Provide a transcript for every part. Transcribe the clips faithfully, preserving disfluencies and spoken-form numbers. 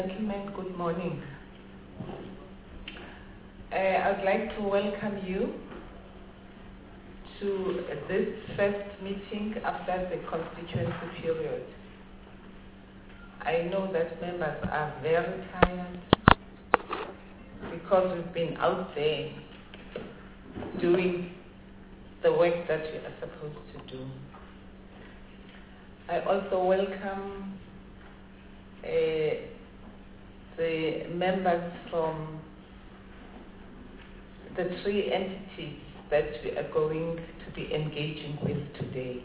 Gentlemen, good morning. Uh, I'd like to welcome you to this first meeting after the constituency period. I know that members are very tired because we've been out there doing the work that we are supposed to do. I also welcome uh, the members from the three entities that we are going to be engaging with today.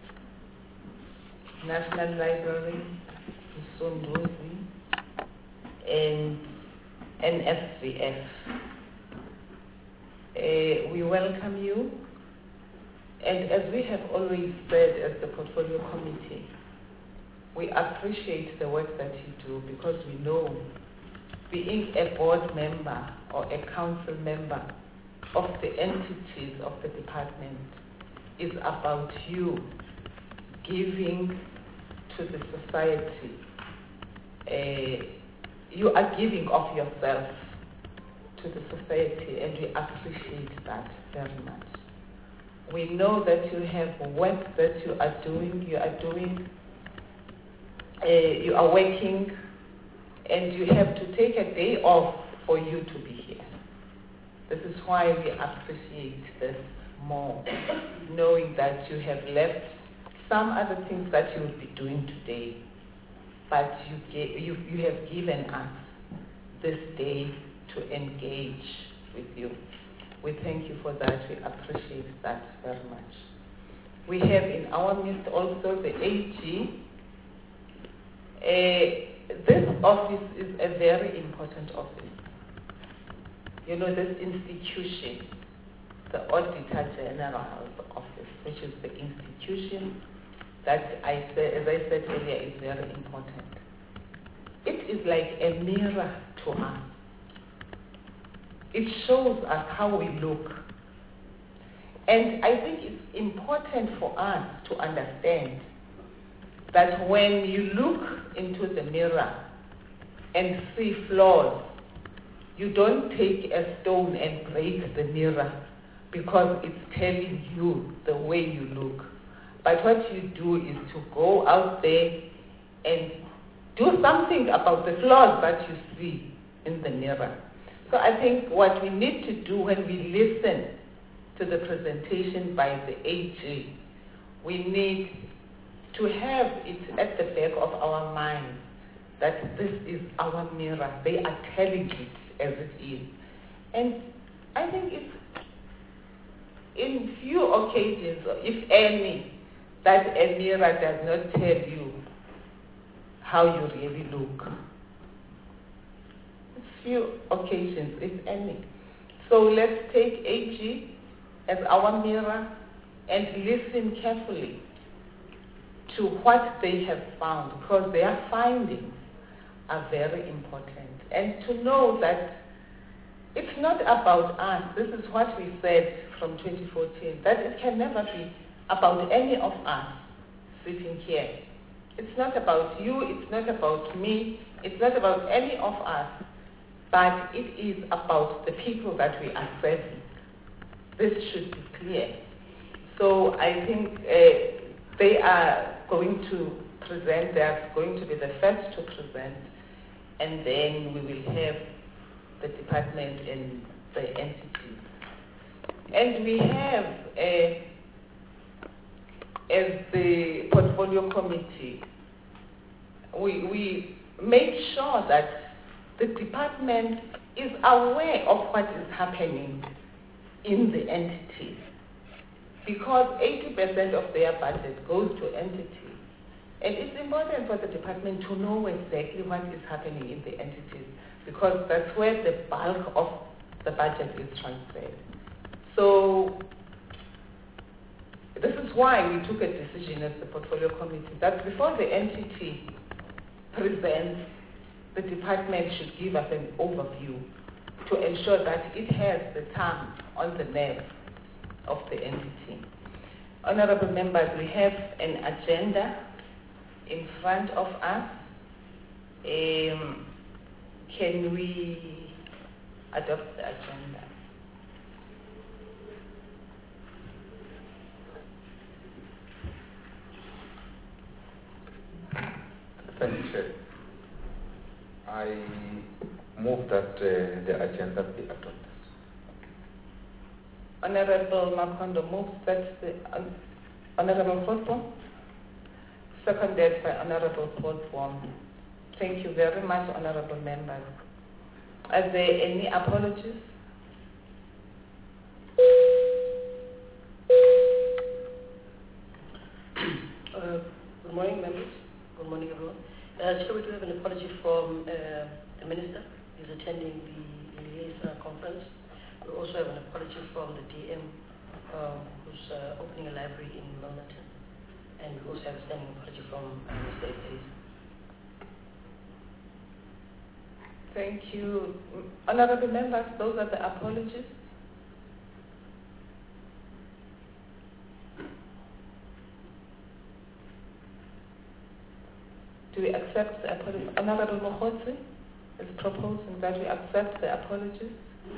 National Library, Msunduzi, and N S V F. Uh, we welcome you, and as we have always said as the Portfolio Committee, we appreciate the work that you do because we know being a board member or a council member of the entities of the department is about you giving to the society. Uh, you are giving of yourself to the society, and we appreciate that very much. We know that you have work that you are doing, you are doing Uh, you are working, and you have to take a day off for you to be here. This is why we appreciate this more, knowing that you have left some other things that you would be doing today, but you, gave, you, you have given us this day to engage with you. We thank you for that. We appreciate that very much. We have in our midst also the A G. Uh, this office is a very important office. You know, this institution, the Auditor General's Office, which is the institution that I said, as I said earlier, is very important. It is like a mirror to us. It shows us how we look. And I think it's important for us to understand that when you look into the mirror and see flaws, you don't take a stone and break the mirror because it's telling you the way you look. But what you do is to go out there and do something about the flaws that you see in the mirror. So I think what we need to do when we listen to the presentation by the A G, we need to have it at the back of our minds that this is our mirror. They are telling it as it is. And I think it's in few occasions, if any, that a mirror does not tell you how you really look. It's few occasions, if any. So let's take A G as our mirror and listen carefully to what they have found, because their findings are very important. And to know that it's not about us. This is what we said from twenty fourteen, that it can never be about any of us sitting here. It's not about you, it's not about me, it's not about any of us, but it is about the people that we are serving. This should be clear. So I think uh, they are going to present, they are going to be the first to present, and then we will have the department and the entities. And we have, uh, as the portfolio committee, we, we make sure that the department is aware of what is happening in the entities, because eighty percent of their budget goes to entities. And it's important for the department to know exactly what is happening in the entities, because that's where the bulk of the budget is transferred. So this is why we took a decision as the portfolio committee that before the entity presents, the department should give us an overview to ensure that it has the thumb on the nerve of the entity. Honorable members, we have an agenda in front of us. Um, can we adopt the agenda? Thank you, Chair. I move that uh, the agenda be adopted. Honorable Makondo moves that the um, Honorable Foswam, seconded by Honorable Foswam. Thank you very much, honorable members. Are there any apologies? Uh, good morning, members. Good morning, everyone. Uh, Chair, we do have an apology from uh, the Minister. He's attending the liaison conference. We also have an apology from the D M, uh, who's uh, opening a library in Milnerton. And we also have a standing apology from uh, Mister Epes. Thank you. Honorable members, those are the apologies. Do we accept the apology? Honorable Mohotsi is proposing that we accept the apologies.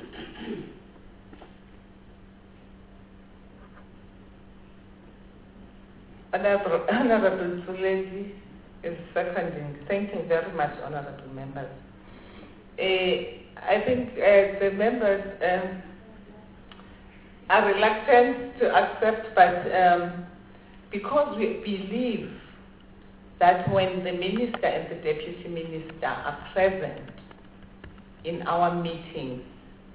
Honorable, Honorable Tsulezi is seconding. Thank you very much, honorable members. Uh, I think uh, the members um, are reluctant to accept, but um, because we believe that when the minister and the deputy minister are present in our meetings,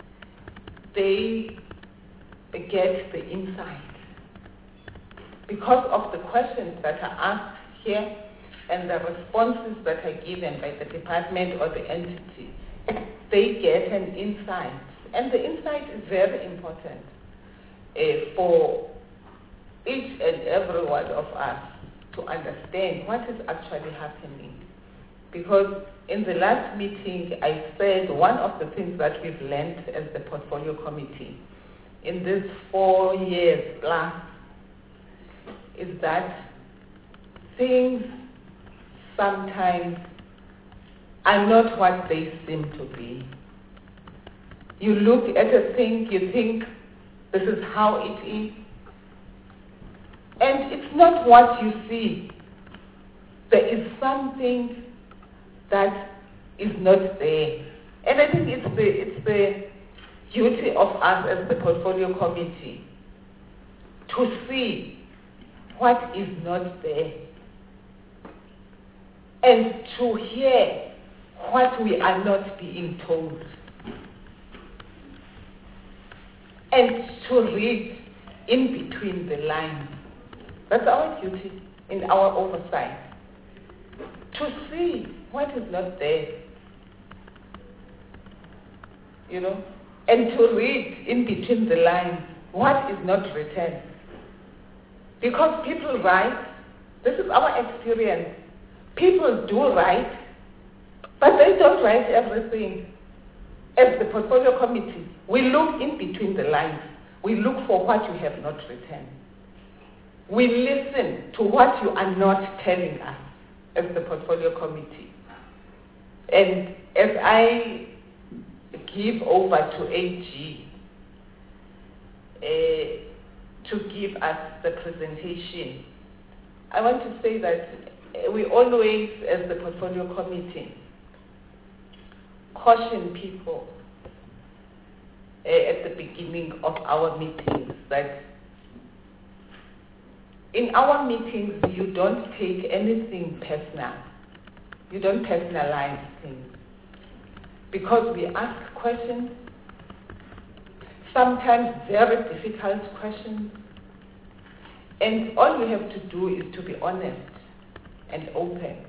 they get the insight. Because of the questions that are asked here and the responses that are given by the department or the entity, they get an insight. And the insight is very important uh, for each and every one of us to understand what is actually happening. Because in the last meeting, I said one of the things that we've learned as the portfolio committee in this four years plus is that things sometimes are not what they seem to be. You look at a thing, you think this is how it is, and it's not what you see. There is something that is not there. And I think it's the, it's the duty of us as the portfolio committee to see what is not there and to hear what we are not being told and to read in between the lines. That's our duty in our oversight, to see what is not there, you know, and to read in between the lines what is not written. Because people write, this is our experience, people do write, but they don't write everything. As the portfolio committee, we look in between the lines. We look for what you have not written. We listen to what you are not telling us as the portfolio committee. And as I give over to A G uh, to give us the presentation, I want to say that we always, as the portfolio committee, caution people uh, at the beginning of our meetings that in our meetings you don't take anything personal. You don't personalize things. Because we ask questions, sometimes very difficult questions, and all you have to do is to be honest and open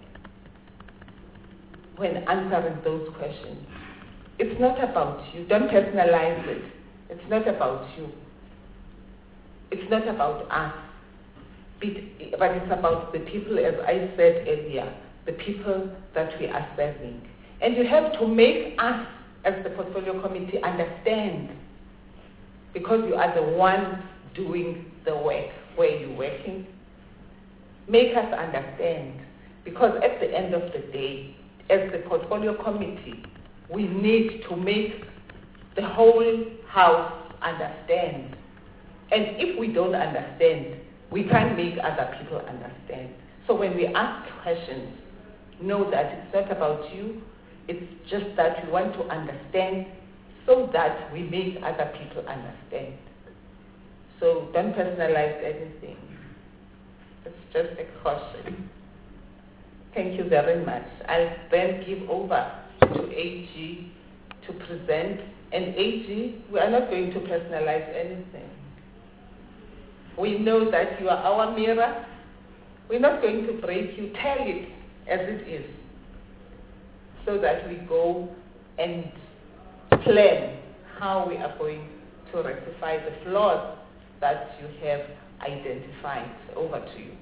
when answering those questions. It's not about you. Don't personalize it. It's not about you. It's not about us. But it's about the people, as I said earlier, the people that we are serving. And you have to make us, as the portfolio committee, understand, because you are the one doing the work where you're working. Make us understand, because at the end of the day, as the portfolio committee, we need to make the whole house understand. And if we don't understand, we can't make other people understand. So when we ask questions, know that it's not about you, it's just that we want to understand so that we make other people understand. So don't personalize anything. It's just a caution. Thank you very much. I'll then give over to A G to present. And A G, we are not going to personalize anything. We know that you are our mirror. We're not going to break you. Tell it as it is, so that we go and plan how we are going to rectify the flaws that you have identified. Over to you.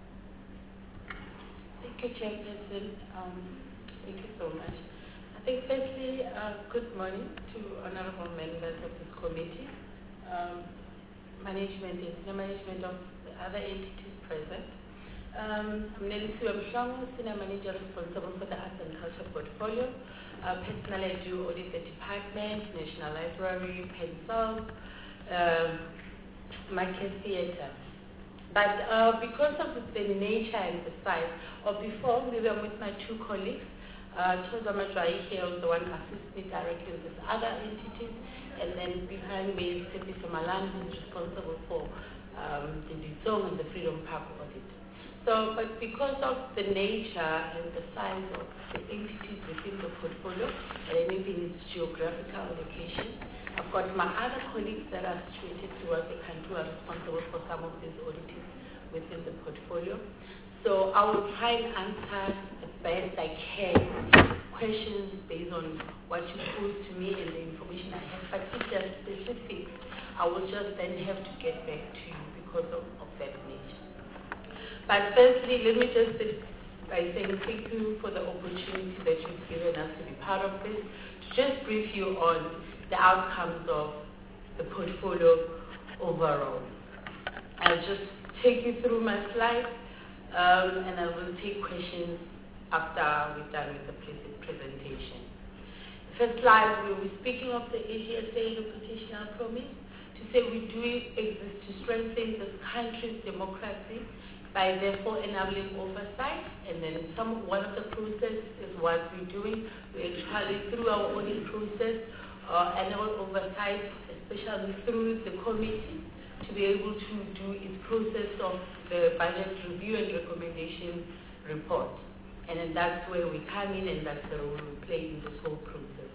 Thank you, Chairperson. Um, thank you so much. I think firstly, uh, good morning to honorable members of this committee, um, management and senior management of the other entities present. Um, I'm Nelisiwe Mhlongo, Senior Manager responsible for the Arts and Culture portfolio. Uh, personally, I do audit the department, National Library, Pensol, um, Market Theatre. But uh, because of the nature and the size, or before, we were with my two colleagues, uh, Choza Majwai here was the one who assists me directly with these other entities, and then behind me is Tepiso Malan, who's responsible for um, the Ditsong and the Freedom Park audit. So, but because of the nature and the size of the entities within the portfolio, and even its geographical location, I've got my other colleagues that are situated throughout the country who are responsible for some of these audits within the portfolio. So I will try and answer the best I can questions based on what you pose to me and the information I have. But if there are specifics, I will just then have to get back to you because of, of that nature. But firstly, let me just say by saying thank you for the opportunity that you've given us to be part of this, to just brief you on the outcomes of the portfolio overall. I'll just take you through my slides, um, and I will take questions after we're done with the presentation. The first slide, we'll be speaking of the A G S A reputational promise, to say we do exist to strengthen this country's democracy by therefore enabling oversight, and then some one of the process is what we're doing. We actually, through our audit process, uh, annual oversight, especially through the committee, to be able to do its process of the budget review and recommendation report. And then that's where we come in, and that's the role we play in this whole process.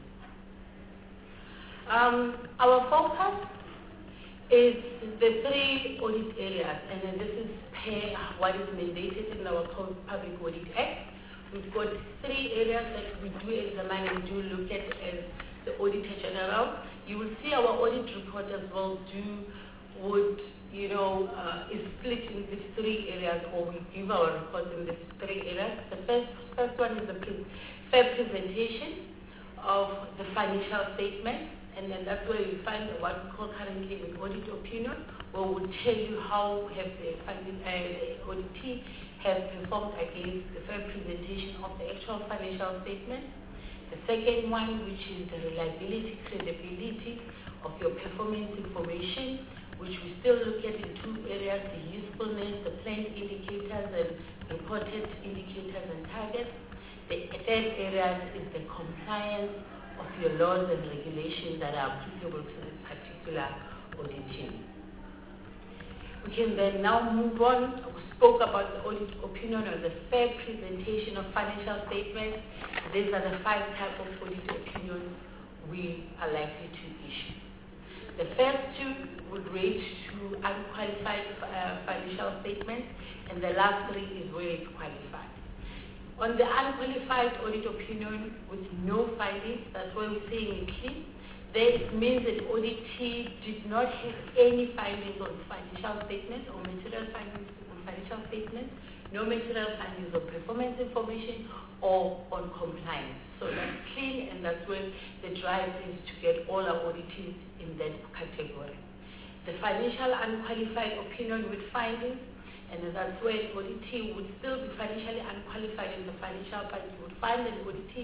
Um, our focus is the three audit areas, and then this is per what is mandated in our Public Audit Act. We've got three areas that we do examine and do look at as the Auditor General. You will see our audit report as well do would, you know, uh, is split in these three areas, or we give our reports in these three areas. The first, first one is the pre fair presentation of the financial statements. And then that's where you find what we call currently an audit opinion, where we'll tell you how have the, funding, uh, the auditee has performed against the fair presentation of the actual financial statements. The second one, which is the reliability, credibility of your performance information, which we still look at in two areas, the usefulness, the planned indicators and reported indicators and targets. The third area is the compliance of your laws and regulations that are applicable to this particular auditing. We can then now move on. We spoke about the audit opinion or the fair presentation of financial statements. These are the five types of audit opinions we are likely to issue. The first two would relate to unqualified uh, financial statements, and the last three is where it's qualified. On the unqualified audit opinion with no findings, that's why we're saying it clean. That means that auditee did not have any findings on financial statements or material findings on financial statements, no material findings on performance information or on compliance. So that's clean, and that's where the drive is to get all our auditees in that category. The financial unqualified opinion with findings, and that's where an auditee would still be financially unqualified in the financial, but you would find that an auditee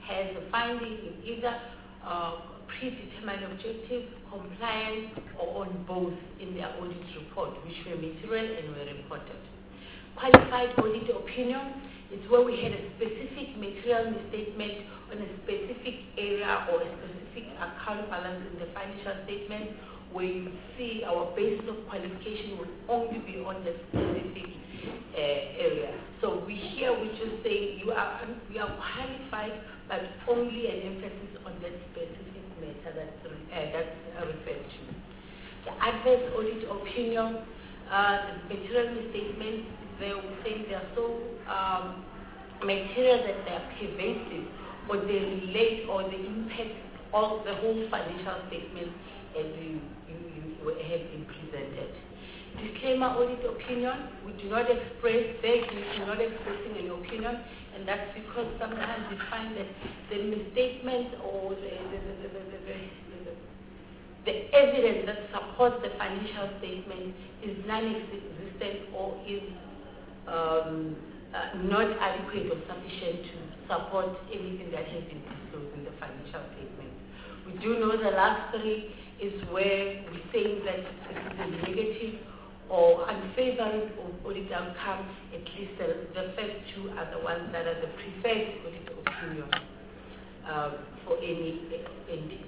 has a finding in either uh, predetermined objectives, compliance, or on both in their audit report, which were material and were reported. Qualified audit opinion is where we had a specific material misstatement on a specific area or a specific account balance in the financial statement, where you see our basis of qualification will only be on the specific uh, area. So we here we just say you are we are qualified, but only an emphasis on that specific matter that's uh, that's uh, referred to. The adverse audit opinion, uh, the material misstatements, they will say they are so um, material that they are pervasive, or they relate or they impact all the whole financial statement as you, you, you have been presented. Disclaimer audit opinion, we do not express vaguely, we are not expressing an opinion, and that's because sometimes we find that the misstatement or the, the, the, the, the, the, the, the evidence that supports the financial statement is non-existent or is um, uh, not adequate or sufficient to support anything that has been disclosed in the financial statement. We do know the last three is where we say that this is a negative or unfavorable audit outcome. At least the, the first two are the ones that are the preferred audit opinion uh, for any entity.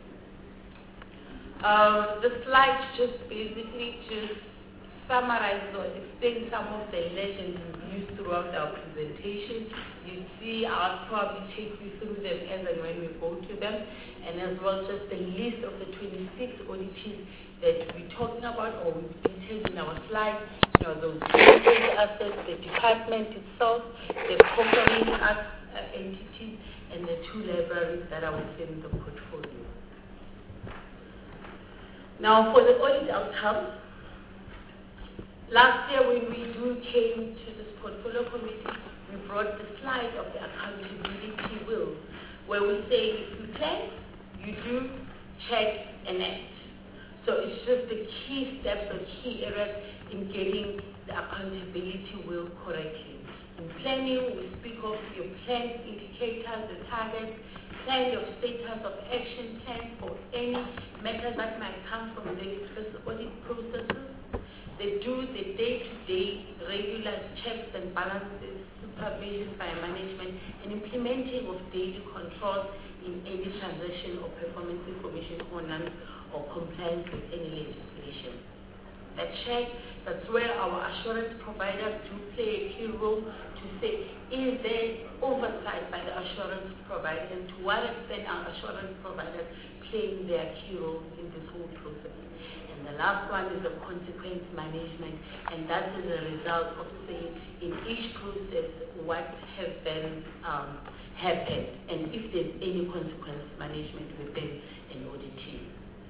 Uh, the slide just basically just summarizes or explains some of the legends used throughout our presentation. You see, I'll probably take you through them as and when we go to them, and as well just the list of the twenty-six auditees that we're talking about or we've detailed in our slide. You know, those assets, the department itself, the corporate uh, entities, and the two libraries that are within the portfolio. Now, for the audit outcome, last year when we do came to this portfolio committee, we brought the slide of the accountability wheel, where we say if you plan, you do, check, and act. So it's just the key steps or key areas in getting the accountability wheel correctly. In planning, we speak of your planned indicators, the targets, plan your status of action plan for any matters that might come from the first audit processes. They do the day-to-day regular checks and balances, supervision by management, and implementing of daily controls in any transaction or performance information or none or compliance with any legislation. That check, that's where our assurance providers do play a key role to say, is there oversight by the assurance provider, and to what extent are assurance providers playing their key role in this whole process? And the last one is the consequence management, and that is a result of saying in each process what has been um, happened, and if there's any consequence management within an audit team.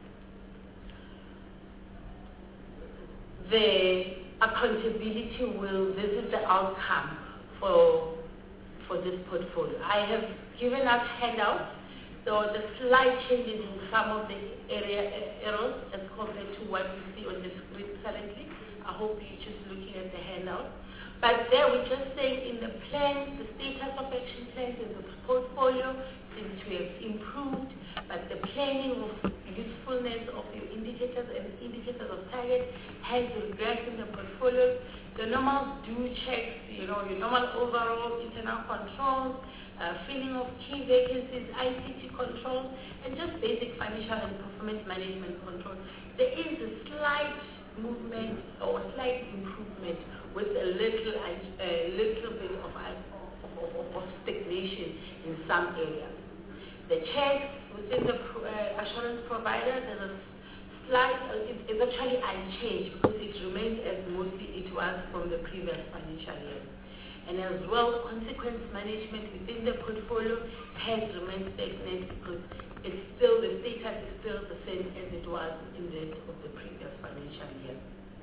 The accountability will, this is the outcome for, for this portfolio. I have given us handouts, so the slight changes in some of the area errors as compared to what we see on the screen currently. I hope you're just looking at the handout. But there we just say in the plans, the status of action plans in the portfolio seems to have improved, but the planning of usefulness of your indicators and indicators of target has regressed in the portfolio. The normal do checks, you know, your normal overall internal controls, uh, filling of key vacancies, I C T controls, and just basic financial and performance management control. There is a slight movement or slight improvement with a little, a little bit of, of, of, of stagnation in some areas. The checks within the uh, assurance provider, there's a slight, uh, it, it's actually unchanged because it remains as mostly it was from the previous financial year. And as well, consequence management within the portfolio has remained stagnant because it's still, the status is still the same as it was in the of the previous financial year.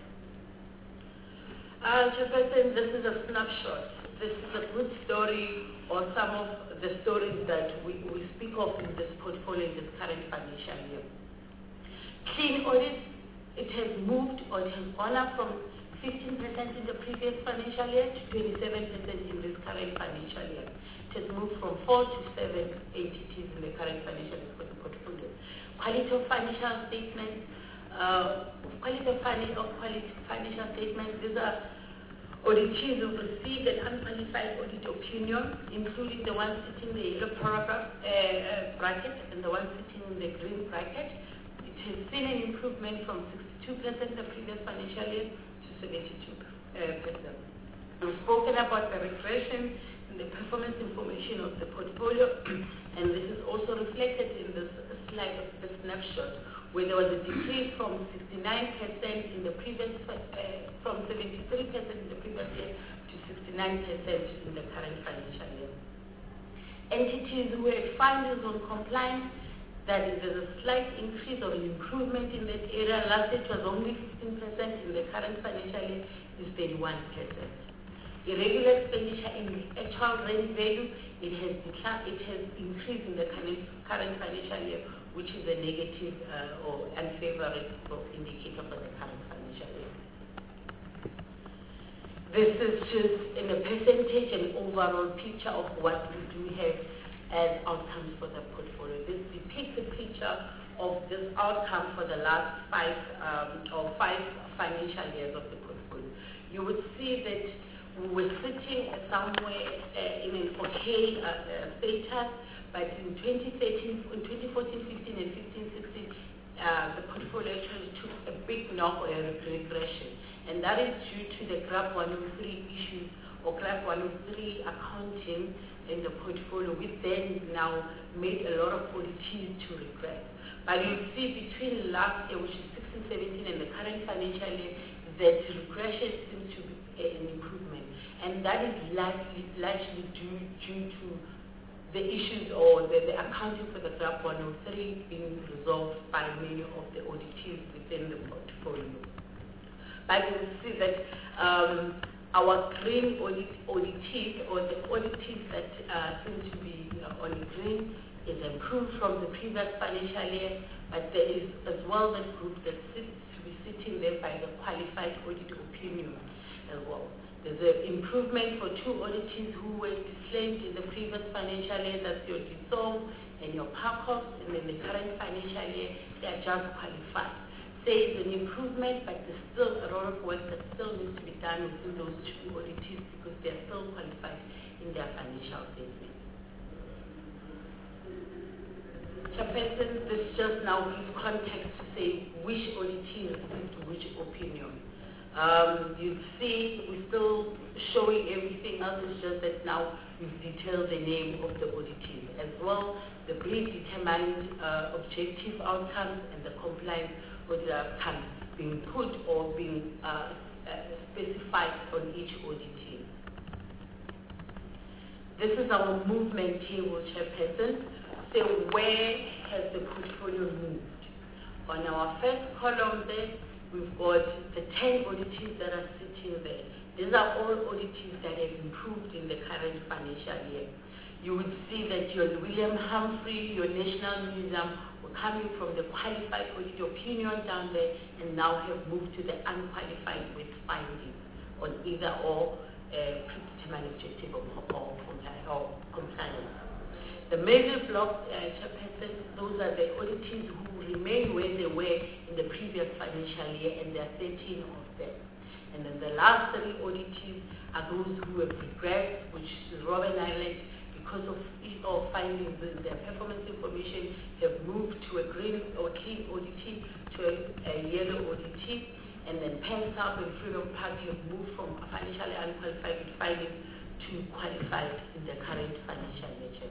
Uh, Chairperson, this is a snapshot. This is a good story or some of the stories that we, we speak of in this portfolio in this current financial year. Clean audit, it has moved or it has gone up from fifteen percent in the previous financial year to twenty-seven percent in this current financial year. It has moved from four to seven entities in the current financial for the portfolio. Quality of financial statements, uh, quality of, fin- of quality financial statements, these are auditees who received an unqualified audit opinion, including the one sitting in the yellow paragraph uh, uh, bracket and the one sitting in the green bracket. It has seen an improvement from sixty-two percent the previous financial year to seventy-two percent. We've spoken about the regression in the performance information of the portfolio, and this is also reflected in this slide of the snapshot, where there was a decrease from sixty-nine percent in the previous, uh, from seventy-three percent in the previous year to sixty-nine percent in the current financial year. Entities who had findings on compliance, that is, there's a slight increase or an improvement in that area. Last year it was only fifteen percent, in the current financial year is thirty-one percent. Irregular expenditure in the actual rent value, it has declined, it has increased in the current, current financial year, which is a negative uh, or unfavorable indicator for the current financial year. This is just in a percentage and overall picture of what we do have as outcomes for the portfolio. This depicts a picture of this outcome for the last five um, or five financial years of the portfolio. You would see that we were sitting somewhere uh, in an okay uh, uh, status, but in twenty thirteen, in twenty fourteen, fifteen, and fifteen, sixteen, uh, the portfolio actually took a big knock or a regression. And that is due to the GRAP one oh three issues or GRAP one oh three accounting in the portfolio, which then now made a lot of auditees to regress. But you see between last year, which is sixteen, seventeen, and the current financial year, that regression seems to be an improvement. And that is largely, largely due, due to the issues or the, the accounting for the GRAP one oh three being resolved by many of the auditees within the portfolio. But you will see that um, our green audit, auditees or the auditees that uh, seem to be uh, on green is improved from the previous financial year, but there is as well that group that sits to be sitting there by the qualified audit opinion as well. There's an improvement for two auditees who were disclaimed in the previous financial year, that's your D S O M and your PACOS, and in the current financial year, they are just qualified. There is an improvement, but there's still a lot of work that still needs to be done within those two auditees because they are still qualified in their financial statements. Chairperson, this just now gives context to say which auditee received which opinion. Um, you see, we're still showing everything else, it's just that now we've detailed the name of the auditees. As well, the brief determined uh, objective outcomes and the compliance audit outcomes being put or being uh, uh, specified on each auditee. This is our movement table, Chairperson. So where has the portfolio moved? On our first column there, we've got the ten auditees that are sitting there. These are all auditees that have improved in the current financial year. You would see that your William Humphrey, your National Museum were coming from the qualified audit opinion down there and now have moved to the unqualified with findings on either or uh, predetermined objective or, or, or compliance. The major block, uh, Chairperson, those are the auditees who remain where they were in the previous financial year, and there are thirteen of them. And then the last three auditees are those who have regressed, which is Robben Island, because of, of findings in their performance information, have moved to a green or clean auditee to a, a yellow auditee. And then Penn South and Freedom Park have moved from financially unqualified with findings to qualified in the current financial year.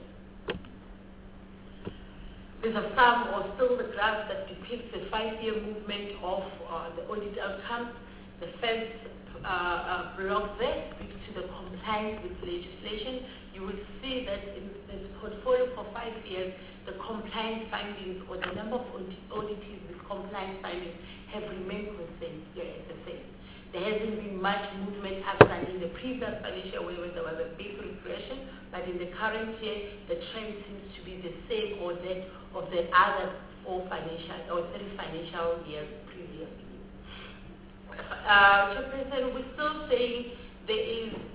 These are some or still the graphs that depict the five-year movement of uh, the audit outcomes. The first uh, uh, block there speaks to the compliance with legislation. You will see that in this portfolio for five years, the compliance findings or the number of auditees with compliance findings have remained constant, yeah, the same. There hasn't been much movement other than in the previous financial year where there was a big regression, but in the current year, the trend seems to be the same or that of the other four financial or three financial years previously. Uh, Chairperson, we're still saying there is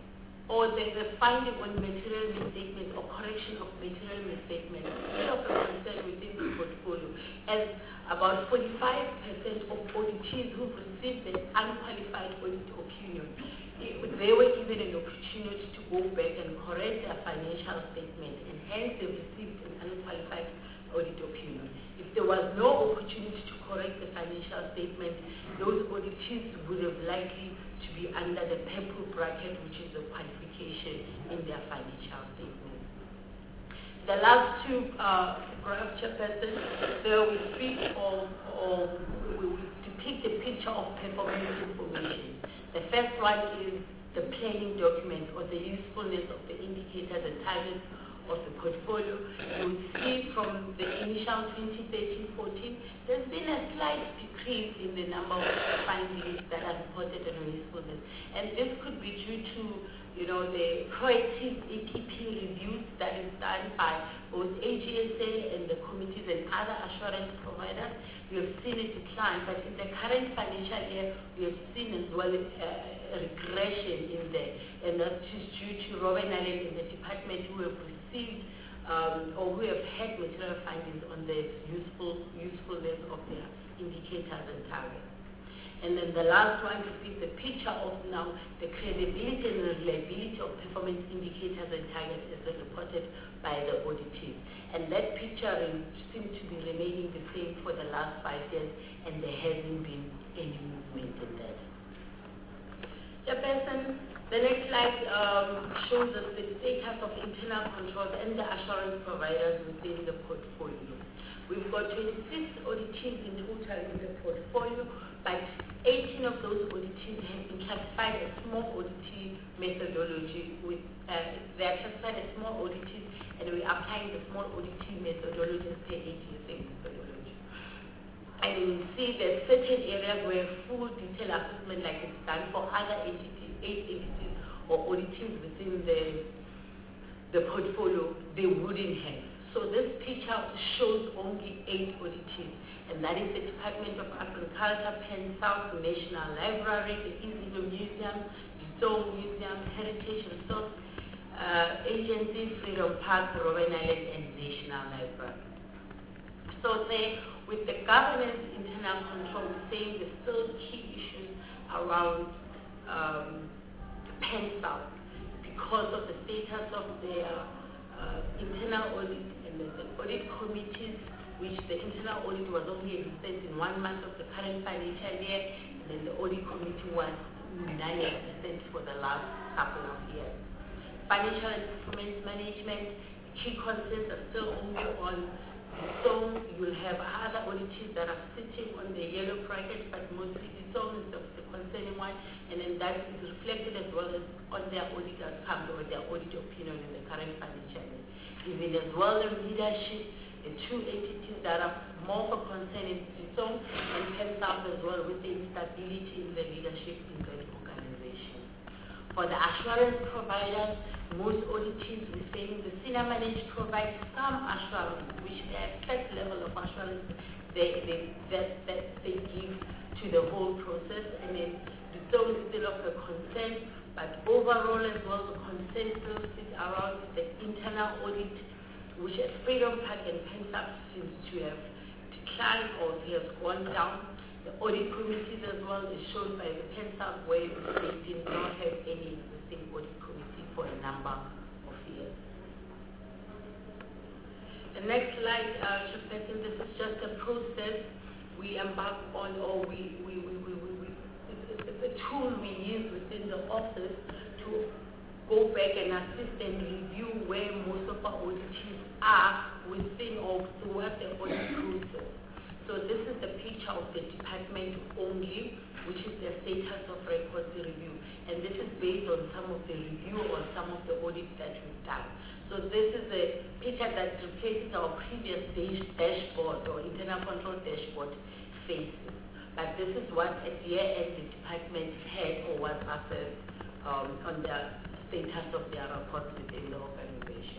or the, the finding on material misstatements or correction of material misstatements is still of a concern within the portfolio, as about forty-five percent of auditees who've received the unqualified audit opinion, they were given an opportunity to go back and correct their financial statement, and hence they received an unqualified audit opinion. If there was no opportunity to correct the financial statement, those auditees would have likely to be under the purple bracket, which is the qualification in their financial statement. The last two uh, graphs, Chairperson, there we speak of, of we, we depict a picture of performance information. The first one is the planning documents, or the usefulness of the indicators and targets of the portfolio. You will see from the initial twenty thirteen fourteen, there's been a slight decrease in the number of findings that are reported on usefulness. And this could be due to, you know, the proactive A P P reviews that is done by both A G S A and the committees and other assurance providers. We have seen a decline, but in the current financial year, we have seen as well uh, a regression in there, and that is due to Robin Allen in the department who have received um, or who have had material findings on the useful usefulness of their indicators and targets. And then the last one is the picture of now the credibility and reliability of performance indicators and targets as reported by the auditees. And that picture seems to be remaining the same for the last five years, and there hasn't been any movement in that. Chairperson, the next slide um, shows us the status of internal controls and the assurance providers within the portfolio. We've got twenty-six auditees in total in the portfolio, but eighteen of those auditees have been classified as small auditee methodology. With, uh, they are classified as small auditees, and we're applying the small auditee methodology as per A G S A methodology. And you see that certain areas where full detail assessment, like it's done for other entities, eight entities or auditees within the, the portfolio, they wouldn't have. So this picture shows only eight auditees, and that is the Department of Agriculture, Penn South, National Library, the Izido Museum, the Dome Museum, Heritage Resource uh, Agency, Freedom Park, Robben Island, and National Library. So there, with the governance internal control, we're saying there's still key issues around um, Penn South because of the status of their uh, internal audit and the, the audit committees, which the internal audit was only existent in one month of the current financial year, and then the audit committee was non-existent for the last couple of years. Financial and performance management, key concerns are still only on the zone. You will have other auditees that are sitting on the yellow bracket, but mostly the zone is the, the concerning one, and then that is reflected as well as on their audit account or their audit opinion in the current financial year. Even as well the leadership, the two entities that are more for concern in the zone, and Penn South as well with the instability in the leadership in that organization. For the assurance providers, most auditees were saying the senior manager provides some assurance, which they have set level of assurance they, they, that, that they give to the whole process, and then the zone is still of a concern, but overall as well the consensus is around the internal audit, which at Freedom Park and Penn South seems to have declined or has gone down. The audit committees as well is shown by the Penn South, where they did not have any existing audit committee for a number of years. The next slide, uh, Chairperson, this is just a process we embark on, or we, we, we, we, we, we it's, it's a tool we use within the office to go back and assist and review where most of our auditees are within or throughout the audit process. So this is the picture of the department only, which is the status of records review. And this is based on some of the review or some of the audits that we've done. So this is a picture that replaces our previous dash dashboard or internal control dashboard faces. But this is what at year end the department had or was assessed um, on the status of their reports within the organization.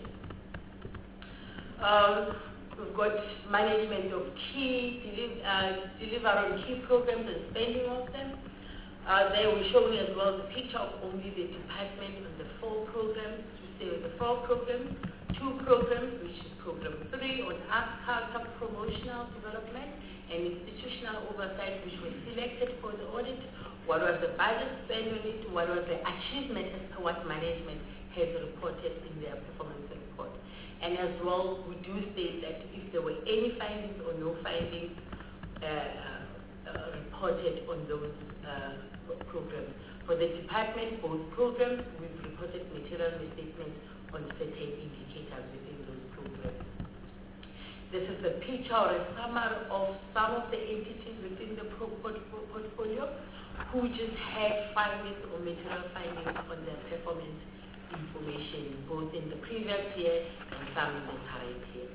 Um, we've got management of key, deli uh, deliver on key programs and spending of them. Uh, there we're showing as well the picture of only the department on the four programs. We say with the four programs, two programs, which is program three on arts, culture, promotional development, and institutional oversight, which was selected for the audit. What was the budget spent on it? What was the achievement as per what management has reported in their performance report? And as well, we do state that if there were any findings or no findings uh, uh, reported on those uh, programs. For the department, both programs, we've reported material misstatements on certain indicators within those programs. This is a picture or a summary of some of the entities within the pro port portfolio who just had findings or material findings on their performance information, both in the previous year and some in the current year.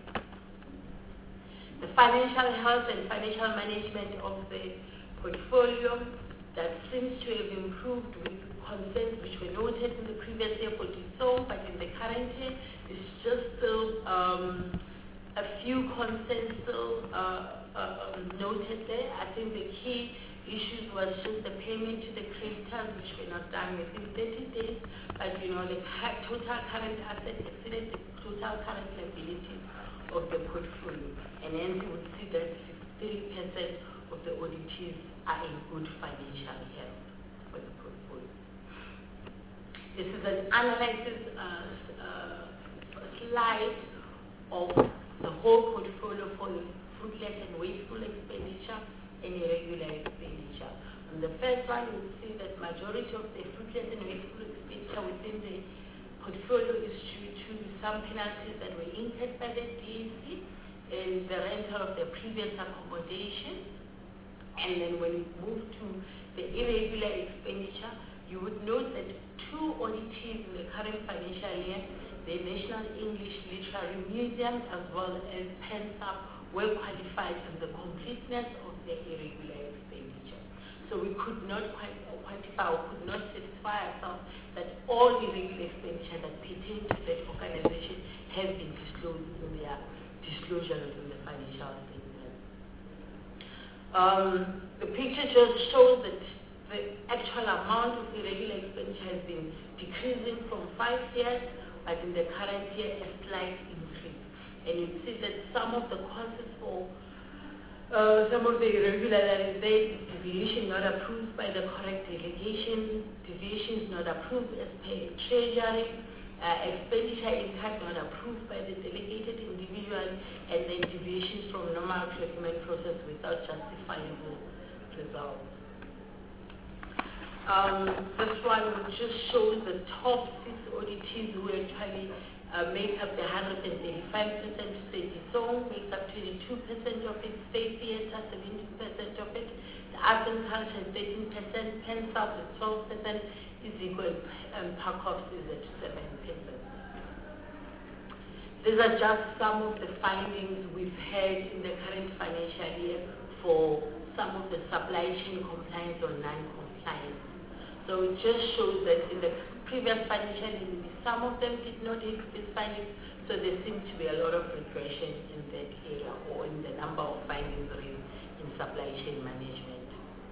The financial health and financial management of the portfolio that seems to have improved with concerns which were noted in the previous year for dissolve, but in the current year, it's just still um, a few concerns still uh, uh, um, noted there. I think the key issues was just the payment to the creditors, which were not done within thirty days, but you know, the total current asset exceeded the total current liabilities of the portfolio, and hence you would see that fifty-three percent of the auditees are in good financial health for the portfolio. This is an analysis uh, uh, slide of the whole portfolio for the fruitless and wasteful expenditure and irregular expenditure. On the first one, you will see that majority of the fruitless and wasteful expenditure within the portfolio is due to some penalties that were incurred by the D A C and the rental of the previous accommodation. And then when we move to the irregular expenditure, you would note that two auditees in the current financial year, the National English Literary Museum as well as PENSAP, were qualified on the completeness of the irregular expenditure. So we could not quite quantify or could not satisfy ourselves that all irregular expenditure that pertain to that organization have been disclosed in their disclosures in the financial statement. Um, the picture just shows that the actual amount of irregular expenditure has been decreasing from five years, but in the current year a slight increase. And you see that some of the causes for uh, some of the irregularity is deviation not approved by the correct delegation, deviations not approved as per treasury, uh, expenditure incurred not approved by the delegated individual, and then deviations from normal procurement process without justifiable results. Um, this one just shows the top six auditees who actually uh, make up the one hundred thirty-five percent to say Disong, makes up twenty-two percent of it, State Theatre, seventeen percent of it, the Arts and Culture, thirteen percent, PENSAP is twelve percent, is equal, um, Parkops is at seven percent. These are just some of the findings we've had in the current financial year for some of the supply chain compliance or non-compliance. So it just shows that in the previous financial year, some of them did not have these findings, so there seems to be a lot of regression in that area or in the number of findings raised in supply chain management.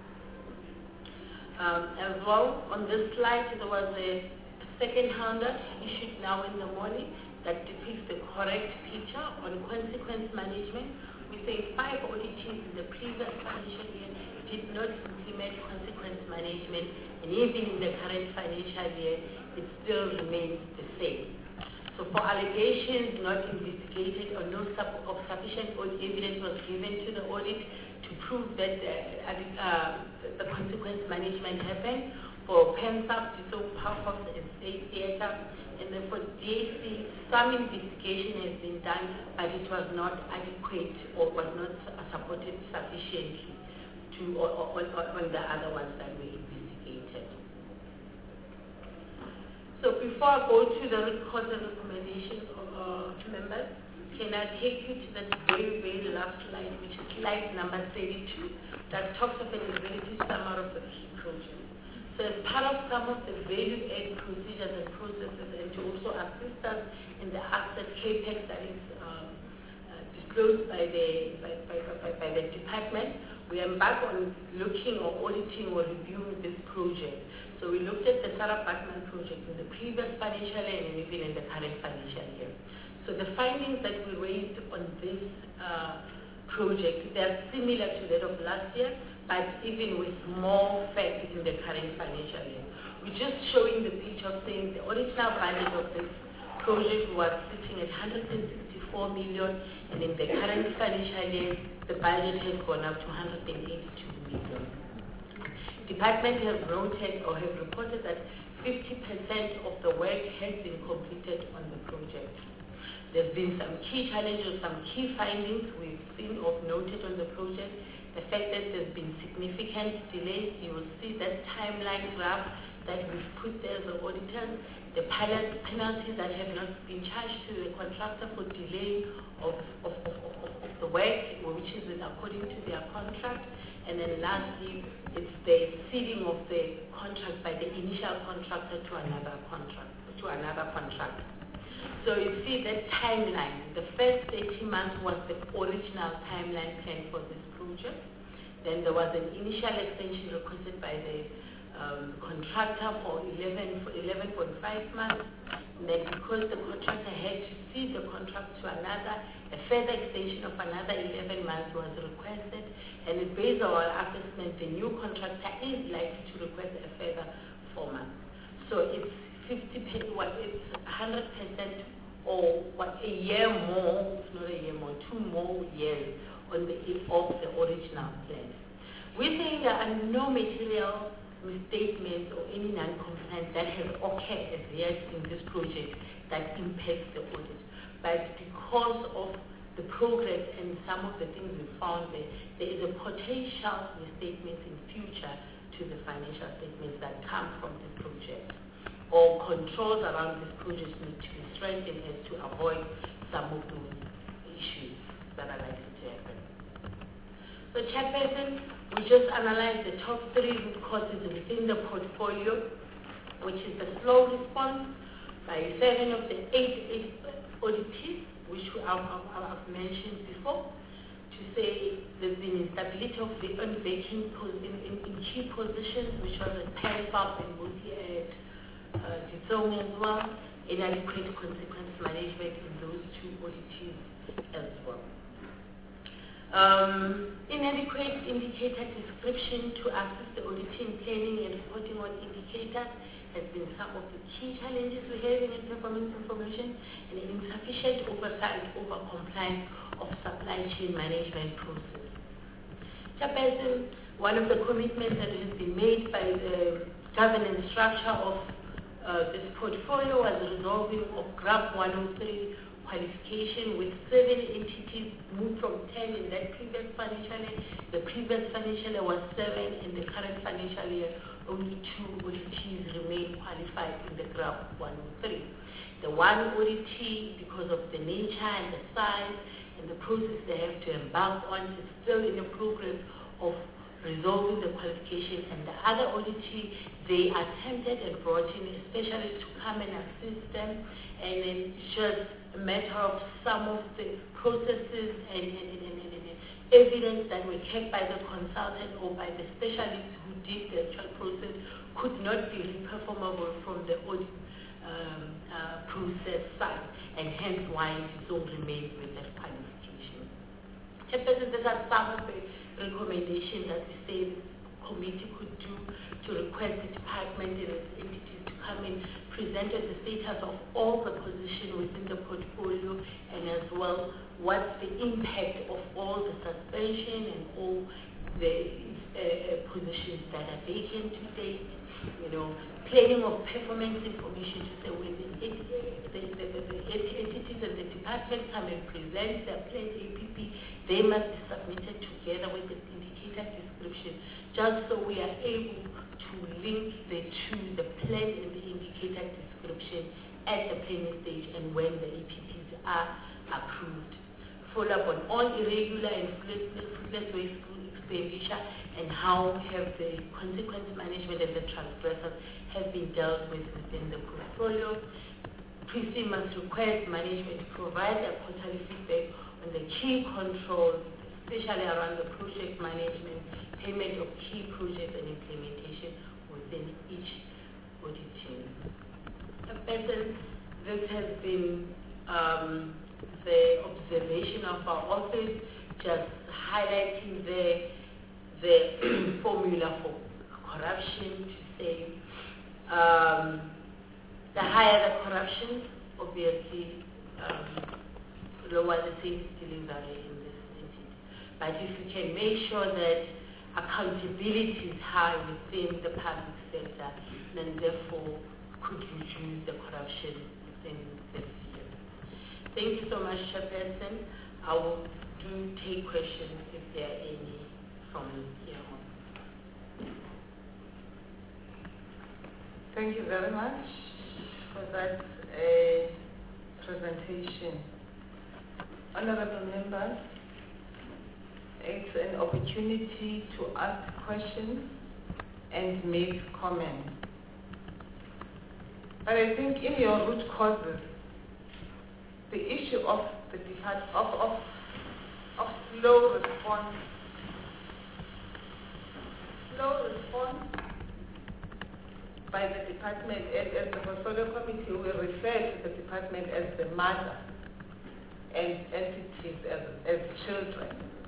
Um, as well, on this slide, there was a second handout issued now in the morning that depicts the correct picture on consequence management. We say five auditees in the previous financial year did not implement consequence management, and even in the current financial year, it still remains the same. So for allegations not investigated or no sub of sufficient evidence was given to the audit to prove that the, uh, the consequence management happened. For PENSAP, Disong, Parkops, and State Theatre, and then for D A C, some investigation has been done, but it was not adequate or was not supported sufficiently to or, or, or, on the other ones that were investigated. So before I go to the records and recommendations of uh, members, can I take you to that very, very last slide, which is slide number thirty-two, that talks of an ability summary of the key projects. So as part of some of the value-add procedures and processes, and to also assist us in the asset capex that is um, uh, disclosed by the by, by, by, by the department, we embarked on looking or auditing or reviewing this project. So we looked at the Sarah Bachman project in the previous financial year and even in the current financial year. So the findings that we raised on this uh, project, they're similar to that of last year, but even with more facts in the current financial year. We're just showing the picture of saying the original budget of this project was sitting at one hundred sixty-four million, and in the current financial year, the budget has gone up to one hundred eighty-two million. Department have noted or have reported that fifty percent of the work has been completed on the project. There's been some key challenges, some key findings we've seen or noted on the project. The fact that there's been significant delays, you will see that timeline graph that we've put there as the auditors, the penalties that have not been charged to the contractor for delay of, of, of, of, of the work, which is according to their contract. And then lastly, it's the ceding of the contract by the initial contractor to another contract, to another contractor. So you see that timeline. The first eighteen months was the original timeline plan for this project. Then there was an initial extension requested by the um, contractor for eleven point five months. And then because the contractor had to cede the contract to another, a further extension of another eleven months was requested. And based on our assessment, the new contractor is likely to request a further four months. So it's fifty percent, what it's one hundred percent or what a year more, not a year more, two more years on the of the original plan. We think there are no material misstatements or any non-compliance that has occurred as yet in this project that impacts the audit. But because of the progress and some of the things we found there, there is a potential misstatement in future to the financial statements that come from the project, or controls around this project need to be strengthened as to avoid some of those issues that are likely to happen. So Chairperson, we just analyzed the top three root causes within the portfolio, which is the slow response by seven of the eight, eight auditees, which I've, I've mentioned before, to say there's been instability of the unvacant in, in, in key positions, which was at Perifab and Muti at uh, Ditsong as well, inadequate consequence management in those two auditees as well. Um, inadequate indicator description to assist the auditing, planning and reporting on indicators has been some of the key challenges we have in performance information, and insufficient oversight over compliance of supply chain management process. Chairperson, one of the commitments that has been made by the governance structure of uh, this portfolio was resolving of GRAP one oh three qualification, with seven entities moved from ten in that previous financial year. The previous financial year was seven, and the current financial year only two auditees remain qualified in the GRAP one oh three. The one auditee, because of the nature and the size and the process they have to embark on, is still in the progress of resolving the qualification, and the other auditee, they attempted and brought in a specialist to come and assist them, and it's just a matter of some of the processes and, and, and, and, and evidence that were kept by the consultant or by the specialist who did the actual process could not be performable from the audit um, uh, process side, and hence why it so remains with that qualification. Chairperson, these are some of the recommendations that we say the committee could do to request the department and its entities to come in, present the status of all the positions within the portfolio, and as well what's the impact of all the suspension and all the uh, positions that are vacant today. You know, planning of performance information to say when the, the, the, the, the entities and the department come and present their plan A P P, they must be submitted together with the indicator description, just so we are able to link the two, the plan and the indicator description at the planning stage and when the A P Ps are approved. Follow up on all irregular and fruitless waste expenditure, and how have the consequence management and the transgressors have been dealt with within the portfolio. P C must request management to provide a quarterly feedback on the key controls, especially around the project management, payment of key projects and implementation within each audit team. Chairperson, this has been um, the observation of our office, just highlighting the, the formula for corruption to say um, the higher the corruption, obviously um, lower the service delivery in this entity. But if you can make sure that accountability is high within the public sector, then therefore could reduce the corruption within the sphere. Thank you so much, Chairperson. I will do take questions if there are any from here on. Thank you very much for that uh, presentation. Honorable members, it's an opportunity to ask questions and make comments. But I think in your root causes, the issue of the depart of, of, of slow response, slow response by the department, as, as the portfolio committee, we refer to the department as the mother and entities as, as children.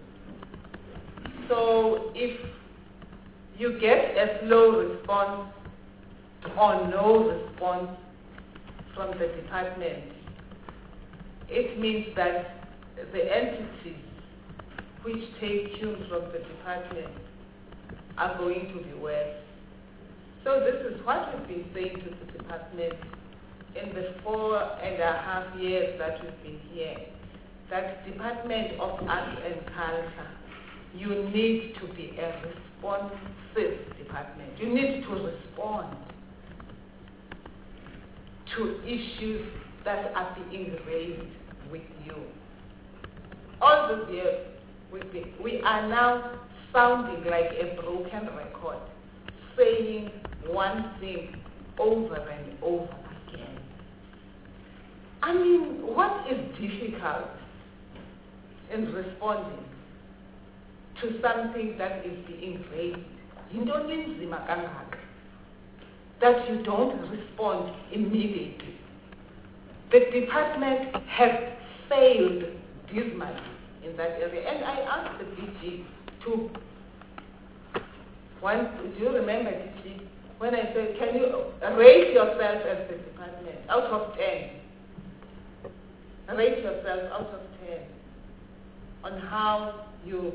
So if you get a slow response or no response from the department, it means that the entities which take cues from the department are going to be worse. So this is what we've been saying to the department in the four and a half years that we've been here, that Department of Arts and Culture, you need to be a responsive department. You need to respond to issues that are being raised with you. All these years, we've been, we are now sounding like a broken record, saying one thing over and over again. I mean, what is difficult in responding to something that is being raised? That you don't respond immediately. The department has failed dismally in that area. And I asked the D G to, one, do you remember, D G, when I said, can you rate yourself as the department out of ten? Rate yourself out of ten on how you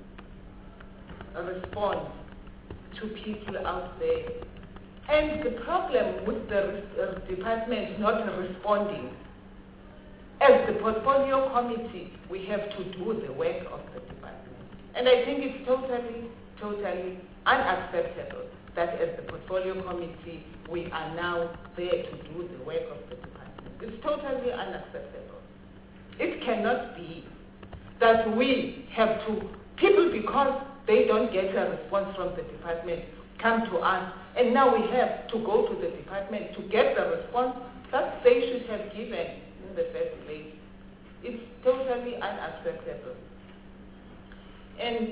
respond to people out there. And the problem with the uh, department not responding, as the portfolio committee, we have to do the work of the department. And I think it's totally, totally unacceptable that as the portfolio committee, we are now there to do the work of the department. It's totally unacceptable. It cannot be that we have to, people because they don't get a response from the department, come to us, and now we have to go to the department to get the response that they should have given in the first place. It's totally unacceptable. And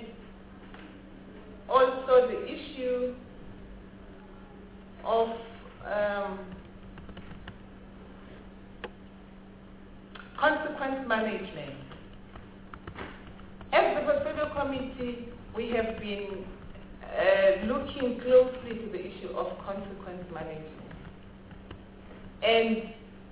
also the issue of um, consequence management. As the portfolio committee, we have been uh, looking closely to the issue of consequence management. And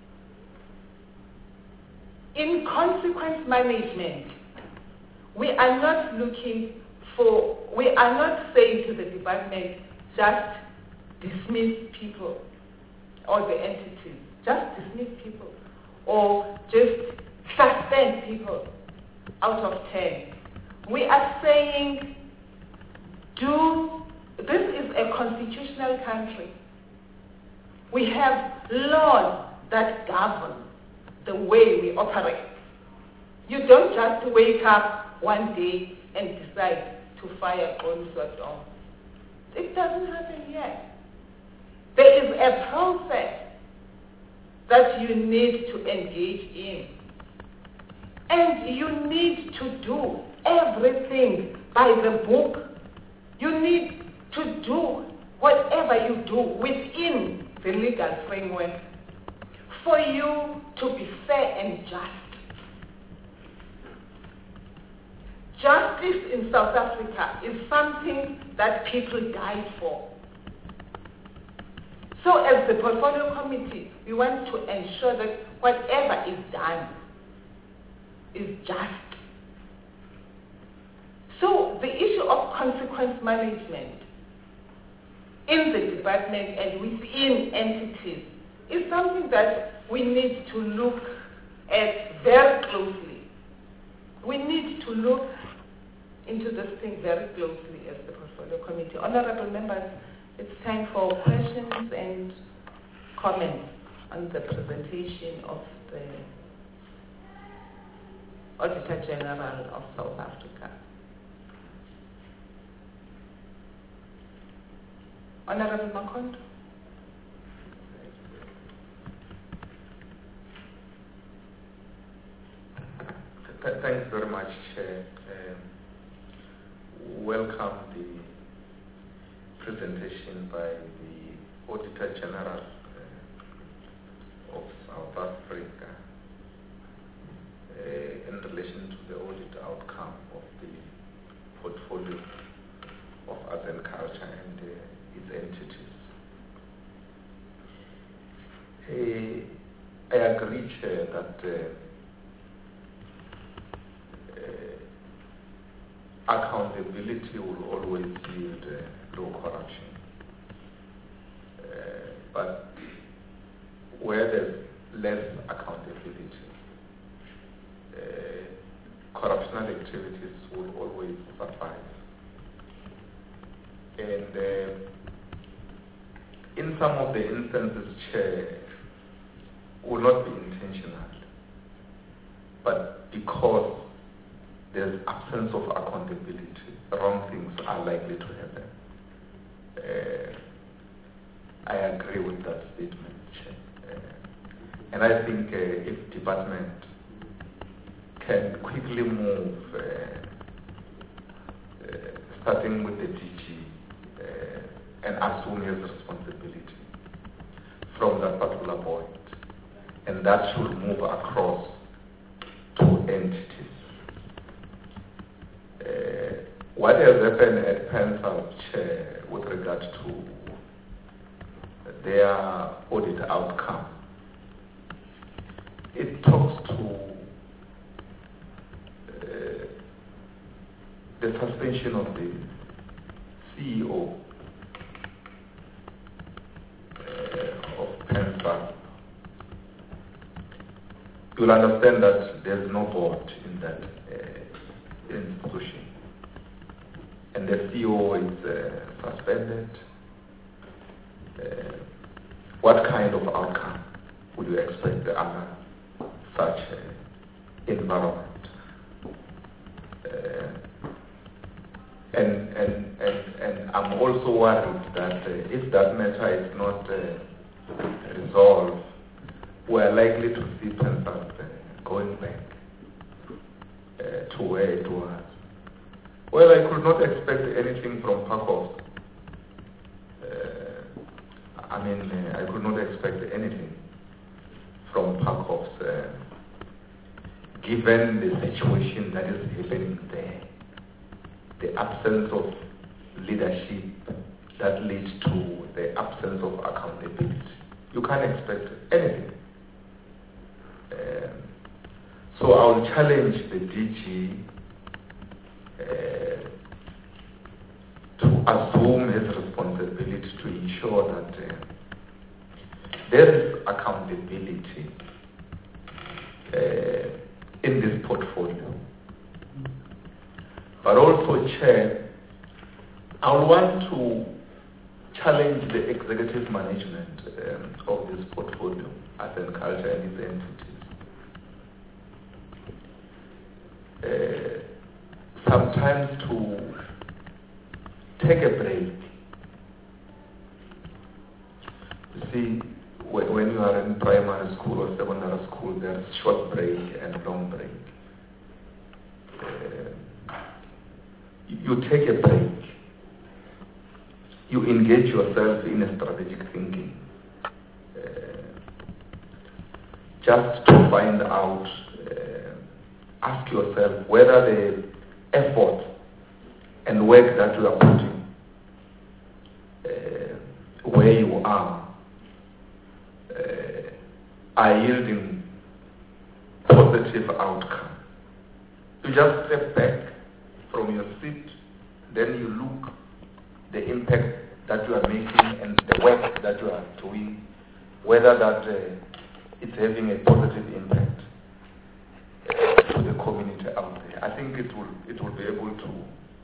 in consequence management, we are not looking for, we are not saying to the department, just dismiss people or the entities, just dismiss people or just suspend people out of ten. We are saying, do, this is a constitutional country. We have laws that govern the way we operate. You don't just wake up one day and decide to fire Olusegun. It doesn't happen yet. There is a process that you need to engage in. And you need to do everything everything by the book. You need to do whatever you do within the legal framework for you to be fair and just. Justice in South Africa is something that people die for. So as the portfolio committee, we want to ensure that whatever is done is just. So the issue of consequence management in the department and within entities is something that we need to look at very closely. We need to look into this thing very closely as the portfolio committee. Honorable members, it's time for questions and comments on the presentation of the Auditor General of South Africa. Honorable Makondo. Th- Thanks very much, Chair. Um, welcome the presentation by the Auditor General uh, of South Africa uh, in relation to the audit outcome of the portfolio of arts and culture and uh, its entities. Uh, I agree, Chair, that uh, uh, accountability will always yield uh, low corruption. Uh, but where there's less accountability, uh, corruptional activities will always survive. And uh, in some of the instances, Chair, will not be intentional, but because there's absence of accountability, wrong things are likely to happen. Uh, I agree with that statement, Chair. Uh, and I think uh, if department can quickly move, uh, uh, starting with the D G, uh, and assume his responsibility from that particular point, and that should move across to entities. Uh, what has happened at Pensouth, Chair, with regard to their audit outcome, it talks to uh, the suspension of the C E O uh, of Pensouth. You'll understand that there's no board in that uh, institution. And the C E O is uh, suspended. Uh, what kind of outcome would you expect under such uh, environment? Uh, and, and, and, and I'm also worried that uh, if that matter is not uh, resolved, we're likely to see Pensouth uh, going back uh, to where it was. Well, I could not expect anything from Parkhoff. Uh, I mean, uh, I could not expect anything from Parkhoff, uh, given the situation that is happening there, the absence of leadership that leads to the absence of accountability. You can't expect anything. Um, so I will challenge the D G uh, to assume his responsibility to ensure that uh, there is accountability uh, in this portfolio. But also, Chair, I want to challenge the executive management um, of this portfolio, Arts and Culture and its entities. Uh, sometimes to take a break. You see, when, when you are in primary school or secondary school, there's short break and long break. Uh, you take a break, you engage yourself in a strategic thinking, uh, just to find out, uh, ask yourself whether the effort and work that you are putting uh, where you are uh, are yielding positive outcome. You just step back from your seat, then you look the impact that you are making and the work that you are doing, whether that uh, it's having a positive impact uh, to the community out there. I think it will it will be able to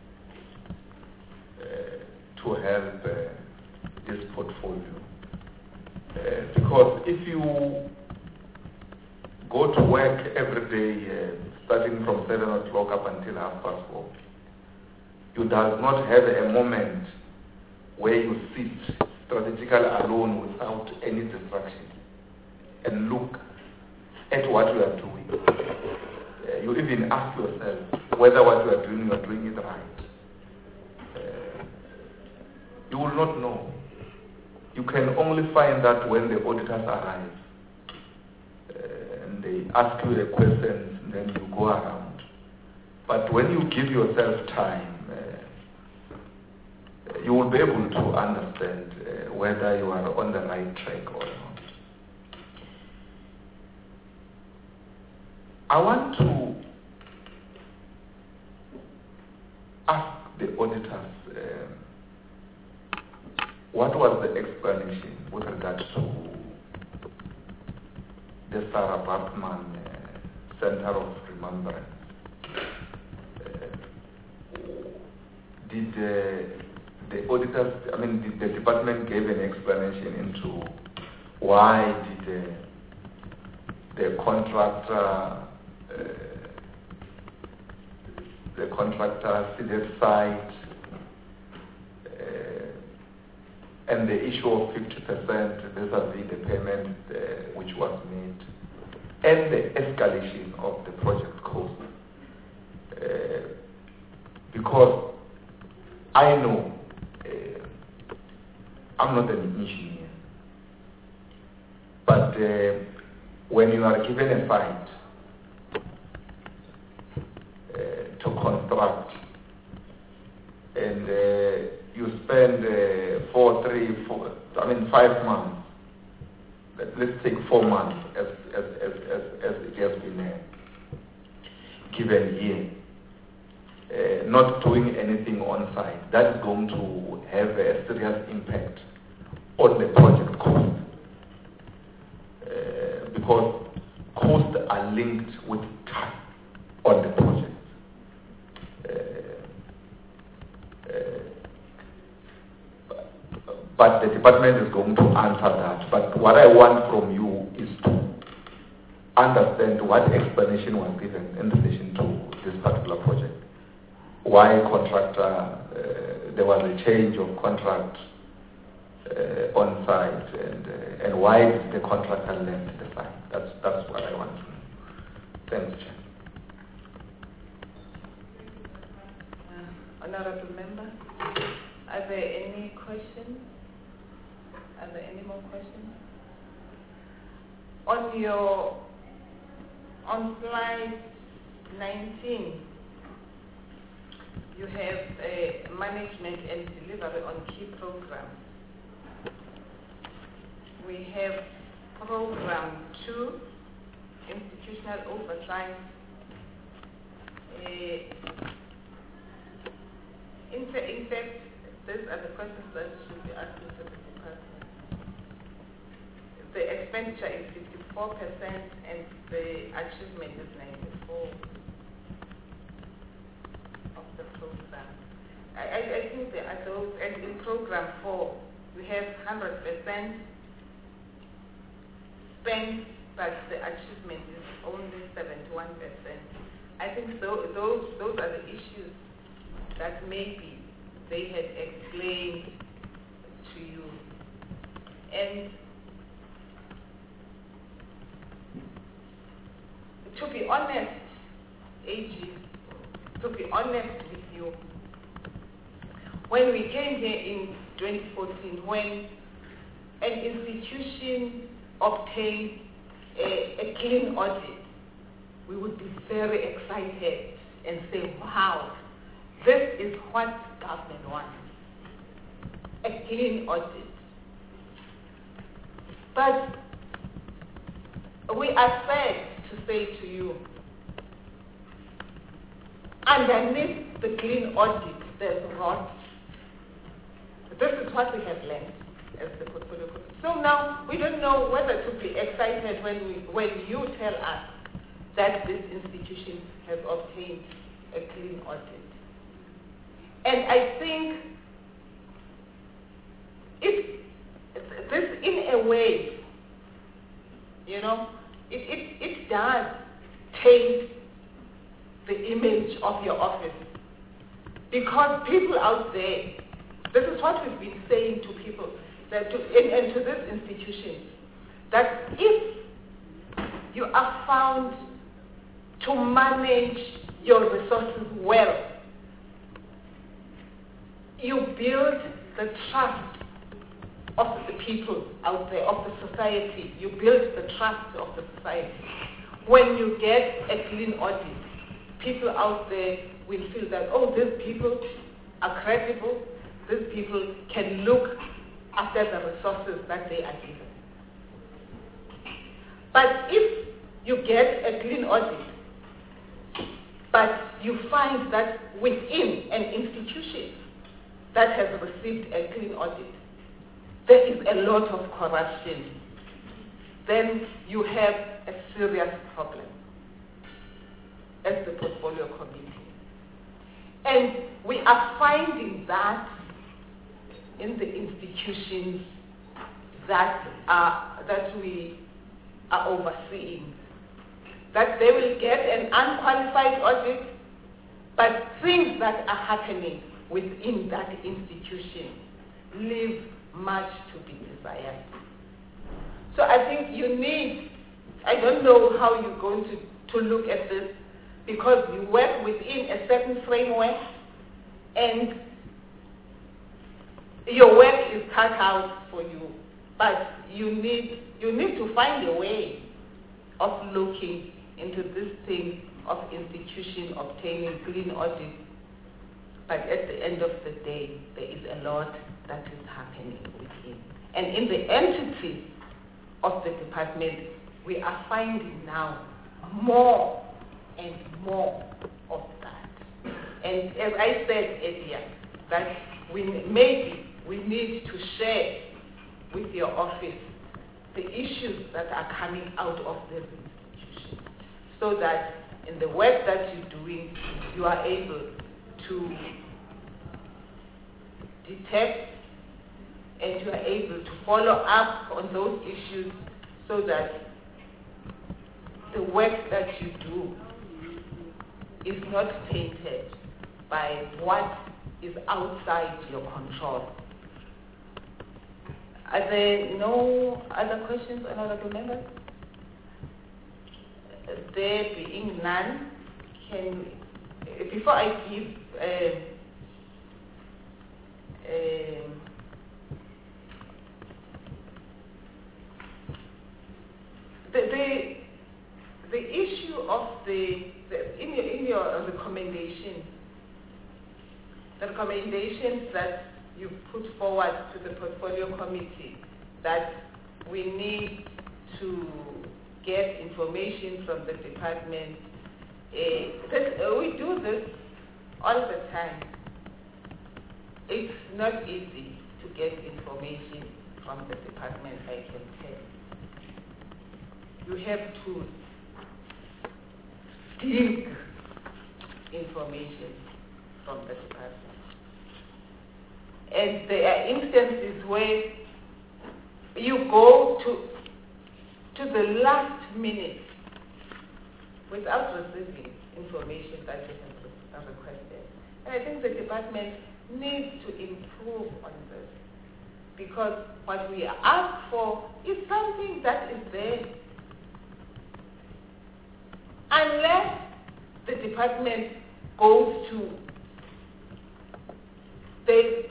uh, to help uh, this portfolio uh, because if you go to work every day, uh, starting from seven o'clock up until half past four, you does not have a moment where you sit strategically alone without any distraction and look at what you are doing. Uh, you even ask yourself whether what you are doing, you are doing it right. Uh, you will not know. You can only find that when the auditors arrive. They ask you the questions, and then you go around. But when you give yourself time, uh, you will be able to understand uh, whether you are on the right track or not. I want to ask the auditors, uh, what was the explanation with regard to the Sarah Bartman uh, Center of Remembrance? Uh, did uh, the auditors, I mean, did the department give an explanation into why did uh, the contractor, uh, the contractor see the site uh, and the issue of fifty percent vis-a-vis the payment uh, which was made, and the escalation of the project cost. Uh, because I know, uh, I'm not an engineer, but uh, when you are given a site uh, to construct, and uh, you spend uh, four, three, four, I mean five months. Let, let's take four months as as as as, as it has been uh, given here. Uh, not doing anything on site. That's going to have a serious impact on the project cost uh, because costs are linked with time on the project. Uh, uh, But the department is going to answer that. But what I want from you is to understand what explanation was given in relation to this particular project. Why contractor, uh, there was a change of contract uh, on site, and uh, and why did the contractor left the site? That's that's what I want to know. Thanks, Chair. Uh, Honorable Member, are there any questions? Are there any more questions? On your, on slide nineteen, you have a management and delivery on key programs. We have program two, institutional oversight. Uh, in, in fact, these are the questions that should be asked to the department. The expenditure is fifty-four percent and the achievement is ninety-four of the program. I, I, I think there are those, and in program four, we have one hundred percent spent, but the achievement is only seventy-one percent. I think so, those, those are the issues that maybe they had explained to you. And to be honest, A G, to be honest with you, when we came here in twenty fourteen, when an institution obtained a, a clean audit, we would be very excited and say, wow, this is what government wants, a clean audit. But we are sad to say to you, underneath the clean audit, there's rot. This is what we have learned as the portfolio committee. So now we don't know whether to be excited when we when you tell us that this institution has obtained a clean audit. And I think it this in a way, you know, it, it, it does taint the image of your office. Because people out there, this is what we've been saying to people, that to, and, and to this institution, that if you are found to manage your resources well, you build the trust of the people out there, of the society. You build the trust of the society. When you get a clean audit, people out there will feel that, oh, these people are credible, these people can look after the resources that they are given. But if you get a clean audit, but you find that within an institution that has received a clean audit, there is a lot of corruption, then you have a serious problem as the portfolio committee. And we are finding that in the institutions that are, that we are overseeing, that they will get an unqualified audit, but things that are happening within that institution leave much to be desired. So I think you need, I don't know how you're going to, to look at this, because you work within a certain framework and your work is cut out for you. But you need, you need to find a way of looking into this thing of institution obtaining clean audit. But at the end of the day, there is a lot that is happening within. And in the entity of the department, we are finding now more and more of that. And as I said earlier, that we maybe we need to share with your office the issues that are coming out of this institution, so that in the work that you're doing, you are able to detect and you are able to follow up on those issues, so that the work that you do is not tainted by what is outside your control. Are there no other questions, honorable members? There being none, can, before I give uh, uh, the, the the issue of the, the in your in your recommendation, the recommendations that you put forward to the portfolio committee, that we need to get information from the department. Uh, that, uh, we do this all the time. It's not easy to get information from the department, I can tell. You have to dig information from the department. And there are instances where you go to, to the last minute without receiving information that you have requested. And I think the department needs to improve on this, because what we ask for is something that is there. Unless the department goes to, they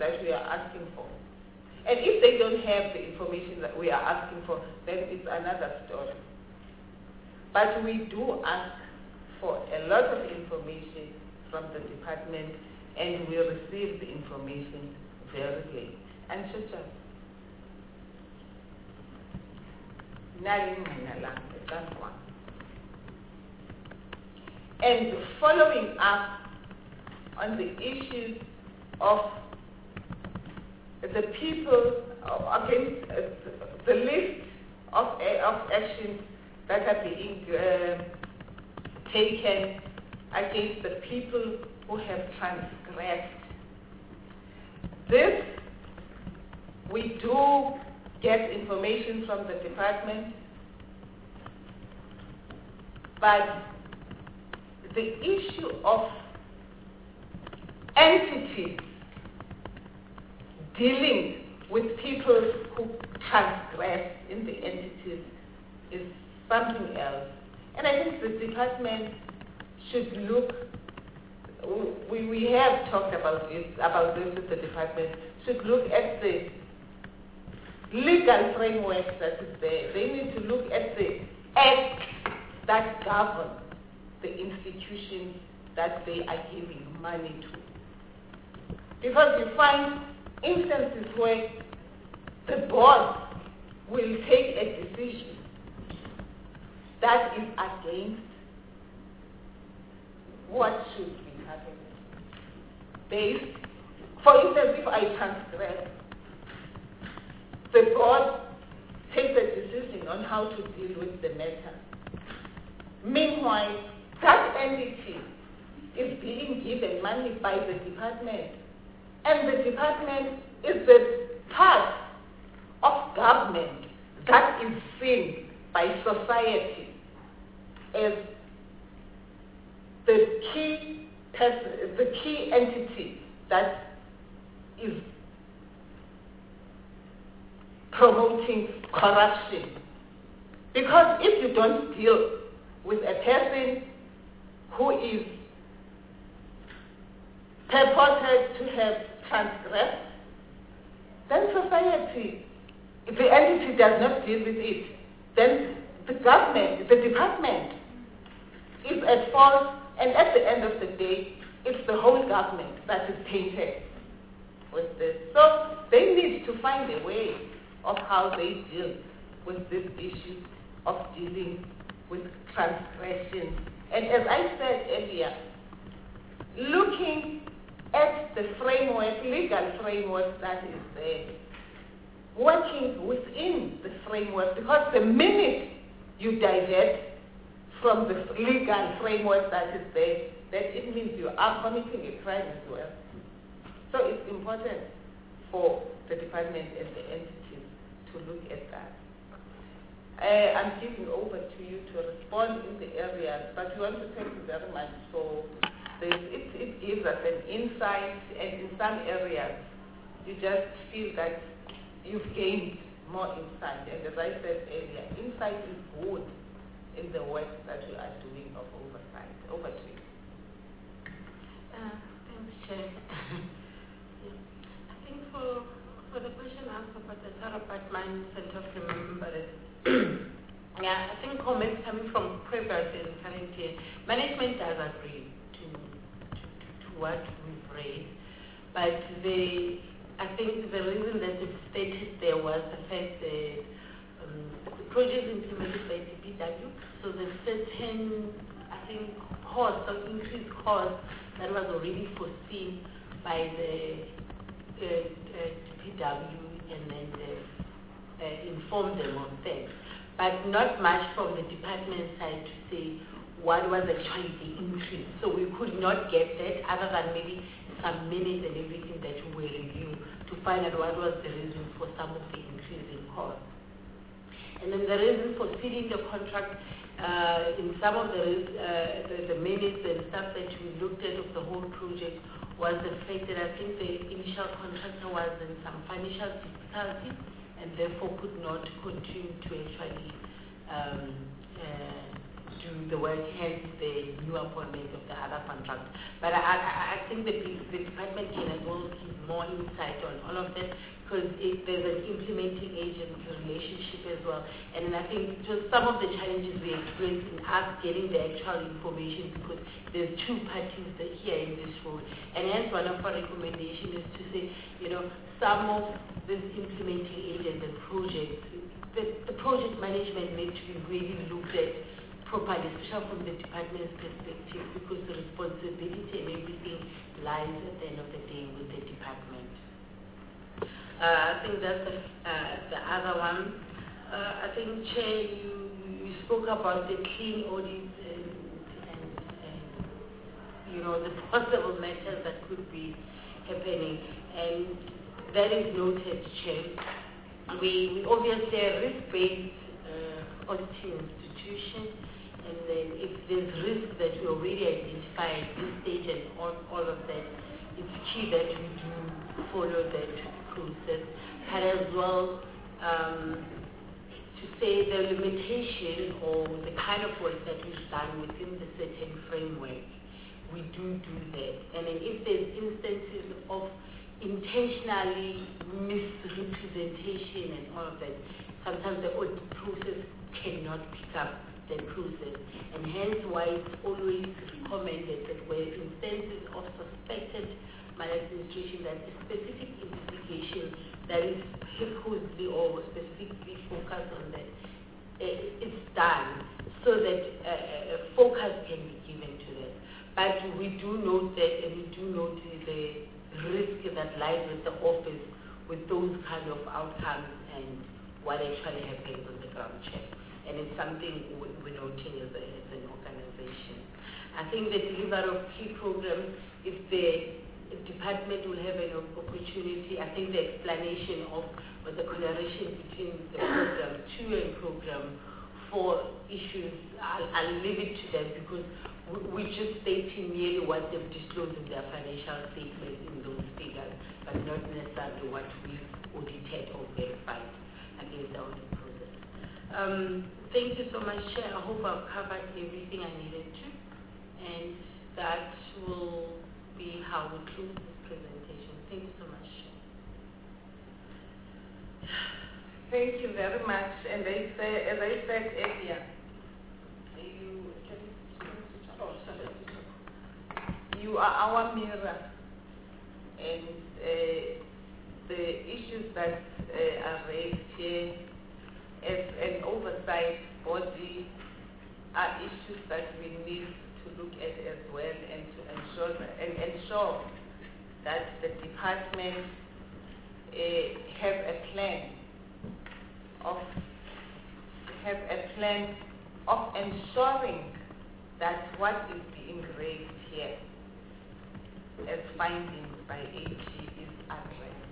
that we are asking for. And if they don't have the information that we are asking for, then it's another story. But we do ask for a lot of information from the department, and we receive the information very late. And so just and following up on the issues of the people uh, against uh, the list of, uh, of actions that are being uh, taken against the people who have transgressed. This, we do get information from the department, but the issue of entities dealing with people who transgress in the entities is something else. And I think the department should look, we, we have talked about this, about this with the department, should look at the legal framework that is there. They need to look at the acts that govern the institutions that they are giving money to. Because you find instances where the board will take a decision that is against what should be happening. Based, for instance, if I transgress, the board takes a decision on how to deal with the matter. Meanwhile, that entity is being given money by the department, and the department is the part of government that is seen by society as the key person, the key entity that is promoting corruption. Because if you don't deal with a person who is purported to have transgressed, then society, if the entity does not deal with it, then the government, the department is at fault, and at the end of the day, it's the whole government that is tainted with this. So they need to find a way of how they deal with this issue of dealing with transgression. And as I said earlier, looking at the framework, legal framework that is there, working within the framework, because the minute you divert from the legal framework that is there, then it means you are committing a crime as well. So it's important for the department and the entities to look at that. Uh, I'm giving over to you to respond in the areas, but we want to thank you very much for this. It, it gives us an insight, and in some areas, you just feel that you've gained more insight. And as I said earlier, insight is good in the work that you are doing of oversight. Over to you. Uh, thanks, Chair. Yeah. I think for for the question asked about the Tarapat Mine Center of Remembrance, yeah, I think comments coming from previous and current year, management does agree to, to, to what we've raised, but the I think the reason that it stated there was the fact that um, the project implemented by D P W, so the certain, I think, cost or increased cost that was already foreseen by the uh, uh, D P W, and then they uh, informed them of that. But not much from the department side to say what was actually the increase. So we could not get that, other than maybe some minutes and everything that we were reviewing to find out what was the reason for some of the increase in cost. And then the reason for ceding the contract, uh, in some of the, uh, the the minutes and stuff that we looked at of the whole project, was the fact that I think the initial contractor was in some financial difficulty and therefore could not continue to actually um, uh, do the work, hence the new appointment of the other contract. But I, I, I think the, the department can as well give more insight on all of that, because there's an implementing agent relationship as well. And I think just some of the challenges we experience in us getting the actual information, because there's two parties that here in this role. And hence one of our recommendations is to say, you know, some of this implementing agents and projects, the, the project management need to be really looked at properly, especially from the department's perspective, because the responsibility and everything lies at the end of the day with the department. Uh, I think that's the, uh, the other one. Uh, I think, Chair, you, you spoke about the clean audit and, and, and, you know, the possible matters that could be happening. And that is noted, Chair. We, we obviously are a risk-based uh, auditing institution, and then if there's risk that we already identify at this stage and all, all of that, it's key that we do follow that process. But as well, um, to say the limitation or the kind of work that we've done within the certain framework, we do do that. And then if there's instances of intentionally misrepresentation and all of that, sometimes the audit process cannot pick up that process. And hence why it's always recommended that where instances of suspected maladministration, that a specific investigation that is purposely or specifically focused on that, it's done so that uh, a focus can be given to that. But we do note that, and we do note the risk that lies with the office with those kind of outcomes and what actually happens on the ground, Chair. And it's something we're noting as, a, as an organization. I think the delivery of key programs, if the department will have an opportunity, I think the explanation of or the collaboration between the program two and program four issues, I'll, I'll leave it to them, because we're just stating merely what they've disclosed in their financial statements in those figures, but not necessarily what we've audited or verified against the audit process. Um, thank you so much, Chair. I hope I've covered everything I needed to, and that will be how we close this presentation. Thank you so much, Chair. Thank you very much. And they say, as I said earlier, you, you are our mirror, and uh, the issues that uh, are raised here as an oversight body are issues that we need to look at as well, and to ensure that, and ensure that the department uh, have a plan of have a plan of ensuring that what is being raised here as findings by A G is addressed.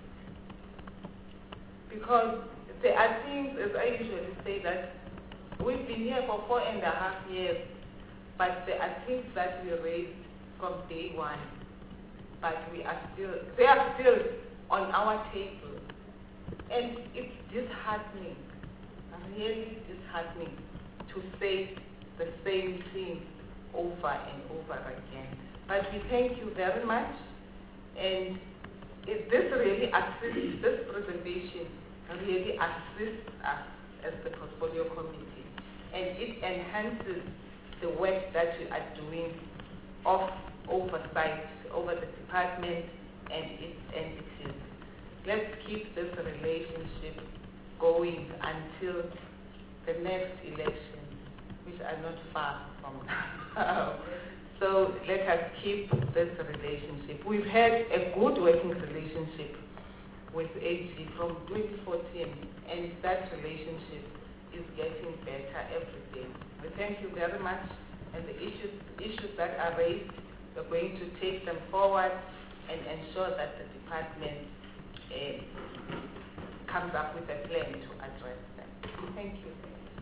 Because there are things, as I usually say, that we've been here for four and a half years, but there are things that we raised from day one, but we are still, they are still on our table. And it's disheartening, really disheartening, to say the same thing over and over again. But we thank you very much, and it, this really assists, this presentation really assists us as the portfolio committee, and it enhances the work that we are doing of oversight over the department and its entities. Let's keep this relationship going until the next elections, which are not far from now. So let us keep this relationship. We've had a good working relationship with A G from twenty fourteen, and that relationship is getting better every day. We thank you very much, and the issues, issues that are raised, we're going to take them forward and ensure that the department uh, comes up with a plan to address them. Thank you.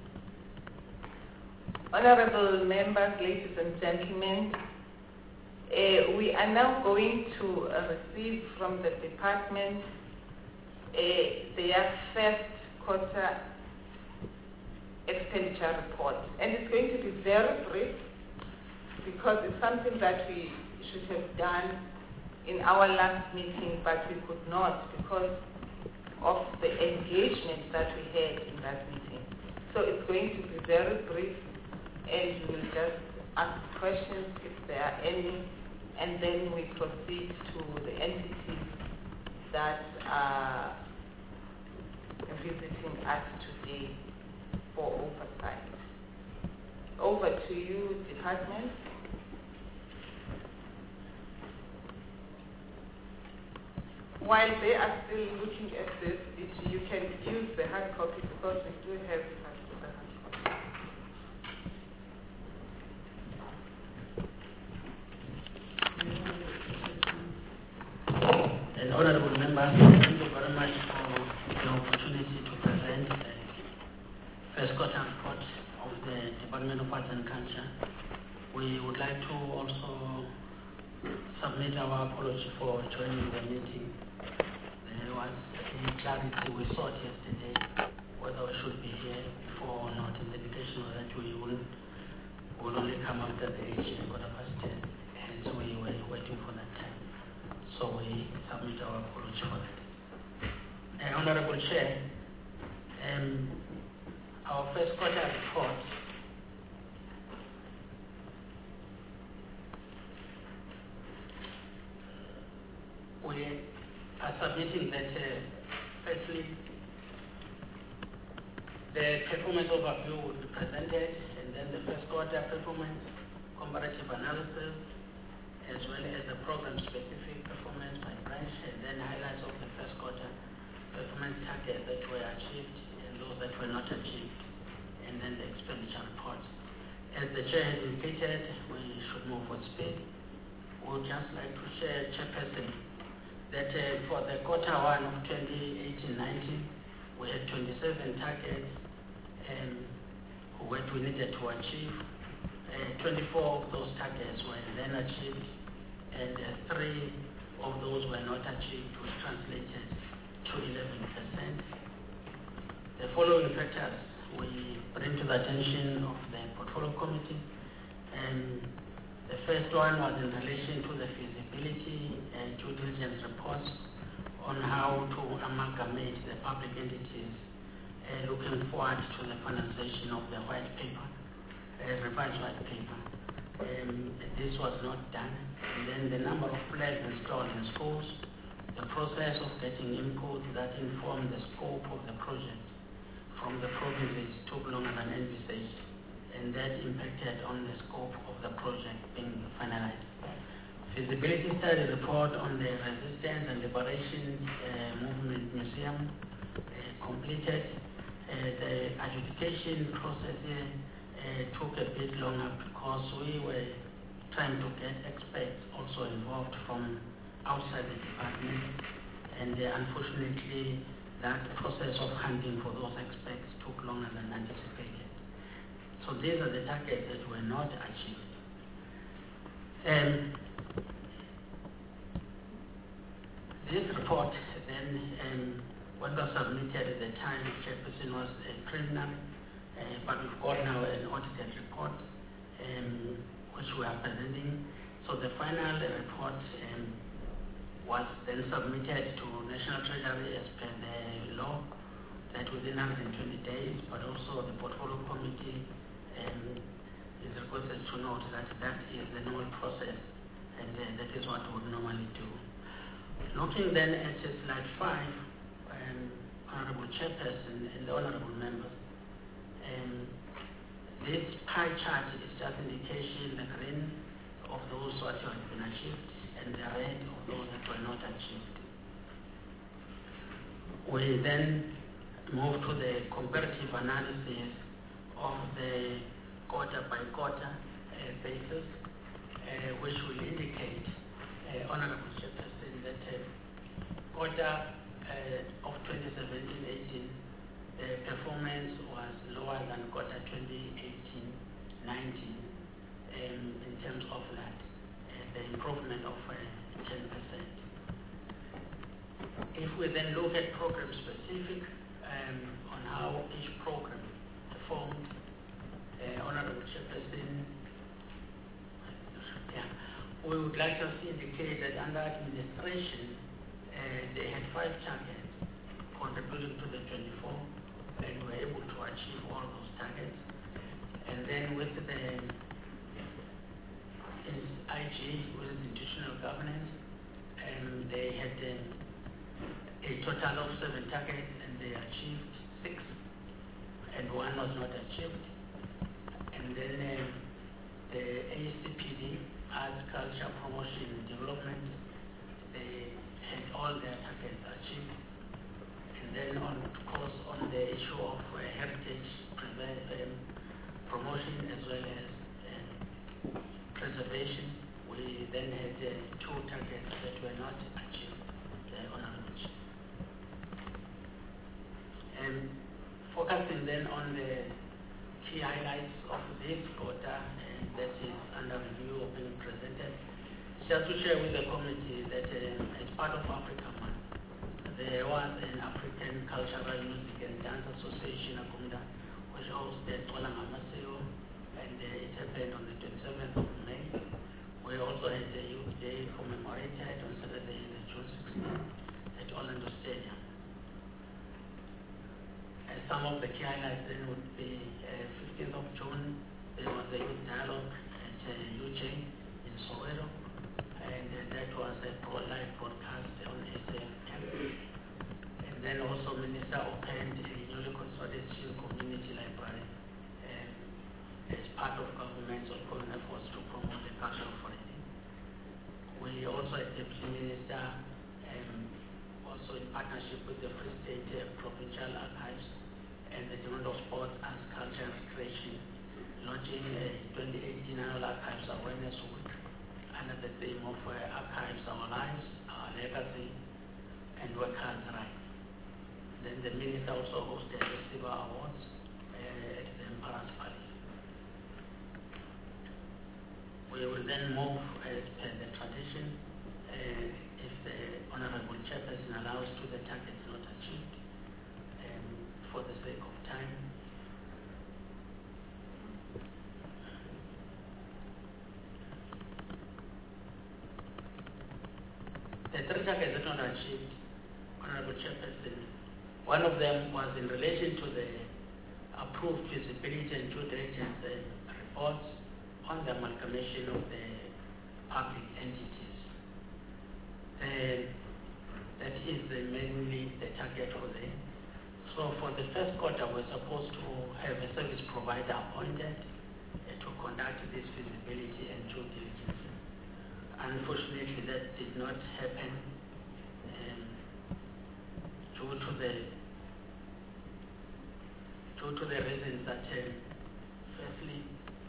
Honorable members, ladies and gentlemen, uh, we are now going to uh, receive from the department uh, their first quarter expenditure report. And it's going to be very brief because it's something that we should have done in our last meeting, but we could not because of the engagement that we had in that meeting. So it's going to be very brief, and we will just ask questions if there are any, and then we proceed to the entities that are visiting us today for oversight. Over to you, department. While they are still looking at this, it, you can use the hard copy because we do have the hard copy. And honorable members, thank you very much for the opportunity to present the first quarter report of the Department of Arts and Culture. We would like to also submit our apology for joining the meeting. There was a clarity we sought yesterday whether we should be here before or not. In the indication that we will, will only come after the age quarter past ten, and so we were waiting for that time. So we submit our apology for that. Uh, Honorable Chair, um, our first quarter report we are submitting that uh, firstly the performance overview will be presented, and then the first quarter performance comparative analysis, as well as the program-specific performance by branch, and then highlights of the first quarter performance targets that were achieved and those that were not achieved, and then the expenditure report. As the Chair has indicated, we should move with speed. We would just like to share, Chairperson, that uh, for the quarter one of twenty eighteen nineteen, we had twenty-seven targets um, what we needed to achieve. Uh, twenty-four of those targets were then achieved, and uh, three of those were not achieved, which translated to eleven percent. The following factors we bring to the attention of the Portfolio Committee. Um, the first one was in relation to the feasibility and due diligence reports on how to amalgamate the public entities uh, looking forward to the finalization of the white paper, uh, revised white paper. Um, this was not done. And then the number of flags installed in schools, the process of getting input that informed the scope of the project from the provinces took longer than envisaged, and that impacted on the scope of the project being finalized. Feasibility study report on the Resistance and Liberation uh, Movement Museum uh, completed. Uh, the adjudication process here uh, took a bit longer because we were trying to get experts also involved from outside the department, and uh, unfortunately that process of hunting for those experts took longer than anticipated. So these are the targets that were not achieved. Um, this report then, um, when was submitted at the time, Chairperson, was a preliminary, uh, but we've got now an audited report um, which we are presenting. So the final report um, was then submitted to National Treasury as per the law, that within one hundred twenty days, but also the Portfolio Committee um, is requested to note that that is the normal process, and uh, that is what we would normally do. Looking then at slide five, um, Honorable Chairperson and the Honorable Members, um, this pie chart is just indication, the green of those what have been achieved, and the red of those that were not achieved. We then move to the comparative analysis of the quarter by quarter uh, basis, uh, which will indicate, uh, Honorable Chairperson, that uh, quarter uh, of twenty seventeen eighteen, the performance was lower than quarter twenty eighteen nineteen um, in terms of that, uh, the improvement of uh, ten percent. If we then look at program specific um, on how each program performed. Uh, Honorable Chairperson, yeah, we would like to indicate that under administration, uh, they had five targets contributing to the twenty-four, and were able to achieve all those targets. And then with the I G, with institutional governance, and they had um, a total of seven targets, and they achieved six, and one was not achieved. And then um, the A C P D, Arts, Culture, Promotion, and Development, they had all their targets achieved. And then, on, of course, on the issue of uh, heritage prevent, um, promotion as well as um, preservation, we then had uh, two targets that were not achieved, uh, Honorable Chair. Um, focusing then on the key highlights of this quarter, and that is under review or being presented, just to share with the committee that um, as part of Africa Month, there was an African Cultural Music and Dance Association, ACUMDA, which hosted Xola Ngamasiko, and uh, it happened on the twenty-seventh of May. We also had the Youth Day commemorated on Saturday, the June sixteenth, at Orlando Stadium. Uh, some of the key highlights then would be uh, fifteenth of June, there was a youth dialogue at uh, U J in Soweto, and uh, that was a pro-live broadcast on S A F M. And then also Minister opened a newly consolidated community library um, as part of government's ongoing efforts to promote the culture of foreign. We also had Deputy Minister, um, also in partnership with the Free State uh, Provincial Archives and the Department of Sports, Arts, Culture and Recreation, launching a twenty eighteen Annual Archives Awareness Week under the theme of uh, Archives Our Lives, Our Legacy, and Workers' Rights. Then the Minister also hosted the Silver Awards uh, at the Emperor's Palace. We will then move as per the tradition, uh, if the Honorable Chairperson allows, to the targets not achieved, um, for the sake of time. The three targets that not achieved, Honorable Chairperson, one of them was in relation to the approved feasibility and due diligence uh, reports on the amalgamation of the public entities. Uh, that is uh, mainly the target for the. So for the first quarter, we're supposed to have a service provider appointed uh, to conduct this feasibility and due diligence. Unfortunately, that did not happen um, due to the due to the reasons that, uh, firstly,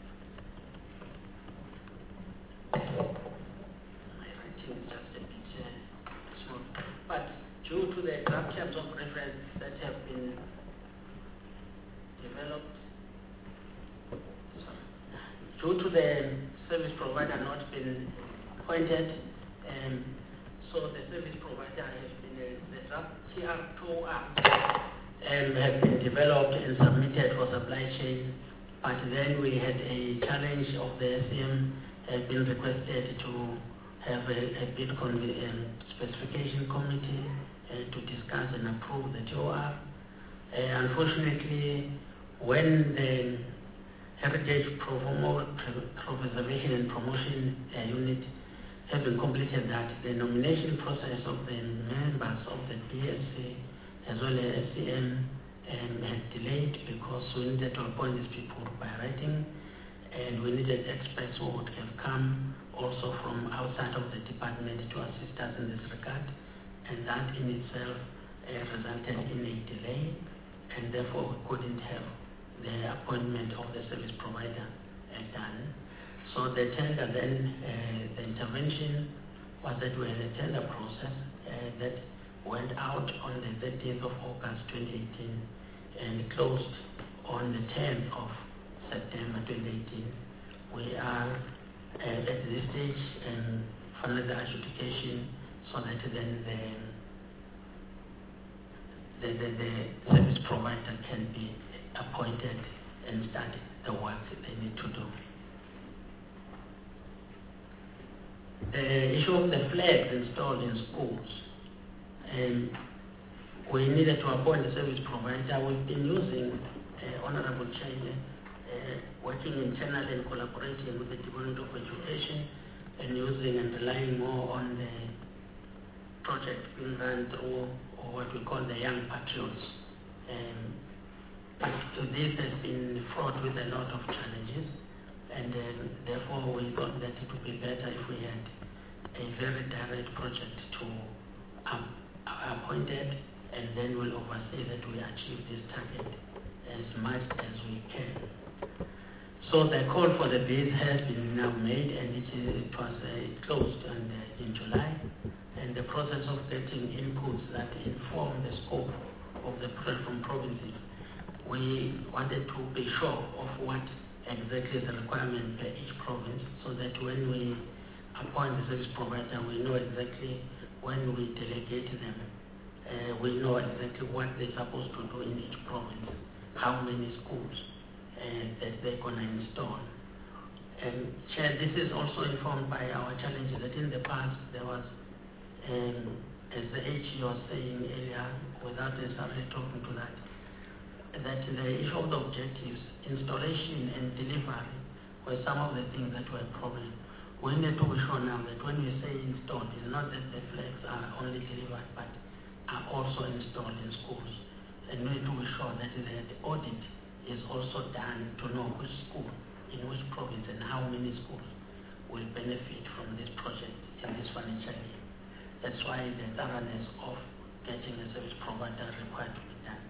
my writing is just a bit uh, small, but due to the draft terms of reference that have been developed, sorry, due to the service provider not being appointed, um, so the service provider has been, uh, the draft T R two Act um, have been developed and submitted for supply chain, but then we had a challenge of the S C M had been requested to have a, a bid con um, specification committee uh, to discuss and approve the T O R. Uh, unfortunately, when the Heritage Preservation and Promotion uh, Unit having completed that, the nomination process of the members of the B S C as well as S C M um, had delayed because we needed to appoint these people by writing, and we needed experts who would have come also from outside of the department to assist us in this regard, and that in itself uh, resulted in a delay, and therefore we couldn't have the appointment of the service provider uh, done. So the tender then, uh, the intervention was that we had a tender process uh, that went out on the thirtieth of August twenty eighteen and closed on the tenth of September twenty eighteen. We are uh, at this stage um, further adjudication so that then the, the, the, the service provider can be appointed and start the work they need to do. The issue of the flags installed in schools. Um, we needed to appoint a service provider. We've been using uh, Honorable Chair, uh, working internally and collaborating with the Department of Education and using and relying more on the project being run through or what we call the Young Patriots. Um, but this has been fraught with a lot of challenges, and um, therefore we thought that it would be better if we had a very direct project to um, appointed, and then we'll oversee that we achieve this target as much as we can. So the call for the bids has been now made, and it, is, it was uh, closed on, uh, in July, and the process of getting inputs that inform the scope of the project from provinces. We wanted to be sure of what exactly is the requirement per each province, so that when we appoint the service provider, we know exactly when we delegate them, uh, we know exactly what they're supposed to do in each province, how many schools uh, that they're going to install. And Chair, this is also informed by our challenges that in the past there was, um, as the H E was saying earlier, without necessarily talking to that, that the issue of the objectives, installation and delivery were some of the things that were a problem. We need to be sure now that when we say installed, it's not that the flags are only delivered, but are also installed in schools. And we need to be sure that the, the audit is also done to know which school, in which province, and how many schools will benefit from this project in this financial year. That's why the thoroughness of getting a service provider required to be done.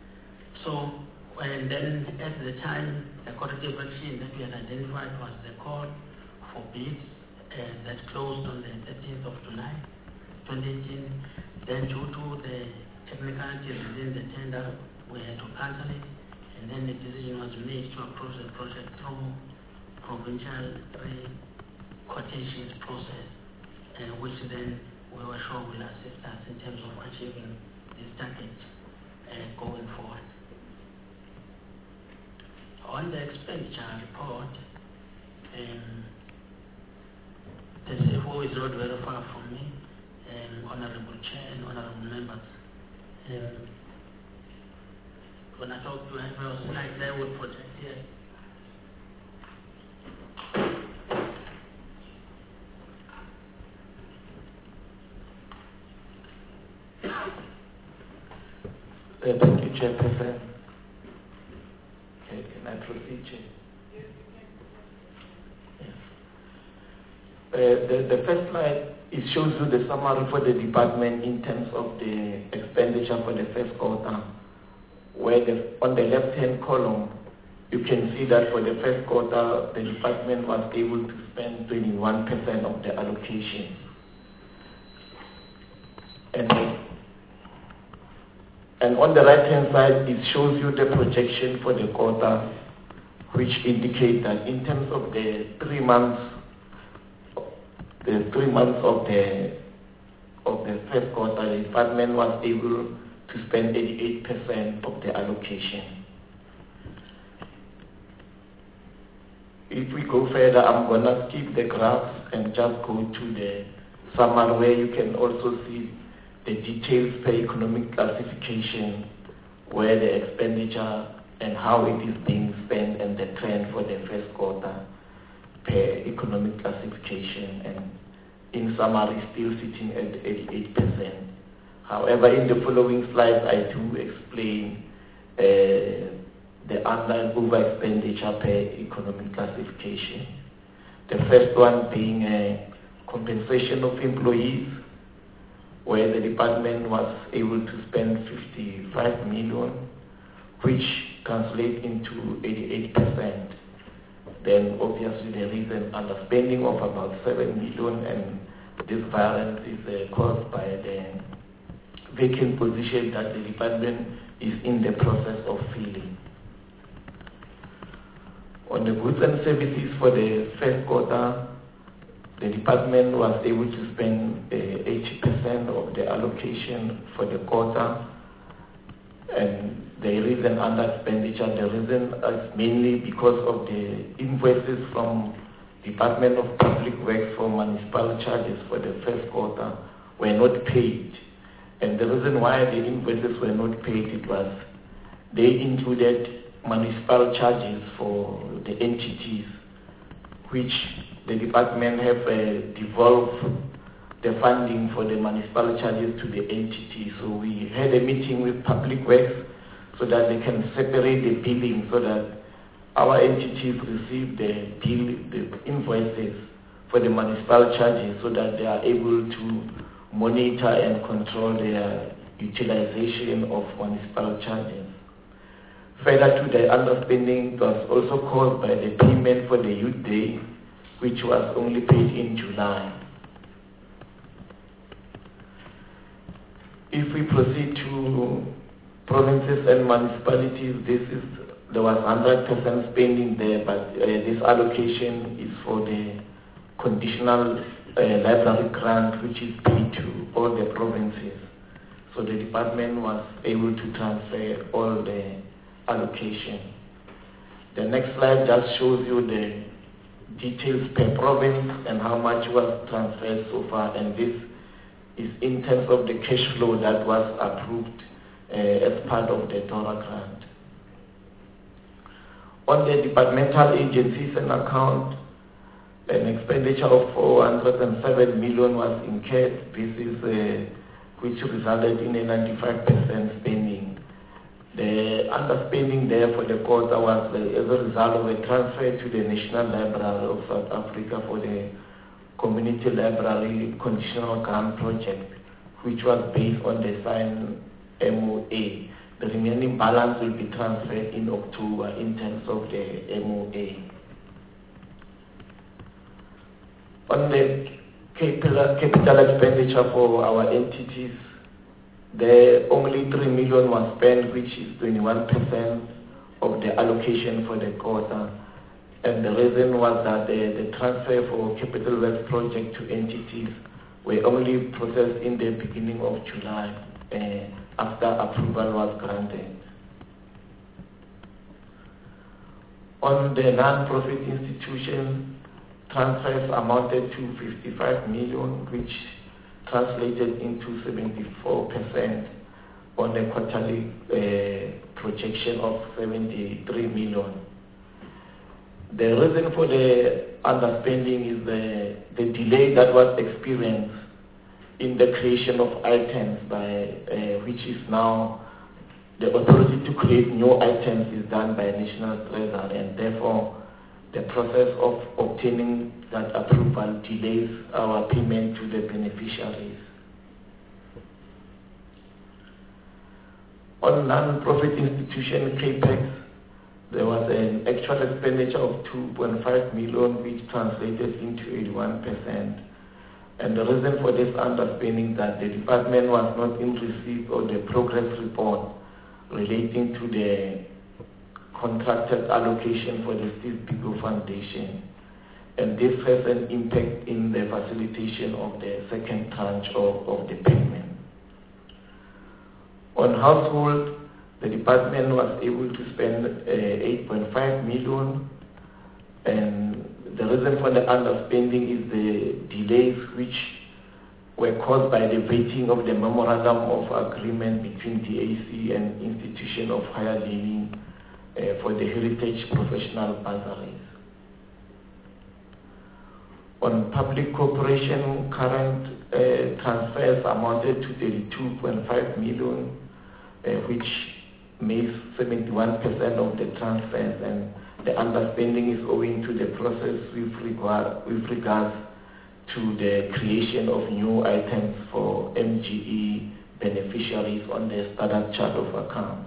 So, and then at the time, the corrective action that we had identified was the call for bids uh, that closed on the thirteenth of July, twenty eighteen. Then due to the technicalities within the tender, we had to cancel it, and then the decision was made to approach the project through provincial quotations process, uh, which then we were sure will assist us in terms of achieving this target uh, going forward. On the expenditure report, um, the C F O is not very far from me, um, Honorable Chair and Honorable Members. Um, when I talk to him, I was like, they would project here. Uh, thank you, Chairperson. Okay, can I proceed, Chair? Yes, you can. Uh, the, the first slide, it shows you the summary for the department in terms of the expenditure for the first quarter, where the, on the left-hand column, you can see that for the first quarter, the department was able to spend twenty-one percent of the allocation. And the, And on the right-hand side, it shows you the projection for the quarter, which indicate that in terms of the three months, the three months of the of the first quarter, the department was able to spend eighty-eight percent of the allocation. If we go further, I'm gonna skip the graphs and just go to the summary where you can also see the details per economic classification, where the expenditure and how it is being spent and the trend for the first quarter per economic classification, and in summary still sitting at eighty-eight percent. However, in the following slides I do explain uh, the underlying over expenditure per economic classification. The first one being a compensation of employees, where the department was able to spend fifty-five million, which translates into eighty-eight percent. Then obviously there is an underspending of about seven million, and this variance is uh, caused by the vacant position that the department is in the process of filling. On the goods and services for the first quarter, the department was able to spend uh, eighty percent of the allocation for the quarter, and there is an under-expenditure. The reason is mainly because of the invoices from Department of Public Works for municipal charges for the first quarter were not paid. And the reason why the invoices were not paid, it was they included municipal charges for the entities, which the department have uh, devolved the funding for the municipal charges to the entity. So we had a meeting with Public Works so that they can separate the billing so that our entities receive the bill, the invoices for the municipal charges so that they are able to monitor and control their utilization of municipal charges. Further to the underspending was also caused by the payment for the Youth Day, which was only paid in July. If we proceed to provinces and municipalities, this is there was one hundred percent spending there, but uh, this allocation is for the conditional uh, library grant, which is paid to all the provinces. So the department was able to transfer all the allocation. The next slide just shows you the details per province and how much was transferred so far, and this is in terms of the cash flow that was approved uh, as part of the DORA grant. On the departmental agencies and account, an expenditure of four hundred seven million was incurred. This is uh, which resulted in a ninety-five percent spending. The underspending there for the quarter was uh, as a result of a transfer to the National Library of South Africa for the Community Library Conditional Grant Project, which was based on the signed M O A. The remaining balance will be transferred in October in terms of the M O A. On the capital, capital expenditure for our entities, the only three million was spent, which is twenty-one percent of the allocation for the quarter. And the reason was that the, the transfer for capital works project to entities were only processed in the beginning of July uh, after approval was granted. On the non-profit institution, transfers amounted to fifty-five million, which translated into seventy-four percent on the quarterly uh, projection of seventy-three million. The reason for the underspending is the, the delay that was experienced in the creation of items by uh, which is now the authority to create new items is done by National Treasury, and therefore the process of obtaining that approval delays our payment to the beneficiaries. On non-profit institution CAPEX, there was an actual expenditure of two point five million, which translated into eighty-one percent. And the reason for this underspending is that the department was not in receipt of the progress report relating to the contracted allocation for the Steve Biko Foundation. And this has an impact in the facilitation of the second tranche of, of the payment. On household, the department was able to spend uh, eight point five million, and the reason for the underspending is the delays which were caused by the waiting of the memorandum of agreement between D A C and Institution of Higher Learning uh, for the Heritage Professional Bursaries. On public cooperation, current uh, transfers amounted to thirty-two point five million, uh, which makes seventy-one percent of the transfers, and the underspending is owing to the process with regard with regards to the creation of new items for M G E beneficiaries on the standard chart of accounts.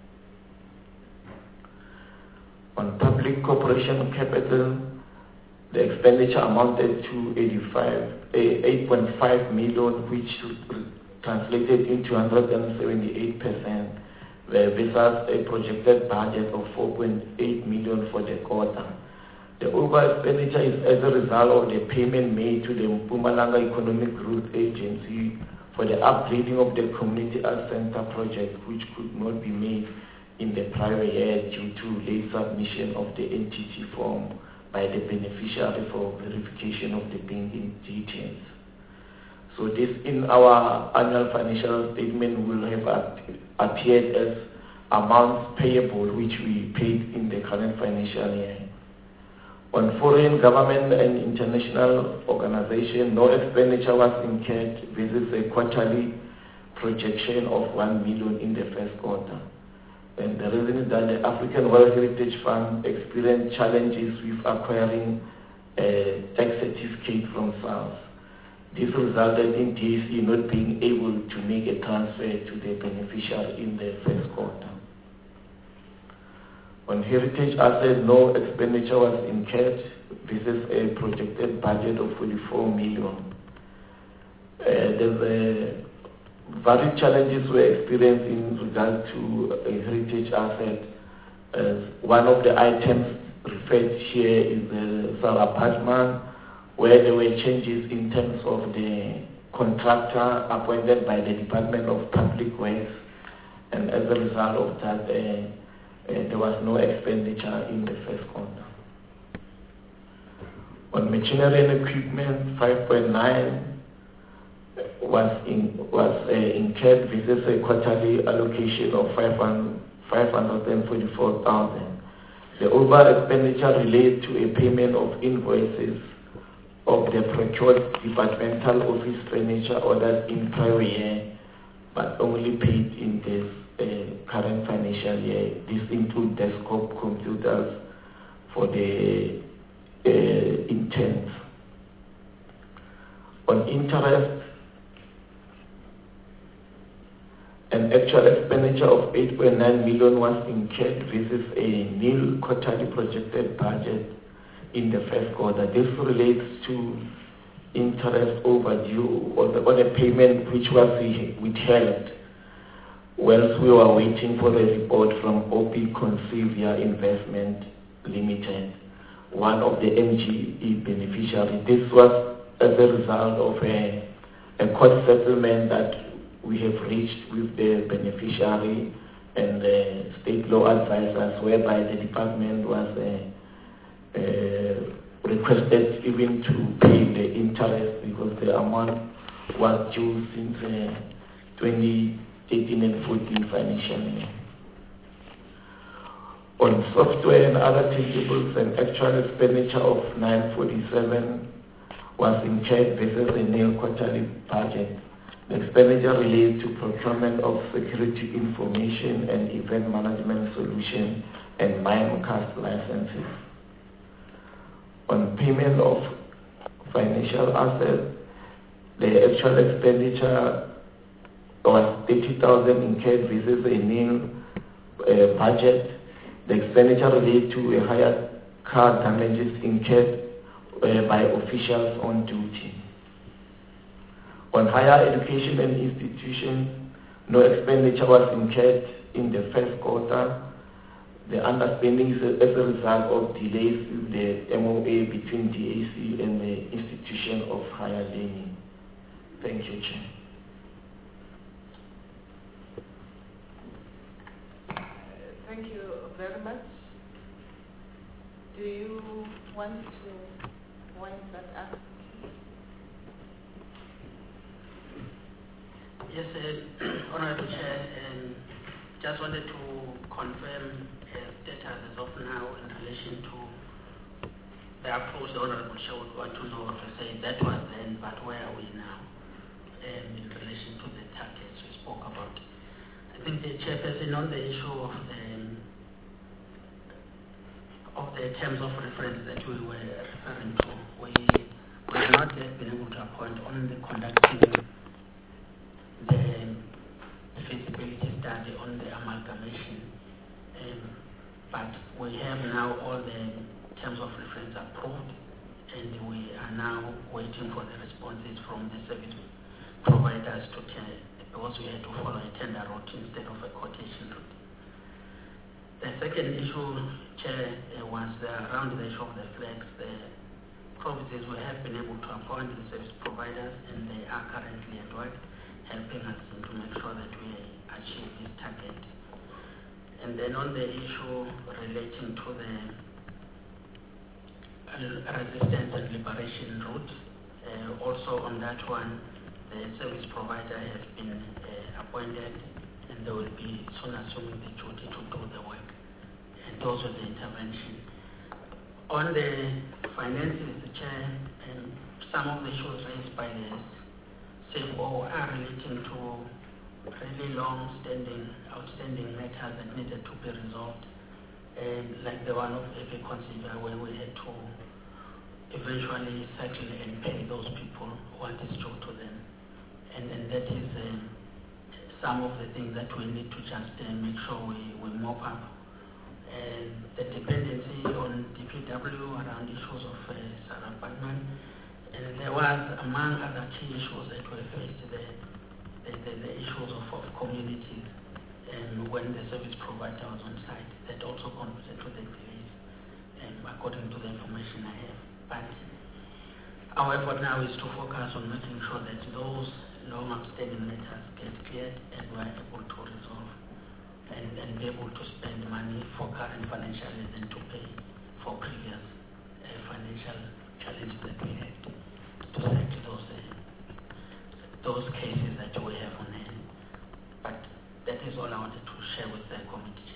On public corporation capital, the expenditure amounted to eight point five million, which translated into one hundred seventy-eight percent. Versus a projected budget of four point eight million for the quarter. The over expenditure is as a result of the payment made to the Mpumalanga Economic Growth Agency for the upgrading of the Community Arts Center project, which could not be made in the prior year due to late submission of the N T T form by the beneficiary for verification of the banking details. So this in our annual financial statement will have appeared as amounts payable which we paid in the current financial year. On foreign government and international organization, no expenditure was incurred. This is a quarterly projection of one million in the first quarter. And the reason is that the African World Heritage Fund experienced challenges with acquiring a tax certificate from SARS. This resulted in D A C not being able to make a transfer to the beneficiary in the first quarter. On heritage assets, no expenditure was incurred. This is a projected budget of forty-four million. Uh, there's a various challenges were experienced in regard to a heritage asset. Uh, one of the items referred here is the Sarah Patman, where there were changes in terms of the contractor appointed by the Department of Public Works, and as a result of that, uh, uh, there was no expenditure in the first quarter. On machinery and equipment, five point nine was in, was uh, incurred. This is a quarterly allocation of five hundred forty-four thousand. The overall expenditure relates to a payment of invoices of the procured departmental office furniture orders in prior year, but only paid in this uh, current financial year. This includes desktop computers for the uh, interns. On interest, an actual expenditure of eight point nine million was incurred. This is a nil quarterly projected budget in the first quarter. This relates to interest overdue or the, or the payment which was withheld whilst we were waiting for the report from O P Concivia Investment Limited, one of the M G E beneficiaries. This was as a result of a, a court settlement that we have reached with the beneficiary and the state law advisors, whereby the department was uh, uh, requested even to pay the interest because the amount was due since uh, twenty eighteen and fourteen financial year. On software and other tangibles, an actual expenditure of nine forty-seven was incurred versus a nil quarterly budget. The expenditure relates to procurement of security information and event management solution and Mimecast licenses. On payment of financial assets, the actual expenditure was thirty thousand incurred versus a nil uh, budget. The expenditure relates to a higher car damages incurred uh, by officials on duty. On higher education and institutions, no expenditure was incurred in the first quarter. The understanding is as a result of delays with the M O A between D A C and the institution of higher learning. Thank you, Chair. Thank you very much. Do you want to wind that up? Yes, uh, Honorable Chair, um, just wanted to confirm uh, status as of now in relation to the approach the Honorable Chair would want to know to say that was then, but where are we now um, in relation to the targets we spoke about. I think the Chairperson on the issue of the, of the terms of reference that we were referring to, we, we have not yet been able to appoint on the conducting the feasibility study on the amalgamation, um, but we have now all the terms of reference approved, and we are now waiting for the responses from the service providers to tender, because we had to follow a tender route instead of a quotation route. The second issue, Chair, uh, was uh, around the issue of the flags. The provinces we have been able to appoint the service providers, and they are currently at work helping us to make sure that we achieve this target. And then on the issue relating to the uh, resistance and liberation route, uh, also on that one, the service provider has been uh, appointed, and they will be soon assuming the duty to do the work. And those were the intervention. On the finances, the chair, and some of the issues raised by the C F O are relating to really long-standing, outstanding matters that needed to be resolved, and like the one of Epi Consider, where we had to eventually settle and pay those people what is due to them. And, and that is uh, some of the things that we need to just uh, make sure we, we mop up. And the dependency on D P W around issues of uh, Sarah Batman, and there was, among other key issues that were faced there, the, the, the issues of, of communities, and when the service provider was on site, that also contributed to the delays, um, according to the information I have. But our effort now is to focus on making sure that those long outstanding matters get cleared and we are able to resolve and, and be able to spend money for current financial year than to pay for previous uh, financial challenges that we had to settle those uh, those cases that we have on hand. But that is all I wanted to share with the committee.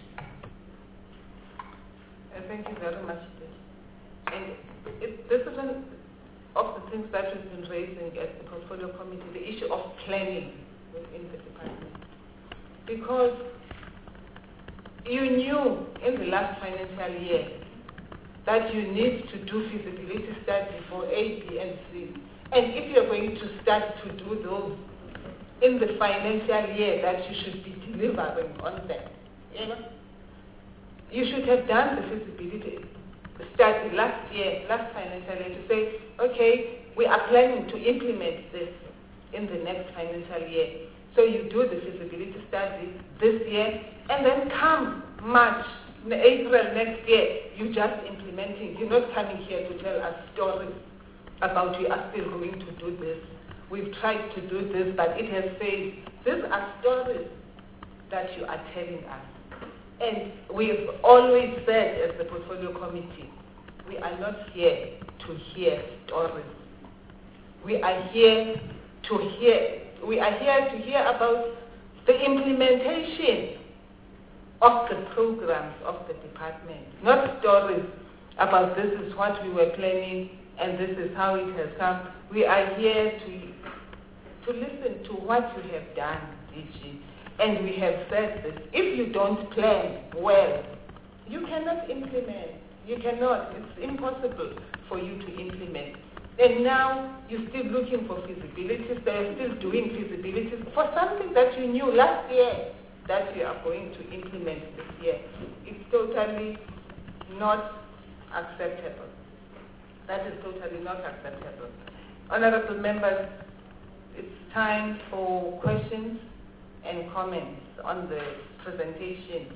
Uh, thank you very much. And it, this is one of the things that we've been raising at the portfolio committee, the issue of planning within the department. Because you knew in the last financial year that you need to do feasibility study for A, B, and C. And if you're going to start to do those in the financial year that you should be delivering on them, you know, you should have done the feasibility study last year, last financial year, to say, okay, we are planning to implement this in the next financial year. So you do the feasibility study this year, and then come March, April next year, you're just implementing. You're not coming here to tell us stories about we are still going to do this. We've tried to do this, but it has failed. These are stories that you are telling us. And we've always said as the portfolio committee, we are not here to hear stories. We are here to hear, we are here to hear about the implementation of the programs of the department, not stories about this is what we were planning and this is how it has come. We are here to, to listen to what you have done, D G. And we have said this. If you don't plan well, you cannot implement. You cannot. It's impossible for you to implement. And now you're still looking for feasibilities. They're still doing feasibilities for something that you knew last year that you are going to implement this year. It's totally not acceptable. That is totally not acceptable. Honorable members, it's time for questions and comments on the presentation.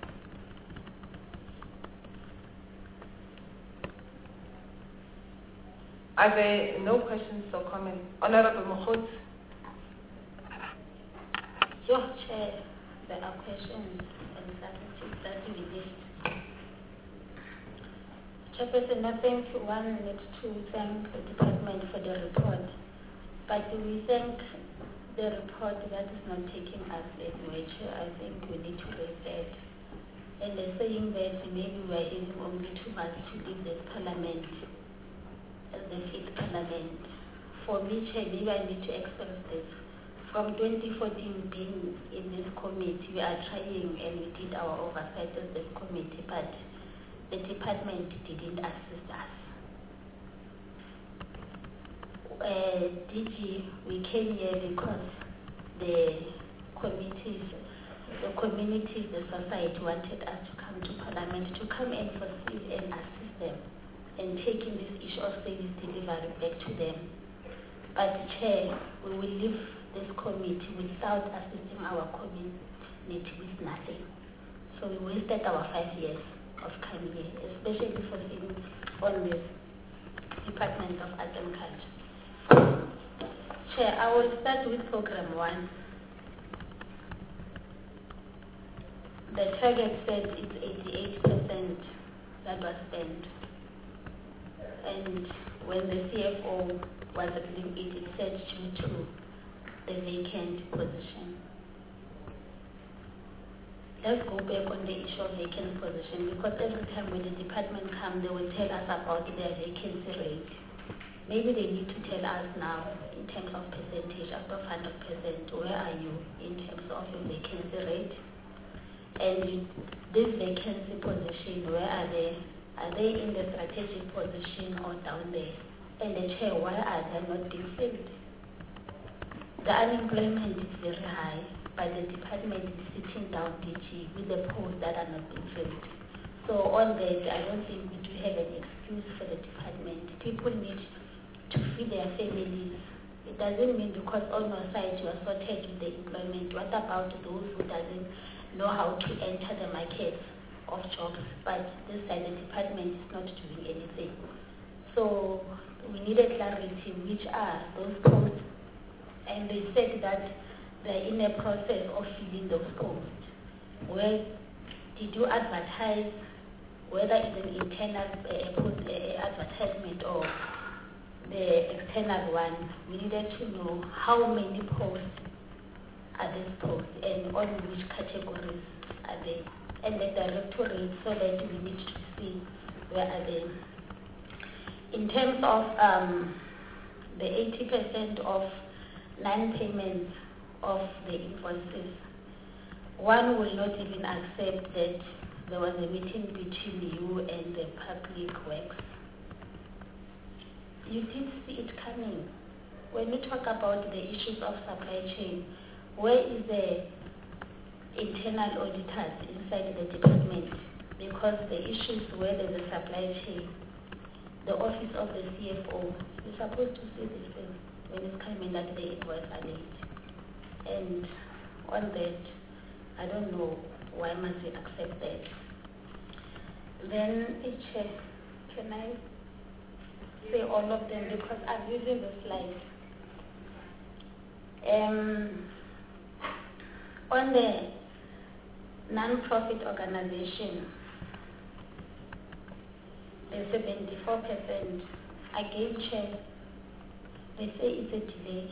Are there no questions or comments? Honorable Mokhotsi. Your Chair, there are questions and statistics that we missed. Chairperson, I think one needs to thank the department for the report, but we thank the report that is not taking us anywhere. I think we need to raise that. And they're saying that maybe we are having only two months to leave this parliament, as the fifth parliament. For me, Chair, maybe I need to express this. From twenty fourteen being in this committee, we are trying and we did our oversight as this committee, but the department didn't assist us. Uh, D G, we came here because the committees, the communities, the society wanted us to come to Parliament to come and foresee and assist them and taking this issue of service delivery back to them. But Chair, we will leave this committee without assisting our community with nothing. So we wasted our five years of coming here, especially focusing on this Department of Arts and Culture. Chair, I will start with program one. the target said it's eighty-eight percent that was spent. And when the C F O was reading it, it said due to the vacant position. Let's go back on the issue of vacant position, because every time when the department comes, they will tell us about their vacancy rate. Maybe they need to tell us now, in terms of percentage, out of one hundred percent, where are you in terms of your vacancy rate? And this vacancy position, where are they? Are they in the strategic position or down there? And the chair, why are they not being filled? The unemployment is very high, but the department is sitting down D G with the posts that are not being filled. So on that, I don't think we do have an excuse for the department. People need to feed their families. It doesn't mean because on our side you are sorted with the employment. What about those who doesn't know how to enter the market of jobs, but this side the department is not doing anything? So we needed clarity, which are those posts, and they said that they're in a process of filling those posts. Where did you advertise, whether it's an internal uh, post, uh, advertisement or the external one? We needed to know how many posts are these posts and on which categories are they, and the directorate, so that we need to see where are they. In terms of um, the eighty percent of non-payments of the invoices, one will not even accept that there was a meeting between you and the public works. You did see it coming. When we talk about the issues of supply chain, where is the internal auditors inside the department? Because the issues where there's a supply chain, the office of the C F O is supposed to see this thing when it's coming that the invoice are late. And on that, I don't know why must we accept that. Then, Chair, can I say all of them because I'm using the slide. Um, on the non-profit organization, the seventy-four percent, again, Chair, they say it's a delay.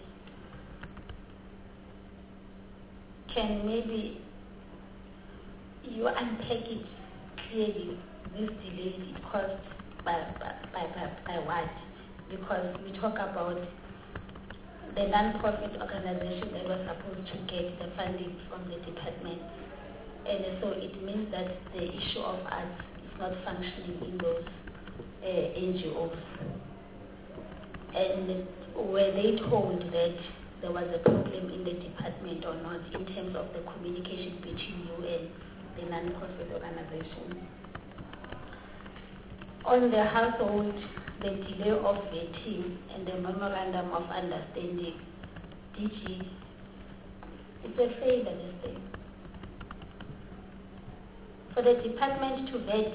Can maybe you unpack it clearly, this delay is caused by, by, by, by, by what? Because we talk about the non-profit organization that was supposed to get the funding from the department. And so it means that the issue of arts is not functioning in those uh, N G Os. And were they told that there was a problem in the department or not in terms of the communication between you and the non-profit organization? On the household, the delay of vetting and the memorandum of understanding, D G, it's a failure, this thing. For the department to vet,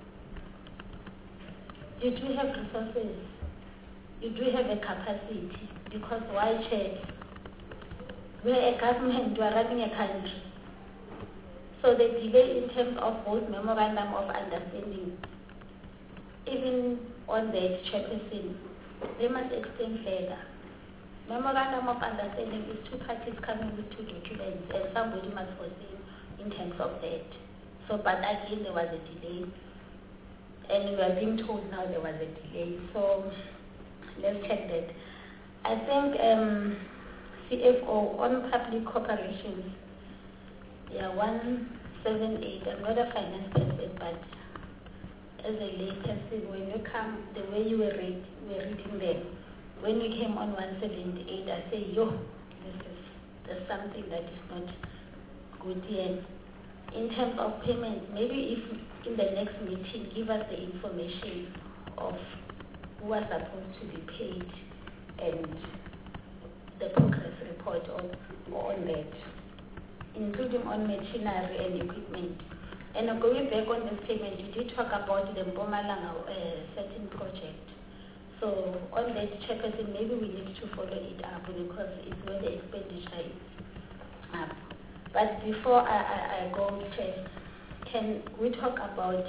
you do have resources, you do have a capacity, because why, Chair? We're a government, we are running a country. So the delay in terms of both memorandum of understanding, even on the chairperson, they must extend further. Memorandum of understanding is two parties coming with two documents, and somebody must foresee in terms of that. So, but again, there was a delay, and we are being told now there was a delay. So, let's check that. I think um, C F O on public corporations, yeah, one seven eight. I'm not a finance person, but as a lay person, when you come, the way you were, read, were reading them, when you came on one seventy-eight, I say, yo, this is there's something that is not good here. In terms of payment, maybe if in the next meeting, give us the information of who are supposed to be paid and the progress report on, on that, including on machinery and equipment. And going back on this payment, you did talk about the Mpumalanga uh, certain project. So on that, Chairperson, maybe we need to follow it up because it's where the expenditure is up. But before I, I, I go, Chair, can we talk about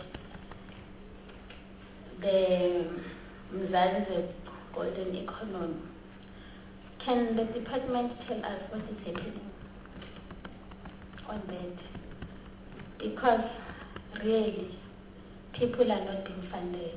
the Mzansi golden economy? Can the department tell us what is happening on that? Because really, people are not being funded.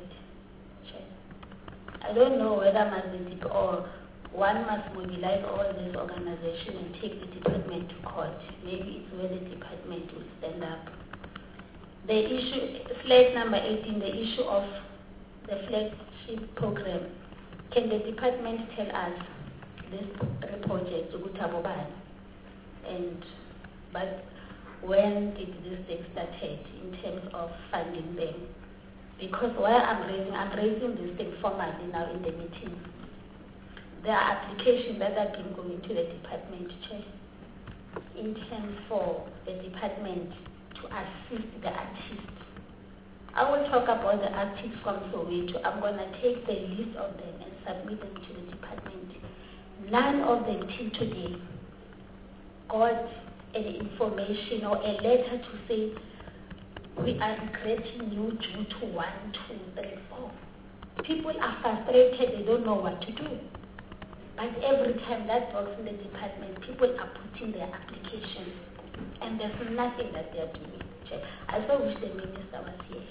I don't know whether must the or one must mobilize all this organization and take the department to court. Maybe it's where the department will stand up. The issue, slide number eighteen, the issue of the flagship program. Can the department tell us this project, Utaboban, and but when did this thing started in terms of funding them? Because while I'm raising, I'm raising this thing formally now in the meeting. There are applications that have been going to the department chair in terms for the department to assist the artists. I will talk about the artists from Soweto. I'm going to take the list of them and submit them to the department. None of them till today got any information or a letter to say, we are regretting you due to one, two, three, four. People are frustrated, they don't know what to do. But every time that works in the department, people are putting their applications, and there's nothing that they are doing. I so wish the minister was here.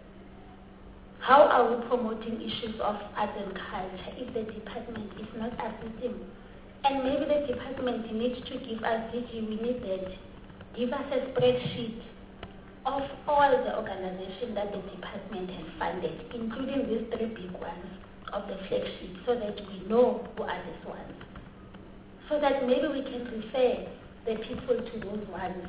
How are we promoting issues of art and culture if the department is not assisting? And maybe the department needs to give us, D G, we need that. Give us a spreadsheet of all the organizations that the department has funded, including these three big ones of the flagship, so that we know who are these ones. So that maybe we can refer the people to those ones.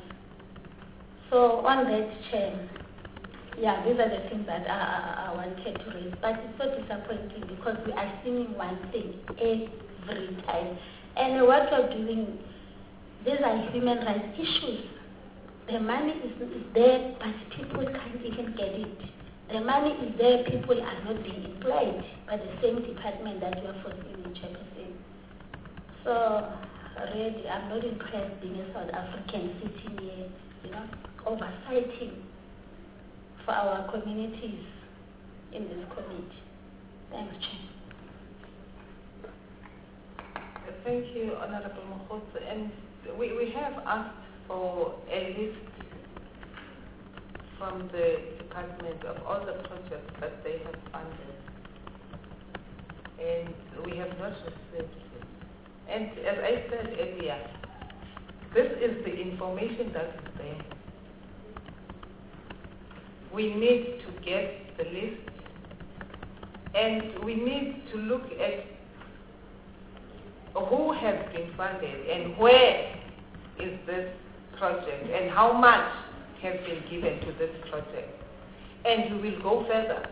So on that, Chair, yeah, these are the things that I, I, I wanted to raise. But it's so disappointing because we are seeing one thing every time. And what we're doing, these are human rights issues. The money is, is there, but people can't even get it. The money is there, people are not being employed by the same department that you are forcing in Chairperson. So, really, I'm not impressed being a South African sitting here, you know, oversighting for our communities in this committee. Thanks, Chair. Thank you, Honorable Mokgotsi. And we, we have asked for a list from the department of all the projects that they have funded. And we have not received it. And as I said earlier, this is the information that is there. We need to get the list, and we need to look at who has been funded and where is this project and how much has been given to this project. And we will go further.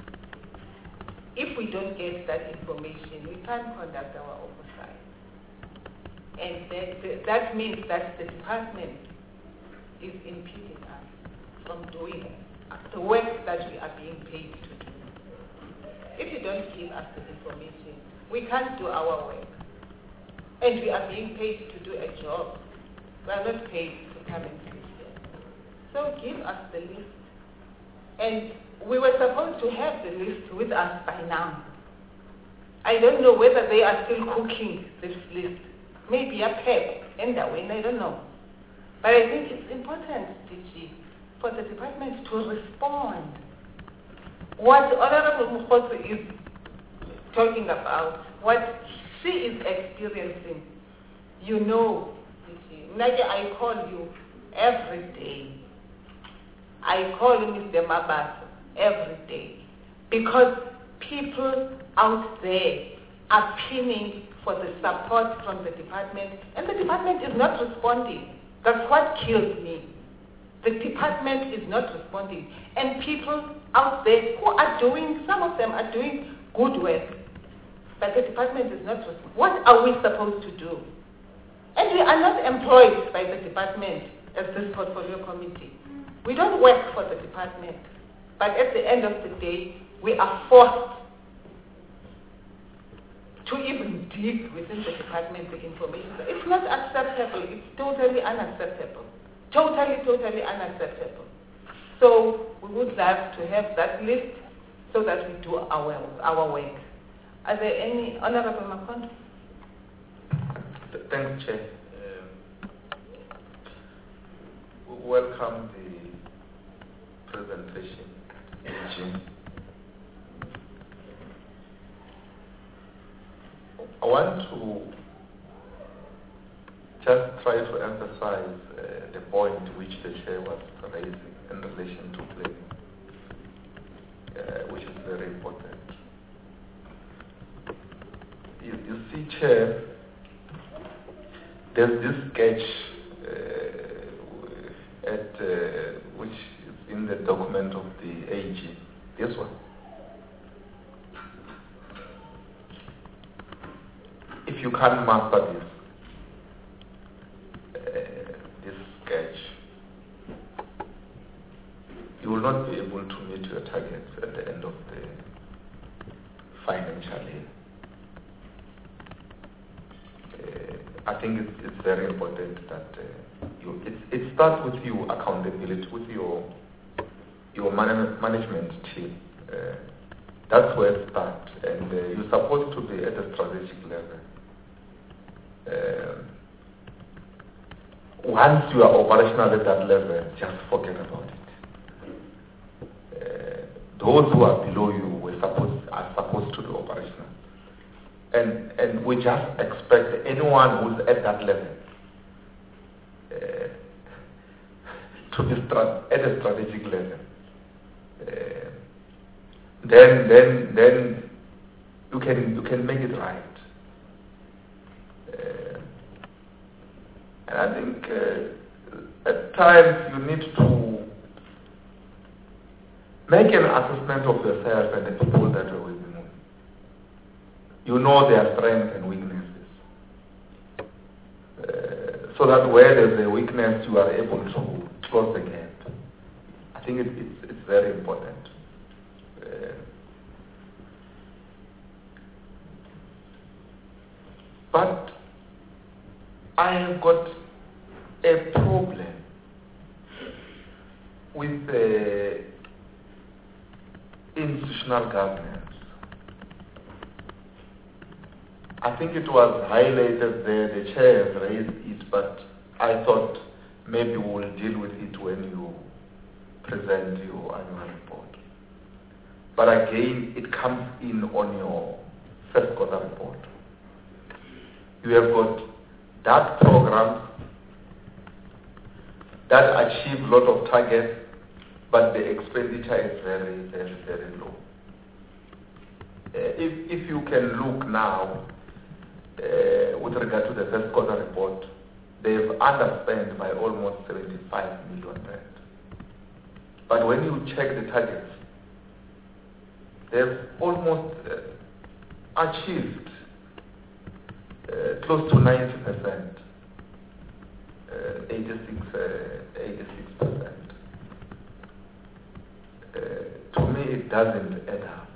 If we don't get that information, we can't conduct our oversight. And that, that means that the department is impeding us from doing the work that we are being paid to do. If you don't give us the information, we can't do our work. And we are being paid to do a job. We are not paid to come and sit here. So give us the list. And we were supposed to have the list with us by now. I don't know whether they are still cooking this list. Maybe a pep and a win, I don't know. But I think it's important, D G, for the department to respond. What Honorable Mokgotsi is talking about, what she is experiencing, you know, D G. Like I call you every day. I call Mister Mabasa every day because people out there are pinning for the support from the department, and the department is not responding. That's what kills me. The department is not responding, and people out there who are doing, some of them are doing good work, but the department is not responding. What are we supposed to do? And we are not employed by the department as this portfolio committee. We don't work for the department, but at the end of the day, we are forced to even dig within the department the information. It's not acceptable. It's totally unacceptable. Totally, totally unacceptable. So we would like to have that list so that we do our, our work. Are there any, Honorable Makondo? Thanks, Chair. Um, welcome the presentation, Jim. I want to just try to emphasize uh, the point which the Chair was raising in relation to planning, uh, which is very important. You, you see, Chair, there's this sketch uh, at uh, which is in the document of the A G. This one. If you can't master this, uh, this sketch, you will not be able to meet your targets at the end of the financial year. Uh, I think it's, it's very important that uh, you, it, it starts with you accountability, with your your man- management team. Uh, that's where it starts, and uh, you're supposed to be at a strategic level. Uh, once you are operational at that level, just forget about it. Uh, those who are below you were supposed, are supposed to be operational. And, and we just expect anyone who's at that level uh, to be strat- at a strategic level. Uh, then, then, then you can you can make it right. Uh, and I think uh, at times you need to make an assessment of yourself and the people that are with you. You know their strengths and weaknesses. Uh, so that where there's a weakness, you are able to close the gap. I think it, it's, it's very important. Uh, but I have got a problem with the institutional governance. I think it was highlighted there, the chair has raised it, but I thought maybe we'll deal with it when you present your annual report. But again, it comes in on your first quarter report. You have got that program that achieve a lot of targets, but the expenditure is very, very, very low. Uh, if, if you can look now, uh, with regard to the first quarter report, they've underspent by almost seventy-five million rand. But when you check the targets, they've almost uh, achieved uh, close to ninety percent, uh, eighty-six percent. Uh, to me, it doesn't add up.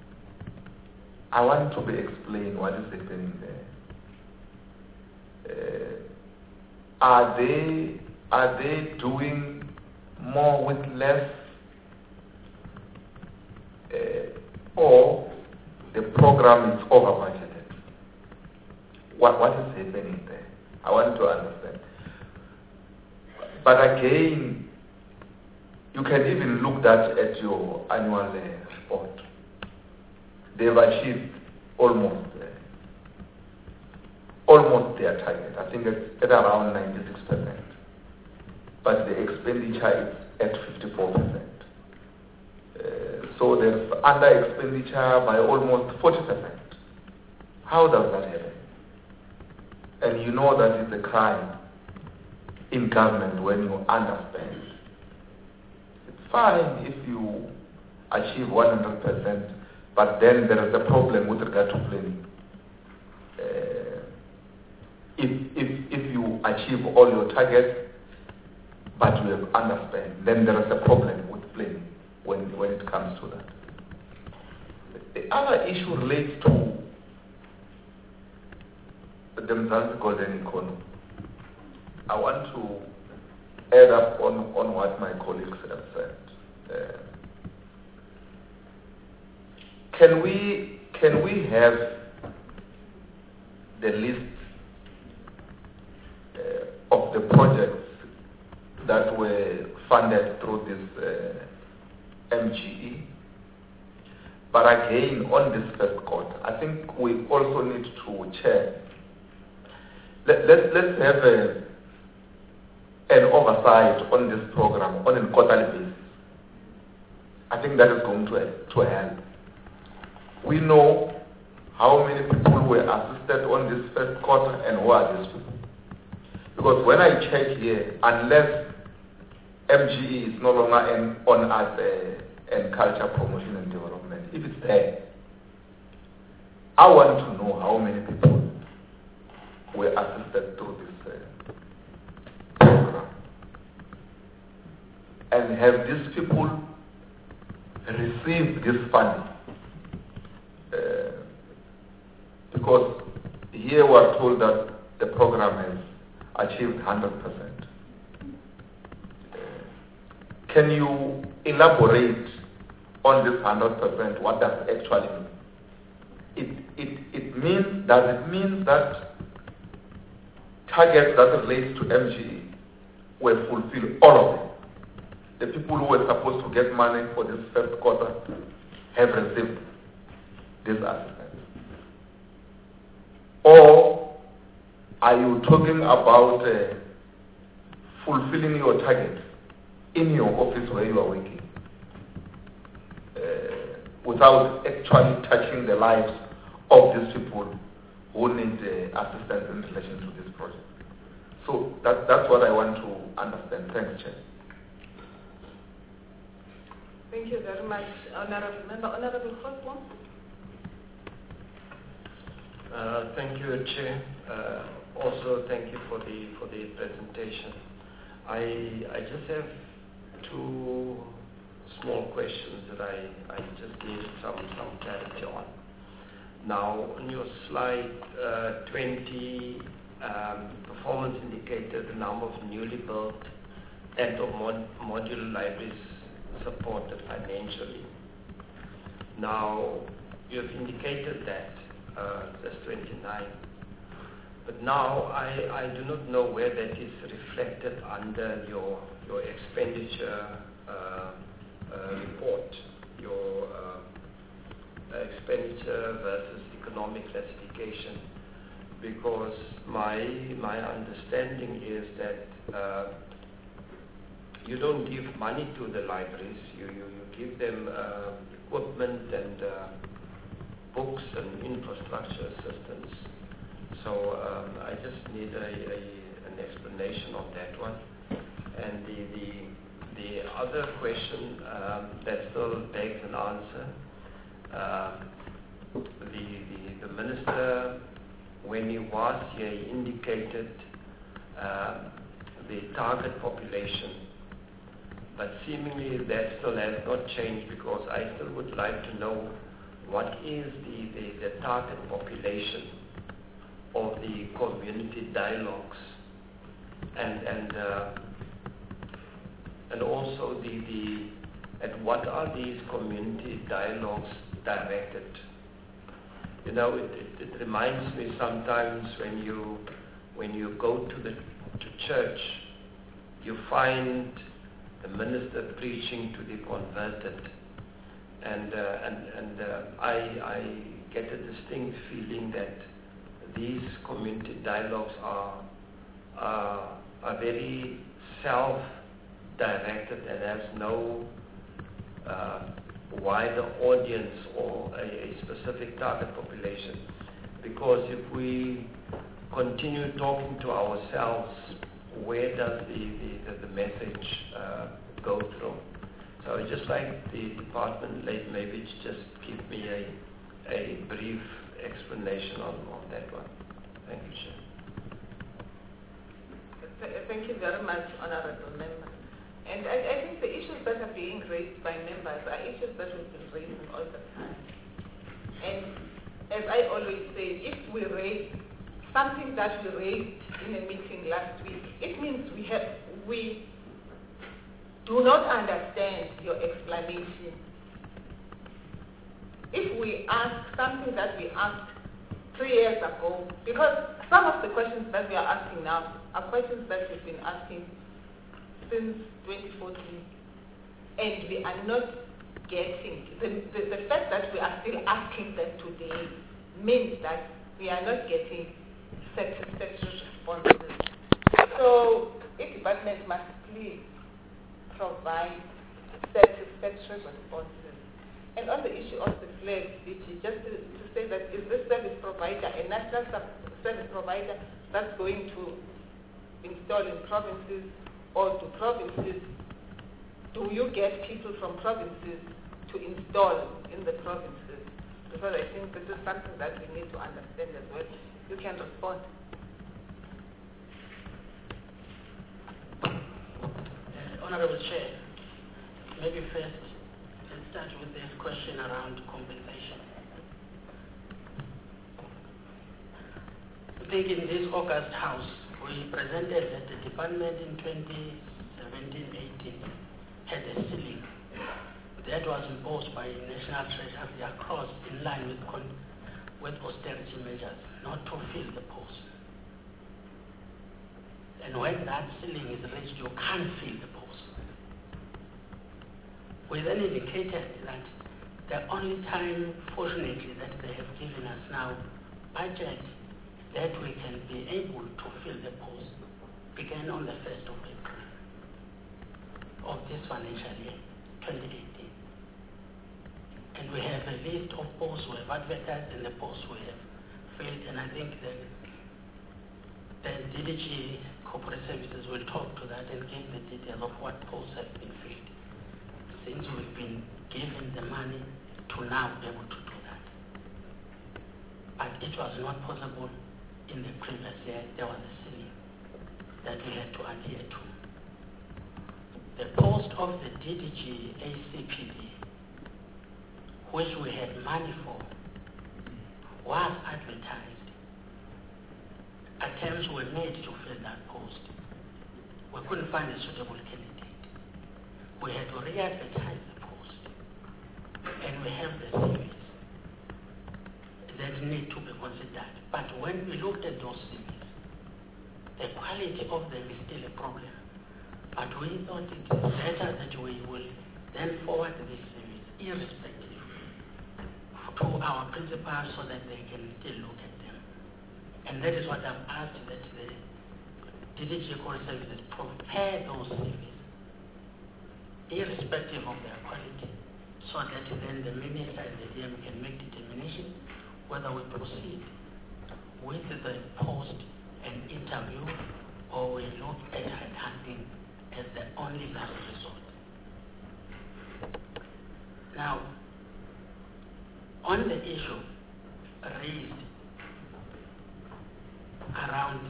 I want to be explained what is happening there. Uh, are they are they doing more with less, uh, or the program is over budgeted? What what is happening there? I want to understand. But again, you can even look that at your annual uh, report. They've achieved almost uh, almost their target. I think it's at around ninety-six percent. But the expenditure is at fifty-four percent. Uh, so there's under expenditure by almost forty percent. How does that happen? And you know that it's a crime in government when you underspend. It's fine if you achieve one hundred percent, but then there is a problem with regard to planning. Uh, if, if, if you achieve all your targets, but you have underspent, then there is a problem with planning when, when it comes to that. The other issue relates to the Mzansi Golden Economy. I want to add up on, on what my colleagues have said. Uh, can we can we have the list uh, of the projects that were funded through this uh, M G E? But again, on this first quarter, I think we also need to check. Let, let, let's have a, an oversight on this program on a quarterly basis. I think that is going to, to help. We know how many people were assisted on this first quarter and who are these people. Because when I check here, unless M G E is no longer in, on as a and culture promotion and development, if it's there, I want to know how many people were assisted through this uh, program. And have these people received this funding? Uh, because here we are told that the program has achieved one hundred percent. Uh, can you elaborate on this one hundred percent, what does it actually mean? It, it, it means, does it mean that targets that relate to M G E were fulfilled, all of them? The people who were supposed to get money for this first quarter have received this assistance? Or are you talking about uh, fulfilling your target in your office where you are working? Uh, without actually touching the lives of these people who need uh, assistance in relation to this project. So that, that's what I want to understand. Thanks, Chair. Thank you very much, Honorable Member. Honorable Hosmo. Uh, thank you, Chair. Uh, also, thank you for the for the presentation. I I just have two small questions that I, I just need some, some clarity on. Now, on your slide uh, twenty, um, performance indicator, the number of newly built and or mod modular libraries supported financially. Now, you have indicated that, uh, that's twenty-nine. But now, I, I do not know where that is reflected under your, your expenditure uh, Uh, report, your uh, expenditure versus economic classification, because my my understanding is that uh, you don't give money to the libraries, you, you, you give them uh, equipment and uh, books and infrastructure assistance. So um, I just need a, a, an explanation on that one. And the, the The other question um, that still begs an answer, uh, the, the, the minister, when he was here, he indicated uh, the target population, but seemingly that still has not changed, because I still would like to know what is the, the, the target population of the community dialogues, and, and uh, And also the, the at what are these community dialogues directed? You know, it, it, it reminds me sometimes when you when you go to the to church, you find the minister preaching to the converted, and uh, and and uh, I I get a distinct feeling that these community dialogues are are, are very self directed and has no uh, wider audience or a, a specific target population. Because if we continue talking to ourselves, where does the, the, the, the message uh, go through? So I'd just like the department late maybe to just give me a, a brief explanation on, on that one. Thank you, Chair. Thank you very much, Honorable Member. And I, I think the issues that are being raised by members are issues that we've been raising all the time. And as I always say, if we raise something that we raised in a meeting last week, it means we have we do not understand your explanation. If we ask something that we asked three years ago, because some of the questions that we are asking now are questions that we've been asking since twenty fourteen, and we are not getting, the, the, the fact that we are still asking them today means that we are not getting satisfactory responses. So, each department must please provide satisfactory responses. And on the issue of the flag, just to, to say that is this service provider a national service provider that's going to install in provinces, or do provinces, do you get people from provinces to install in the provinces? Because I think this is something that we need to understand as well. You can respond. Uh, Honorable Chair, maybe first let's start with this question around compensation. I think in this August House, we presented that the department in twenty seventeen eighteen had a ceiling that was imposed by National Treasury across in line with, con with austerity measures, not to fill the post. And when that ceiling is reached, you can't fill the post. We then indicated that the only time, fortunately, that they have given us now budget that we can be able to fill the post began on the first of April of this financial year, twenty eighteen. And we have a list of posts we have advertised and the posts we have filled, and I think that the D D G Corporate Services will talk to that and give the detail of what posts have been filled since we've been given the money to now be able to do that. But it was not possible in the previous year. There was a ceiling that we had to adhere to. The post of the D D G A C P D, which we had money for, was advertised. Attempts were made to fill that post. We couldn't find a suitable candidate. We had to re-advertise the post. And we have the C Vs that need to be considered. But when we looked at those C Vs, the quality of them is still a problem. But we thought it is better that we will then forward these C Vs, irrespective, to our principals so that they can still look at them. And that is what I've asked, that the D D G Corporate Services prepare those C Vs, irrespective of their quality, so that then the minister and the D M can make determination whether we proceed with the post and interview, or we look at headhunting as the only last resort. Now, on the issue raised around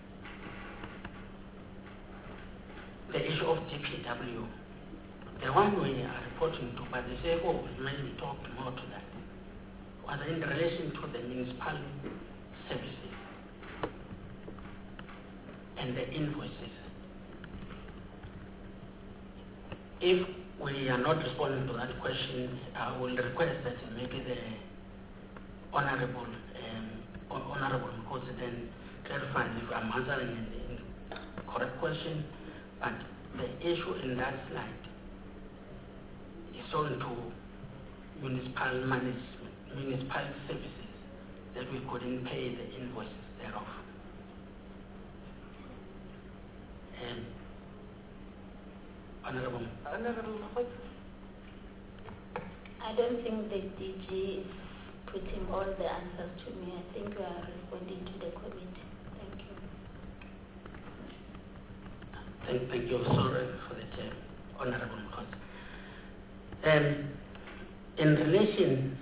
the issue of D P W, the one we are reporting to, but the C F O will maybe talk more to that, was in relation to the municipal services and the invoices. If we are not responding to that question, I will request that maybe the Honorable um, Honorable Mkosi then clarify if I'm answering in the, in the correct question. But the issue in that slide is on to municipal management, municipal services, that we couldn't pay the invoices thereof. And Honorable. Honorable Mkosi. I don't think the D G is putting all the answers to me. I think we are responding to the committee. Thank you. Thank, thank you, sorry for the chair, Honorable Mkosi. Um, in relation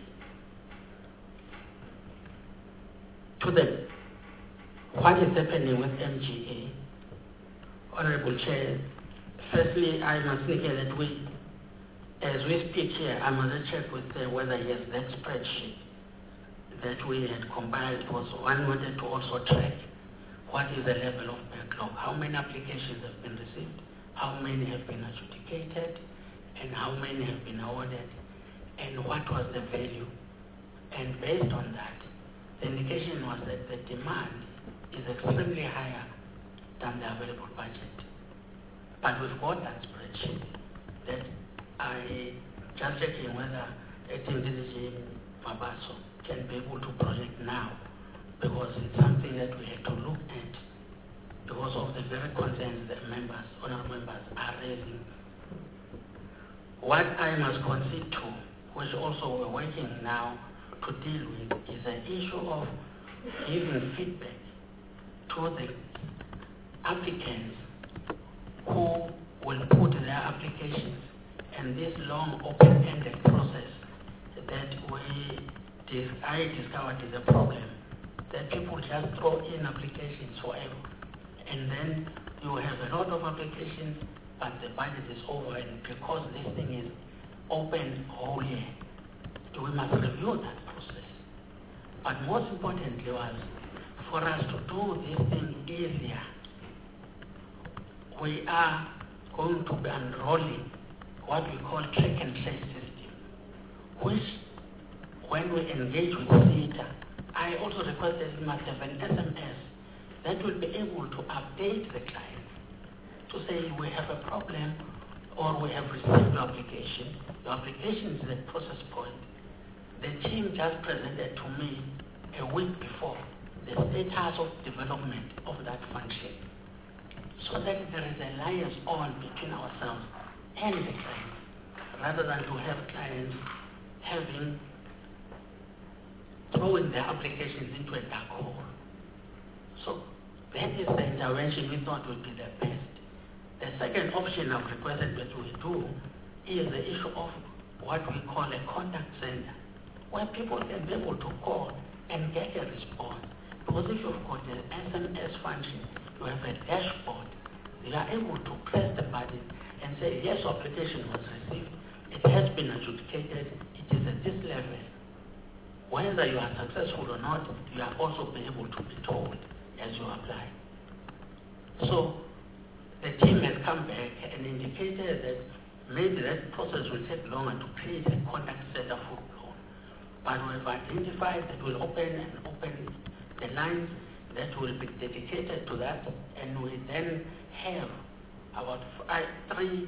to the what is happening with M G A, Honorable Chair, firstly, I must indicate that we, as we speak here, I must check with uh, whether yes, that spreadsheet that we had compiled was one wanted to also track what is the level of backlog, how many applications have been received, how many have been adjudicated, and how many have been awarded, and what was the value. And based on that, the indication was that the demand is extremely higher than the available budget. But we've got that spreadsheet that I just checking whether Acting D G Mabaso can be able to project now, because it's something that we have to look at because of the very concerns that members, honorable members, are raising. What I must concede to, which also we're working now to deal with, is the issue of giving feedback to the applicants who will put their applications, and this long open-ended process that we dis I discovered is a problem, that people just throw in applications forever, and then you have a lot of applications, but the budget is over, and because this thing is open whole year, we must review that process. But most importantly was for us to do this thing easier. We are going to be unrolling what we call track and trace system, which when we engage with theatre, I also requested we must have an S M S that will be able to update the client to say we have a problem or we have received your application. Your application is the process point. The team just presented to me a week before the status of development of that function, so that there is a liaison between ourselves and the client, rather than to have clients having throwing their applications into a dark hole. So that is the intervention we thought would be the best. The second option I've requested that we do is the issue of what we call a contact center, where people can be able to call and get a response. Because if you've got an S M S function, you have a dashboard, you are able to press the button and say, yes, application was received, it has been adjudicated, it is at this level. Whether you are successful or not, you are also be able to be told as you apply. So the team has come back and indicated that maybe that process will take longer to create a contact center full blown. But we have identified that we'll open and open the lines that will be dedicated to that, and we then have about five, three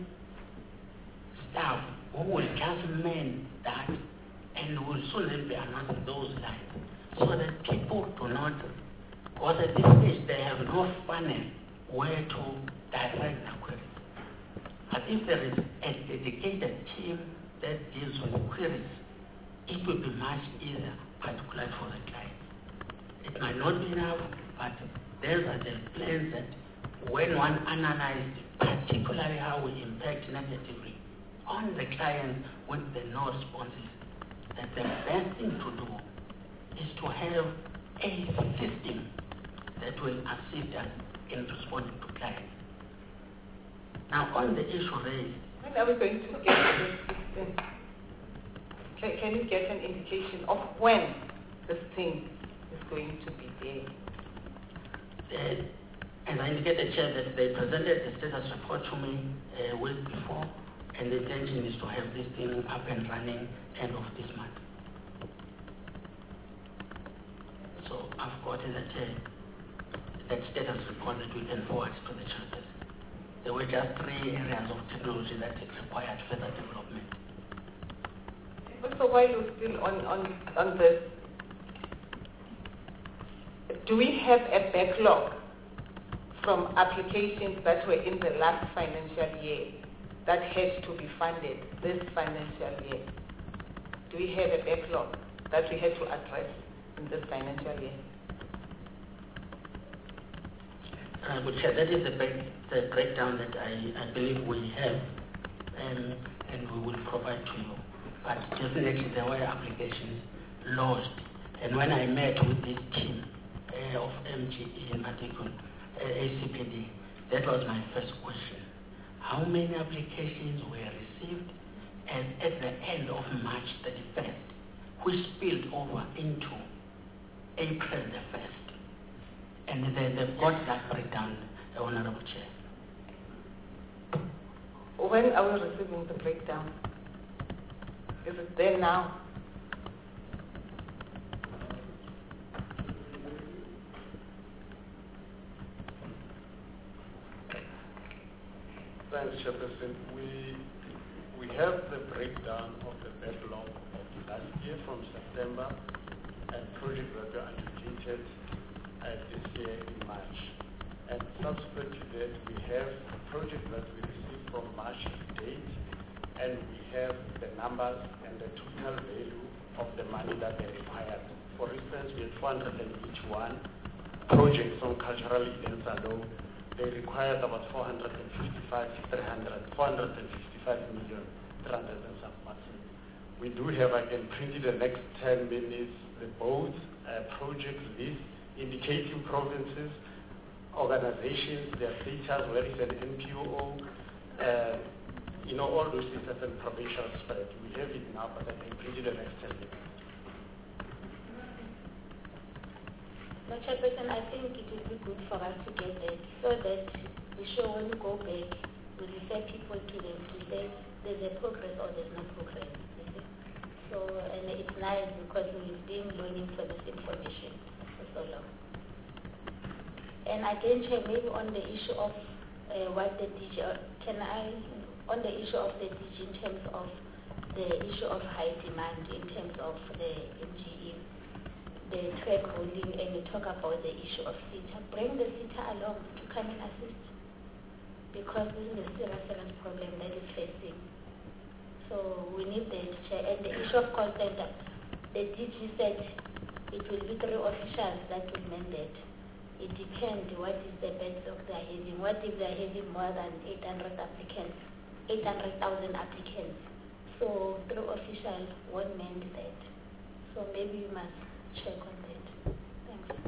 staff who will just man that, and will soon be announcing those lines, so that people do not, because at this stage they have no funnel where to direct the queries. But if there is a dedicated team that deals with queries, it will be much easier, particularly for the client. It might not be enough, but there are the plans that when one analyzed particularly how we impact negatively on the client with the no responses, that the best thing to do is to have a system that will assist us in responding to clients. Now, on the issue raised, when are we going to get this system? Can, can you get an indication of when this thing is going to be there? Uh, as I indicated, Chair, that they presented the status report to me a week before, and the intention is to have this thing up and running end of this month. So I've gotten that, uh, that status report that we can forward to the chambers. There were just three areas of technology that required further development. So while we're still on, on, on this, do we have a backlog from applications that were in the last financial year that had to be funded this financial year? Do we have a backlog that we had to address in this financial year? Uh, but Chair, that is the, break, the breakdown that I, I believe we have, um, and we will provide to you. But definitely there were applications lodged. And when I met with this team uh, of M G E in particular, uh, A C P D, that was my first question. How many applications were received and at the end of March thirty-first, which spilled over into April the first? And they, they've got that breakdown, Honorable Chair. when are we receiving the breakdown? Is it there now? Thanks, Chairperson. We, we have the breakdown of the backlog of last year from September and projects that were undertaken uh, this year in March. And subsequent to that, we have the project that we received from March to date, and we have the numbers and the total value of the money that they required. For instance, we have four hundred eighty-one projects on cultural events alone. They required about four hundred fifty-five, three hundred, four hundred fifty-five million, three hundred and some percent. We do have, I can print in the next ten minutes, the both uh, project list indicating provinces, organizations, their status, where is an N P O, uh, you know, all those status and provincial spread. We have it now, but I can print in the next ten minutes. No, Chairperson, I think it would be good for us to get that so that we show when we go back, we refer people to them to say there's a progress or there's no progress. You see? So, and it's nice because we've been learning for this information for so long. And again, Chair, maybe on the issue of uh, what the D G, uh, can I, on the issue of the D G in terms of the issue of high demand in terms of the M G E, the track holding, and you talk about the issue of SETA. Bring the SETA along to come and assist, because this is a serious, serious problem that is facing. So we need that, Chair. And the issue of call center, the D G said it will be three officials that will mandate. It depends what is the backlog they are having. What if they are having more than eight hundred applicants, eight hundred thousand applicants? So three officials won't mend that. So maybe we must check on that. Thanks.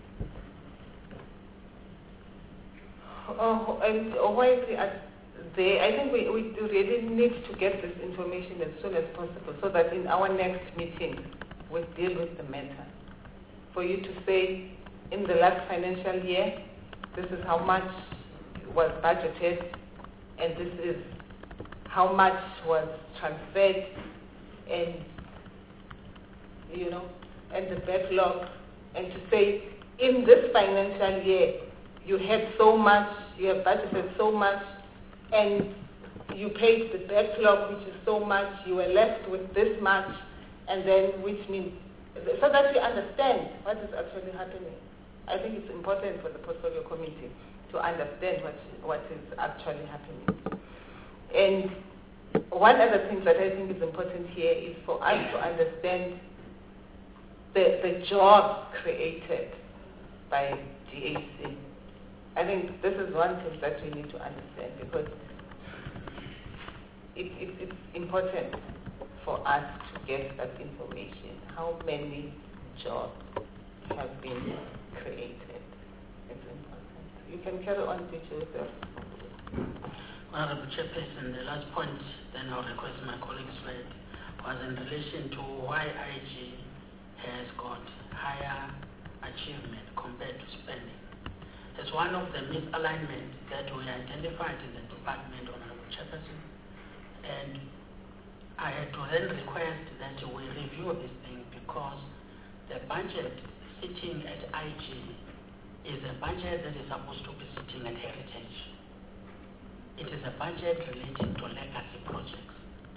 Oh, and why is it at there? I think we, we really need to get this information as soon as possible so that in our next meeting we'll deal with the matter. For you to say, in the last financial year, this is how much was budgeted, and this is how much was transferred, and, you know, and the backlog, and to say, in this financial year, you had so much, you have budgeted so much, and you paid the backlog, which is so much, you were left with this much, and then, which means, so that we understand what is actually happening. I think it's important for the portfolio committee to understand what, what is actually happening. And one other thing that I think is important here is for us to understand the, the jobs created by G A C. I think this is one thing that we need to understand, because it, it, it's important for us to get that information. How many jobs have been created? It's important. You can carry on, teacher. Honorable Chairperson, the last point, then I'll request my colleagues read, was in relation to why I G has got higher achievement compared to spending. As one of the misalignments that we identified in the department, Honorable Chairperson, and I had to then request that we review this thing, because the budget sitting at I G is a budget that is supposed to be sitting at heritage. It is a budget relating to legacy projects.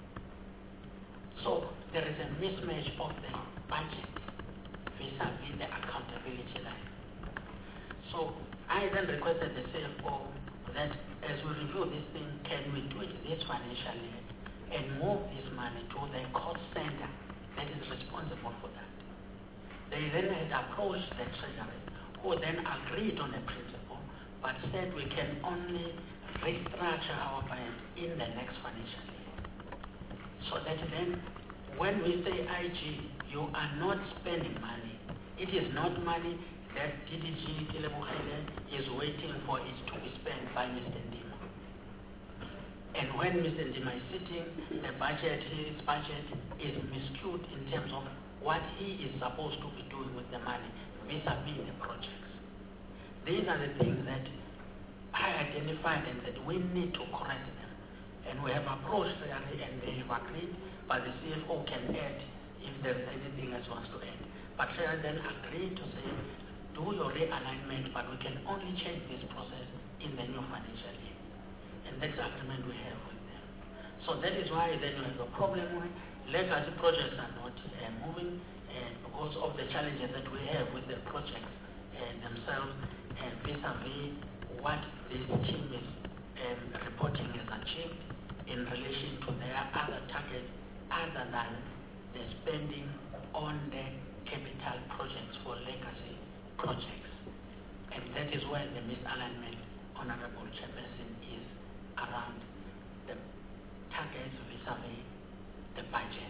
So there is a mismatch of the budget vis-a-vis the accountability line. So I then requested the C F O that as we review this thing, can we do it this financial year and move this money to the cost center that is responsible for that. They then had approached the Treasury, who then agreed on a principle, but said we can only restructure our budget in the next financial year. So that then, when we say I G, you are not spending money. It is not money that D D G Kilebogele is waiting for it to be spent by Mister Ndima. And when Mister Ndima is sitting, the budget, his budget is miscued in terms of what he is supposed to be doing with the money vis-a-vis the projects. These are the things that I identified and said we need to correct them. And we have approached them and they have agreed, but the C F O can add if there's anything else wants to add. But Treasury then agreed to say, do your realignment, but we can only change this process in the new financial year. And that's the agreement we have with them. So that is why then we have a problem where legacy projects are not uh, moving uh, because of the challenges that we have with the projects uh, themselves and vis-a-vis what this team is um, reporting has achieved in relation to their other targets other than the spending on the capital projects for legacy projects. And that is where the misalignment, Honorable Chairperson, is around the targets vis-a-vis the budget.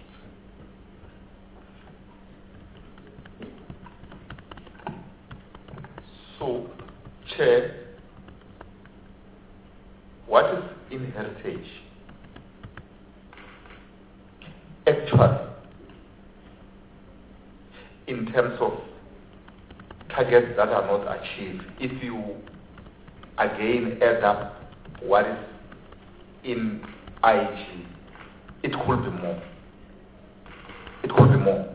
So, Chair, what is in heritage? Actually, in terms of targets that are not achieved, if you again add up what is in I G, it could be more. It could be more.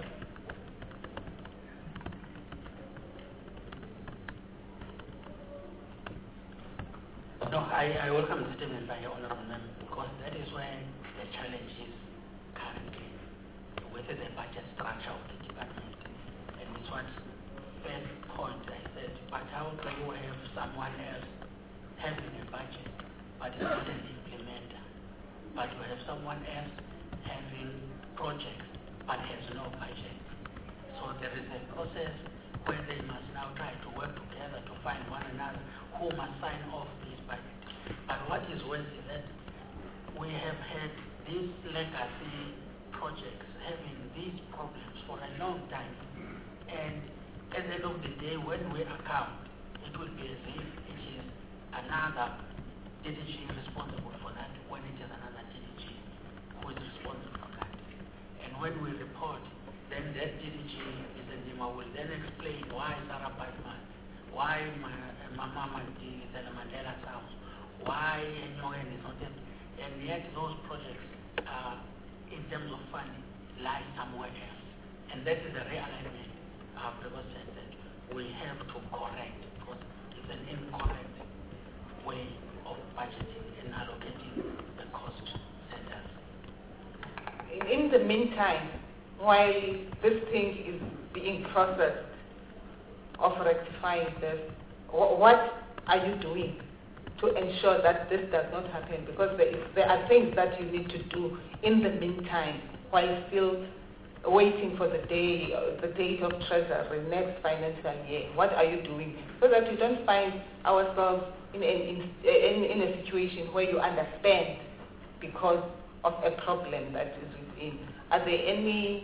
No, I, I welcome the statement by your Honorable Member because that is where the challenge is currently with the budget structure of the department. And it's what first point I said, but how can you have someone else having a budget but is not an implementer? But you have someone else having projects but has no budget. So there is a process where they must now try to work together to find one another who must sign off this budget. But what is worse is that we have had these legacy projects having these problems for a long time. And at the end of the day, when we account, it will be as if it is another D D G responsible for that, when it is another D D G who is responsible for that. And when we report, then that D D G, Mister Ndima, will then explain why Sarah Batman, why Mama Mandi is in Mandela's house, why Nyogen is not there. And yet those projects, uh, in terms of funding, lie somewhere else. And that is the realignment I've represented. We have to correct because it's an incorrect way of budgeting and allocating the cost centers. In the meantime, while this thing is being processed of rectifying this, wh- what are you doing to ensure that this does not happen? Because there, is, there are things that you need to do in the meantime while still waiting for the day, uh, the date of treasury next financial year. What are you doing so that you don't find ourselves in, in, in, in a situation where you underspend because of a problem that is within? Are there any,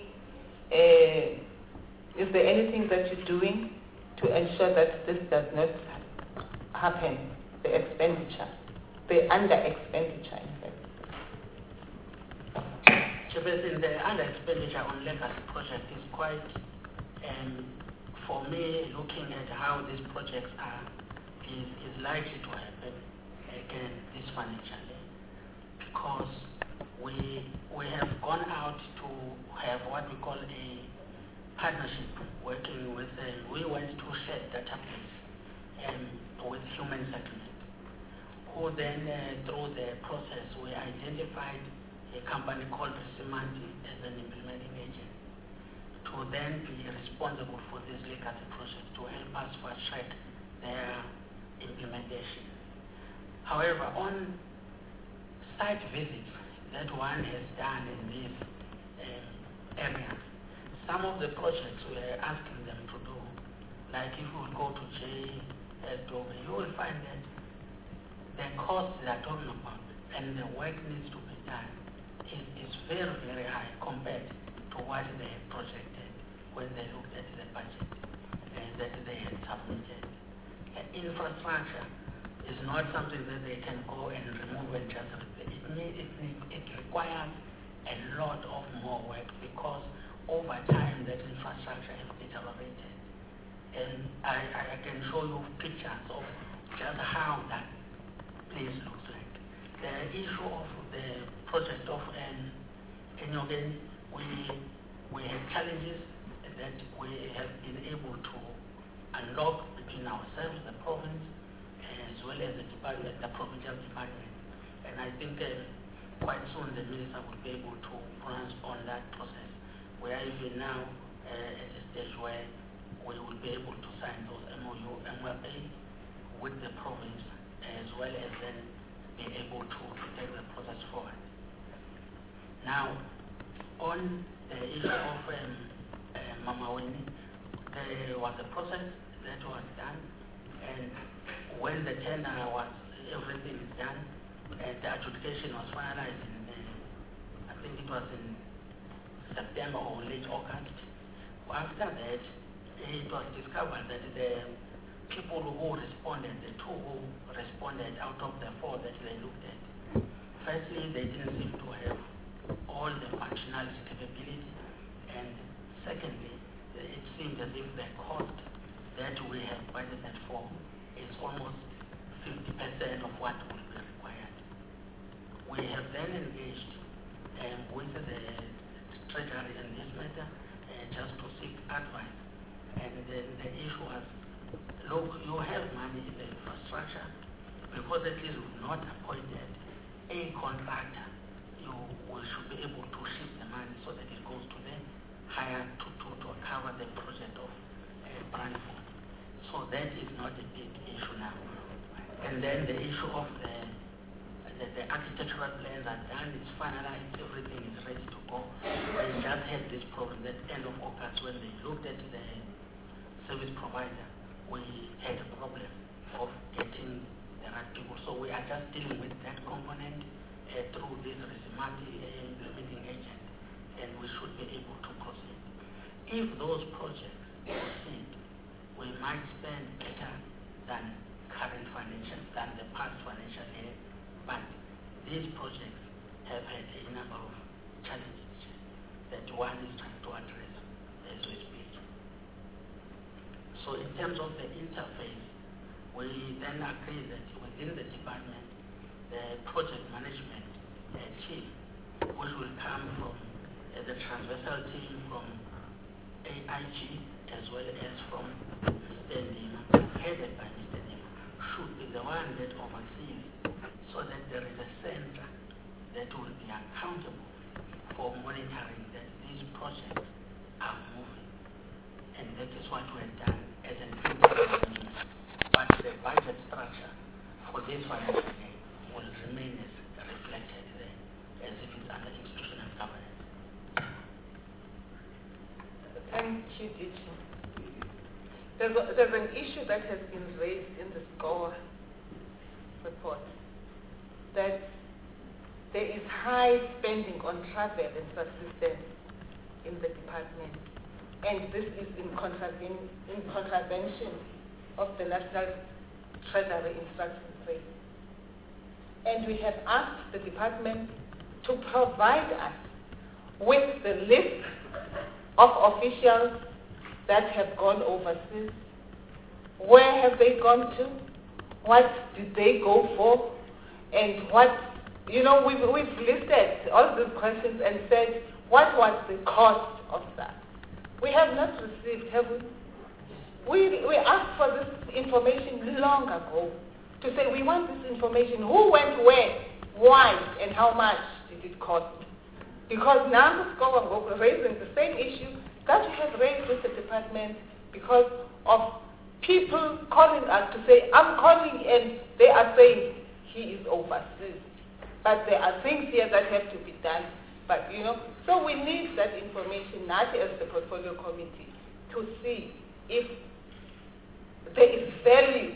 uh, is there anything that you're doing to ensure that this does not happen, the expenditure, the under-expenditure, in fact? Chairperson, the under-expenditure on legacy project is quite, um, for me, looking at how these projects are, is, is likely to happen again this financial year, because we we have gone out to have what we call a partnership working with, uh, we went to share database um, with human settlement, who then uh, through the process we identified a company called Semantic as an implementing agent to then be responsible for this legacy project to help us fast track their implementation. However, on site visits that one has done in these um, areas, some of the projects we are asking them to do, like if you go to J S W, you will find that the costs they are talking about and the work needs to be done is, is very, very high compared to what they had projected when they looked at the budget and that they had submitted. And infrastructure is not something that they can go and remove and just replace. It, need, it, need, it requires a lot of more work because over time that infrastructure has deteriorated. And I, I can show you pictures of just how that place looks like. The issue of the project of um, Enyogen, we, we had challenges that we have been able to unlock between ourselves, the province, as well as the department, the provincial department. And I think uh, quite soon the minister will be able to pronounce on that process. We are even now uh, at a stage where we will be able to sign those M O U, M L A with the province, as well as then be able to, to take the process forward. Now, on the issue of um, uh, Mama Winnie, there was a process that was done, and when the tender was, everything is done, and the adjudication was finalized in, uh, I think it was in September or late August. After that, it was discovered that the people who responded, the two who responded out of the four that they looked at, firstly, they didn't seem to have all the functionality capability, and secondly, it seemed as if the cost that we have budgeted for is almost fifty percent of what will be required. We have then engaged um, with the Treasury in this matter uh, just to seek advice. And then the issue was, look, you have money in the infrastructure, because at least we've not appointed a contractor. You we should be able to shift the money so that it goes to the higher to, to, to cover the project of uh, Brandford. So that is not a big issue now. And then the issue of the, the, the architectural plans are done, it's finalized, everything is ready to go. We just had this problem at the end of August when they looked at the service provider, we had a problem of getting the right people. So we are just dealing with that component uh, through this Resimati uh, implementing agent, and we should be able to proceed. If those projects proceed, we might spend better than current financial, than the past financial year, but these projects have had a number of challenges that one is trying to address as we speak. So in terms of the interface, we then agree that within the department, the project management uh, team, which will come from uh, the transversal team from A I G as well as from Mister Ndima, headed by Mister Ndima, should be the one that oversees, so that there is a center that will be accountable for monitoring that these projects are moving. And that is what we have done as an arrangement. But the budget structure for this financial year will remain as reflected there, as if it's under institutional governance. Thank you, D G. There's, a, there's an issue that has been raised in the SCOA report, that there is high spending on travel and subsistence in the department, and this is in, contraven in contravention of the National Treasury Instruction three. And we have asked the department to provide us with the list of officials that have gone overseas. Where have they gone to? What did they go for? And what, you know, we've, we've listed all these questions and said, what was the cost of that? We have not received, have we? We, we asked for this information long ago to say we want this information. Who went where, why, and how much did it cost? Because now the SCOA are raising the same issue that we have raised with the department because of people calling us to say, I'm calling, and they are saying he is overseas. But there are things here that have to be done. But, you know, so we need that information, not as the portfolio committee, to see if there is value,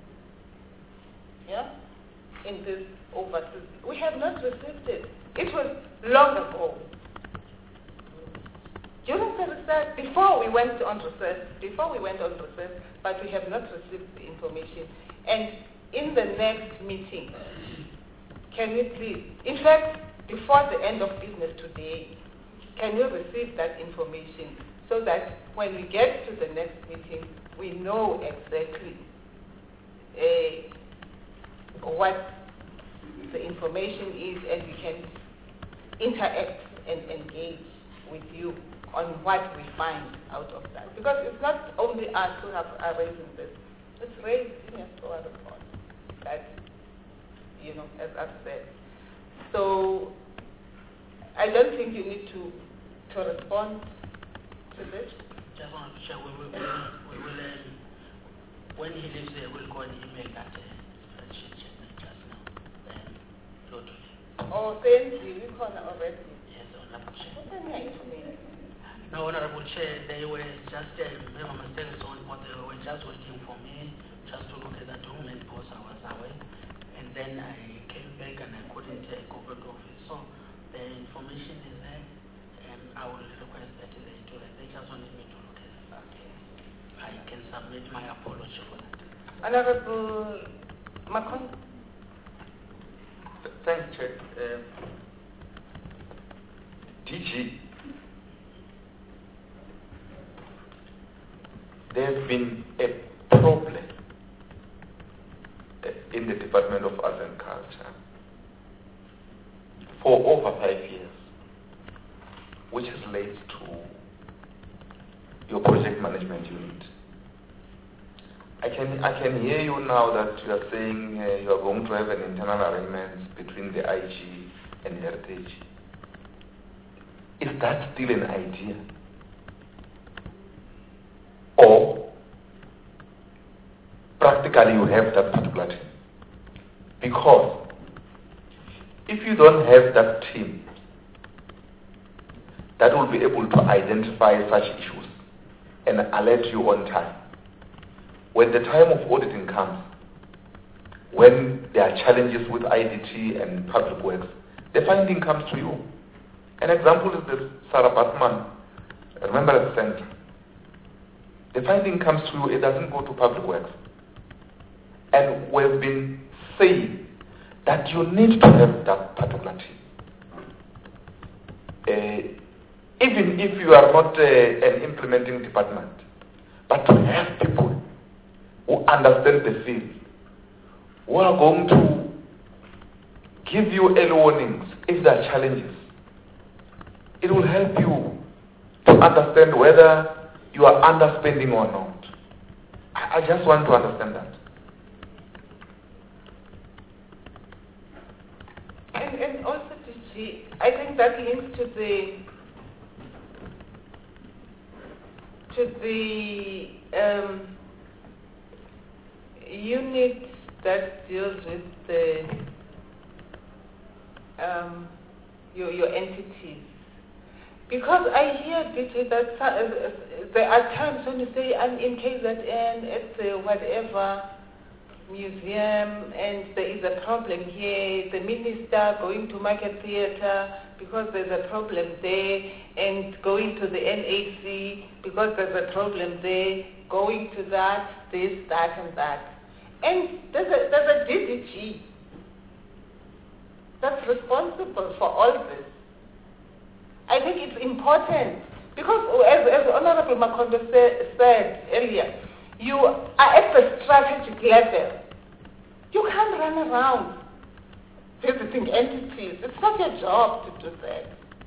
yeah, in this overseas. We have not received it. It was long ago. During the research, before we went on research, before we went on research, but we have not received the information. And in the next meeting, can we please, in fact, before the end of business today, can we receive that information so that when we get to the next meeting, we know exactly uh, what the information is, and we can interact and engage with you on what we find out of that. Because it's not only us who have, are raising this, it's raised in a STOA report that, you know, as I've said. So I don't think you need to, to respond to this. Just want to share, we will, we will um, when he leaves there, we'll go and email that uh, spreadsheet just now. Then go to him. Oh, thank you. You call already. Yes, Honorable Chair. What's the name for me? No, Honorable Chair, they were just, uh, made a mistake on, but they were just waiting for me just to look at that document because I was away. And then I came back and I couldn't uh, go back to office. So the information is there, and I will request that they do it. They just wanted me to look at it. Okay. I can submit my apology for that. Honorable Makon. Thanks, Chair. Um, D G, there's been a problem uh, in the Department of Arts and Culture for over five years, which relates to your project management unit. I can I can hear you now that you are saying uh, you are going to have an internal arrangement between the I G and Heritage. Is that still an idea? Or practically you have that particular team? Because if you don't have that team that will be able to identify such issues and alert you on time, when the time of auditing comes, when there are challenges with I D T and public works, the finding comes to you. An example is the Sarah Batman Remembrance Center. The finding comes to you, it doesn't go to public works. And we've been saying that you need to have that particular team. Uh, even if you are not uh, an implementing department, but to have people who understand the field, who are going to give you early warnings if there are challenges. It will help you to understand whether you are underspending or not. I, I just want to understand that. And, and also, D G, I think that links to the to the um, unit that deals with the um, your your entities. Because I hear, D G, that uh, there are times when you say, I'm in K Z N, it's uh, whatever museum, and there is a problem here, the minister going to Market Theatre because there's a problem there, and going to the N A C because there's a problem there, going to that, this, that, and that. And there's a, there's a D D G that's responsible for all this. I think it's important because, as, as Honorable Makondo say, said earlier, you are at the strategic level. You can't run around visiting entities. It's not your job to do that.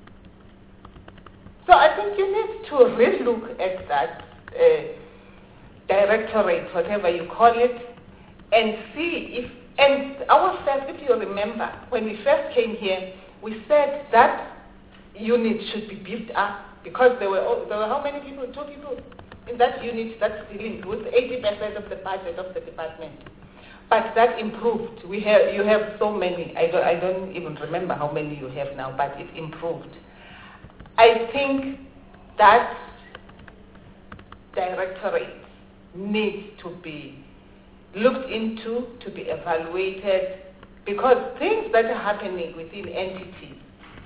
So I think you need to relook at that uh, directorate, whatever you call it, and see if, and ourselves, if you remember, when we first came here, we said that unit should be beefed up because there were oh, there were how many people? Two people in that unit that's dealing with eighty percent of the budget of the department. But that improved. We have you have so many. I don't I don't even remember how many you have now, but it improved. I think that directorate needs to be looked into, to be evaluated, because things that are happening within entities,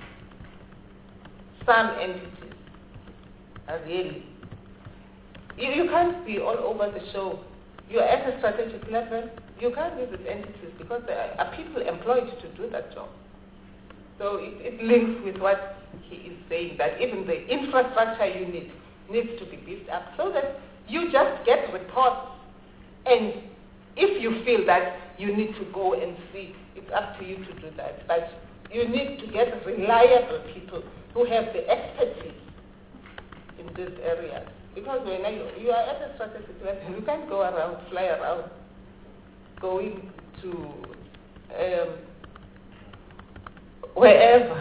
some entities are really, you, you can't be all over the show. You're at a strategic level, you can't visit entities because there are people employed to do that job. So it, it links with what he is saying, that even the infrastructure unit needs to be beefed up so that you just get reports and if you feel that you need to go and see, it's up to you to do that. But you need to get reliable people who have the expertise in this area. Because when you, you are at a strategic level, you can't go around, fly around, going to um, wherever.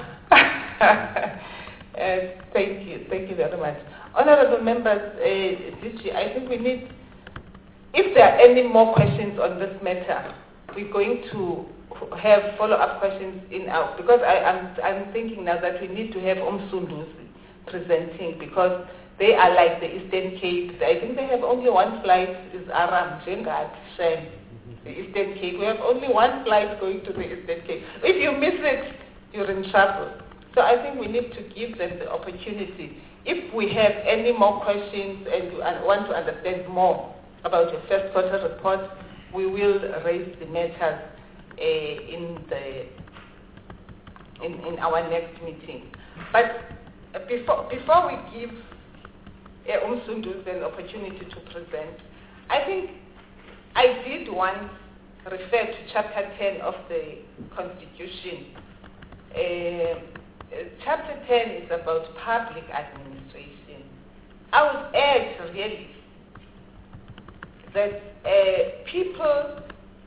uh, thank you, thank you very much. Honorable members, uh, D G, I think we need, if there are any more questions on this matter, we're going to have follow-up questions in our, because I, I'm, I'm thinking now that we need to have Umsunduzi presenting, because they are like the Eastern Cape. I think they have only one flight, is Aram, Jengat, Shem, the Eastern Cape. We have only one flight going to the Eastern Cape. If you miss it, you're in trouble. So I think we need to give them the opportunity. If we have any more questions and you want to understand more about your first quarter report, we will raise the matters uh, in the in, in our next meeting. But uh, before before we give uh, Umsunduzi an opportunity to present, I think I did once refer to Chapter ten of the Constitution. Uh, Chapter ten is about public administration. I would add really that uh, people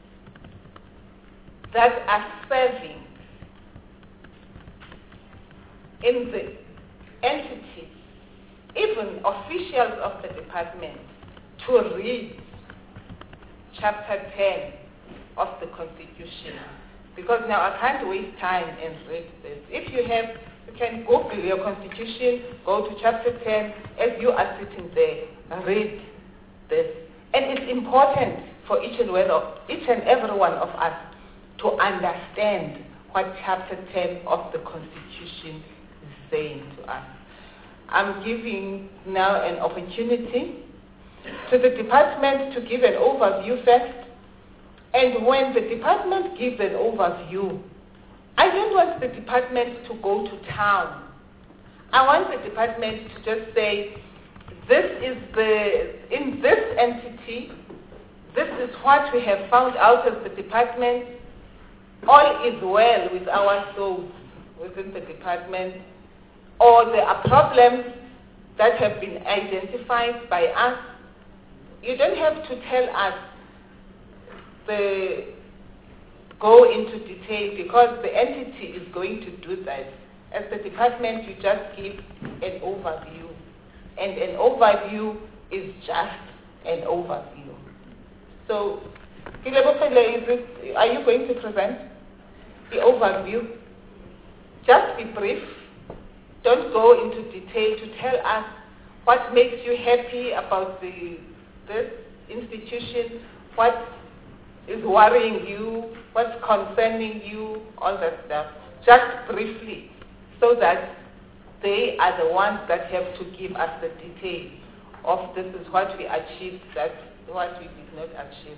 that are serving in the entities, even officials of the department, to read Chapter ten of the Constitution. Because now I can't waste time and read this. If you have, you can Google your Constitution, go to Chapter ten, as you are sitting there, read this. And it's important for each and, one of, each and every one of us to understand what Chapter ten of the Constitution is saying to us. I'm giving now an opportunity to the department to give an overview first. And when the department gives an overview, I don't want the department to go to town. I want the department to just say, this is the, in this entity, this is what we have found out as the department. All is well with our souls within the department, or there are problems that have been identified by us. You don't have to tell us the go into detail, because the entity is going to do that. As the department, you just give an overview. And an overview is just an overview. So, Kilebofele, is it, are you going to present the overview? Just be brief. Don't go into detail to tell us what makes you happy about the, this institution, what is worrying you, what's concerning you, all that stuff. Just briefly, so that they are the ones that have to give us the detail of this is what we achieved, that's what we did not achieve.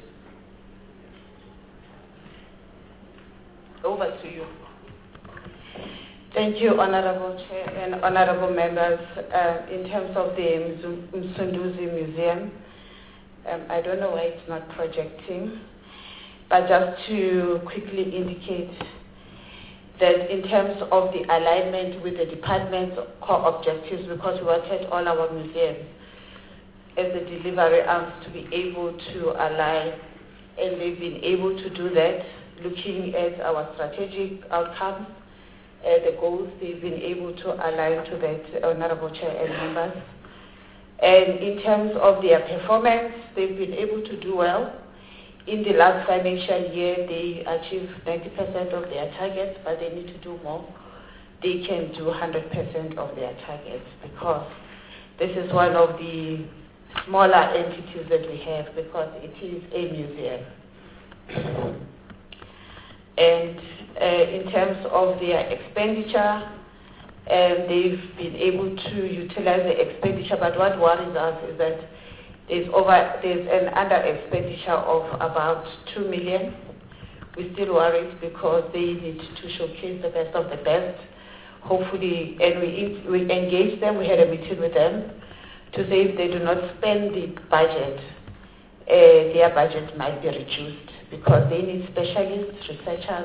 Over to you. Thank you, Honorable Chair and Honorable Members. Uh, in terms of the Umsunduzi Museum, um, I don't know why it's not projecting, but just to quickly indicate that in terms of the alignment with the department's core objectives, because we wanted all our museums as the delivery arms to be able to align, and they've been able to do that, looking at our strategic outcomes, uh, the goals, they've been able to align to that, Honorable Chair and members. And in terms of their performance, they've been able to do well. In the last financial year, they achieved ninety percent of their targets, but they need to do more. They can do one hundred percent of their targets, because this is one of the smaller entities that we have, because it is a museum. And uh, in terms of their expenditure, um, they've been able to utilize the expenditure, but what worries us is that there's over there's an under expenditure of about two million. We're still worried because they need to showcase the best of the best. Hopefully, and we we engage them. We had a meeting with them to say if they do not spend the budget their budget might be reduced because they need specialists, researchers,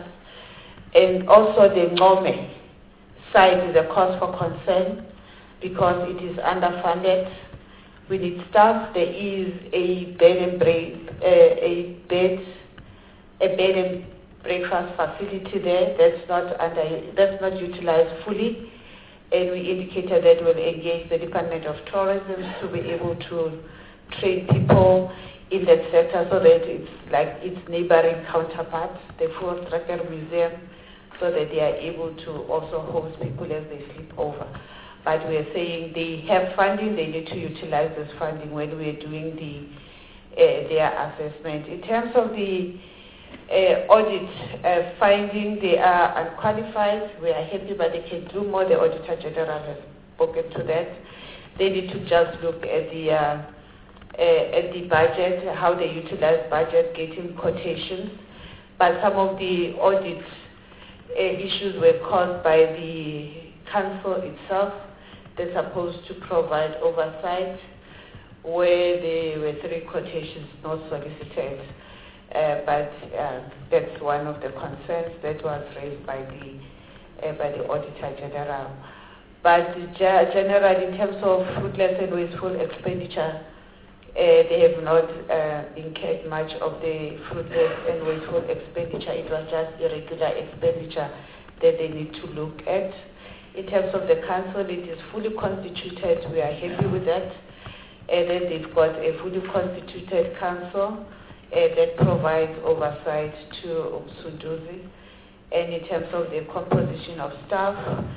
and also the Ngome side is a cause for concern because it is underfunded. We need staff. There is a bed and break, uh, a bed, a bed and breakfast facility there that's not under, that's not utilized fully, and we indicated that we'll engage the Department of Tourism to be able to train people in that sector so that it's like its neighboring counterpart, the Voortrekker Museum, so that they are able to also host people as they sleep over. But we are saying they have funding, they need to utilize this funding when we are doing the uh, their assessment. In terms of the uh, audit uh, finding, they are unqualified. We are happy, but they can do more. The Auditor General has spoken to that. They need to just look at the uh, uh, at the budget, how they utilize budget, getting quotations. But some of the audit uh, issues were caused by the council itself. They're supposed to provide oversight where there were three quotations not solicited. Uh, but uh, that's one of the concerns that was raised by the uh, by the Auditor General. But ge- generally, in terms of fruitless and wasteful expenditure, uh, they have not uh, incurred much of the fruitless and wasteful expenditure. It was just irregular expenditure that they need to look at. In terms of the council, it is fully constituted. We are happy with that. And then they've got a fully constituted council uh, that provides oversight to Umsunduzi. And in terms of the composition of staff,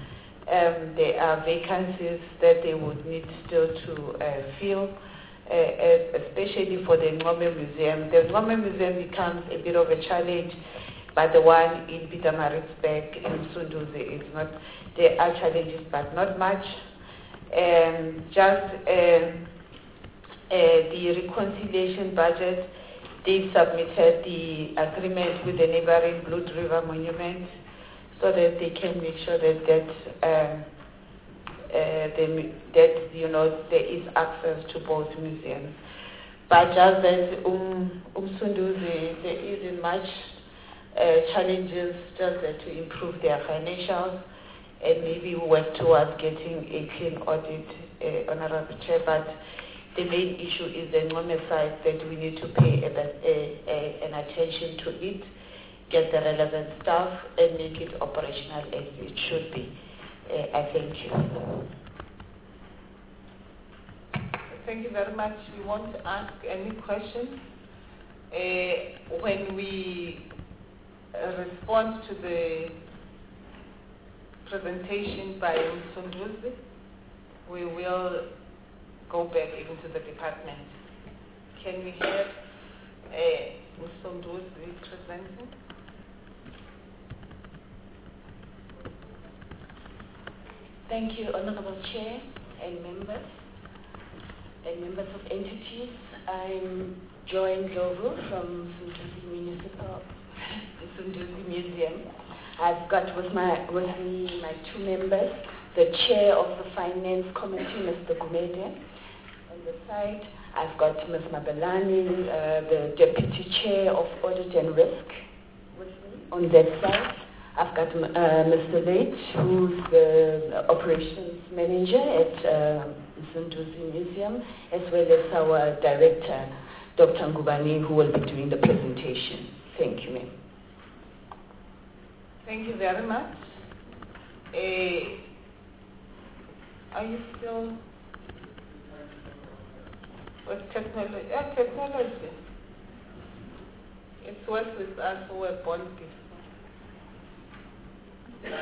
um, there are vacancies that they would need still to uh, fill, uh, especially for the Ngome Museum. The Ngome Museum becomes a bit of a challenge, but the one in Pietermaritzburg in Umsunduzi is not. There are challenges, but not much. Um, just uh, uh, the reconciliation budget, they submitted the agreement with the neighboring Blood River Monument so that they can make sure that that, um, uh, they, that you know there is access to both museums. But just that um, Umsunduzi, there isn't much uh, challenges, just that to improve their financials. And maybe we work towards getting a clean audit, uh, Honorable Chair, but the main issue is the Ngome side that we need to pay a, a, a, an attention to it, get the relevant staff, and make it operational as it should be. Uh, I thank you. Thank you very much. We want to ask any questions. Uh, when we uh, respond to the presentation by Umsunduzi, we will go back into the department. Can we hear uh, Umsunduzi presenting? Thank you, Honorable Chair and members and members of entities. I'm Joy Ndlovu from Umsunduzi Municipal Umsunduzi Museum. I've got with my with me my two members, the chair of the finance committee, Mister Gumede. On the side, I've got Miz Mabelani, uh, the deputy chair of audit and risk, with me. On that side, I've got uh, Mister Leitch, who's the operations manager at uh, Umsunduzi Museum, as well as our director, Doctor Ngubani, who will be doing the presentation. Thank you, ma'am. Thank you very much. Uh, are you still with technology? Yeah, technology. It's worse with us who were born before.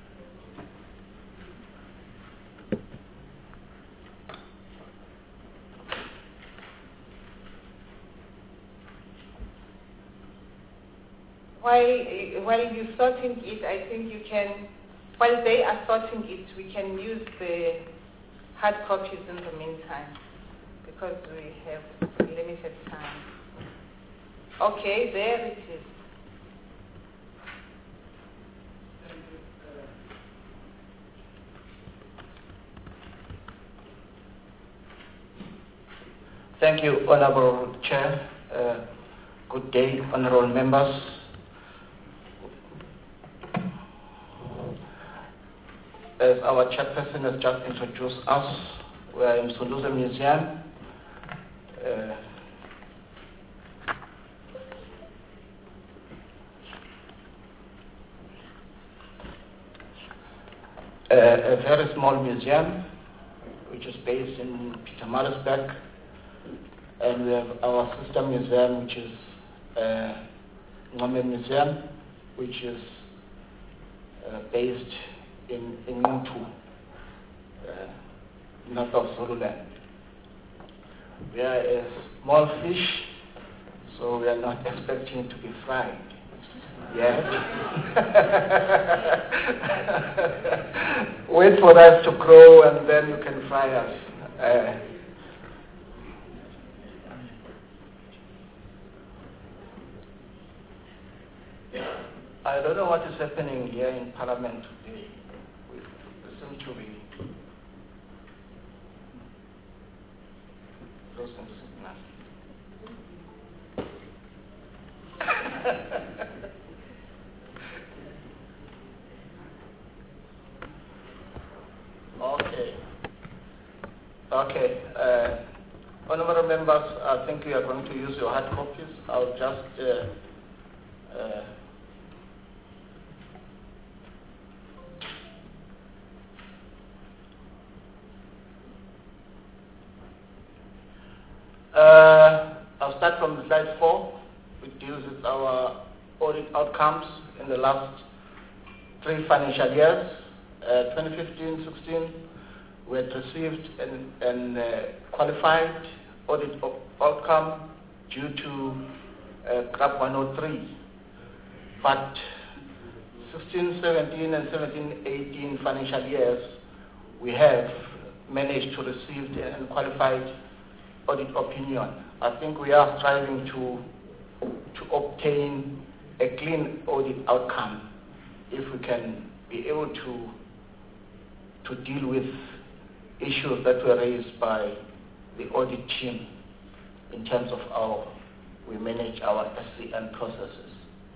While, while you're sorting it, I think you can, while they are sorting it, we can use the hard copies in the meantime because we have limited time. Okay, there it is. Thank you, Honorable Chair. Uh, good day, honorable members. As our chairperson has just introduced us, we are in Msunduzi Museum. Uh, a, a very small museum, which is based in Pietermaritzburg, and we have our sister museum, which is uh, Ngome Museum, which is uh, based in, in Muntu, uh, north of Zululand. We are a small fish, so we are not expecting to be fried. Yes. Wait for us to grow and then you can fry us. Uh, I don't know what is happening here in Parliament today. We seem to be losing signal. Okay. Okay. Uh, honorable members, I think you are going to use your hard copies. I'll just uh, uh, Uh, I'll start from slide four, which deals with our audit outcomes in the last three financial years. Uh, twenty fifteen sixteen, we had received an, an uh, qualified audit of outcome due to uh, C R A P one oh three. But sixteen seventeen and seventeen eighteen financial years, we have managed to receive an unqualified audit opinion. I think we are striving to to obtain a clean audit outcome if we can be able to to deal with issues that were raised by the audit team in terms of how we manage our S C N processes.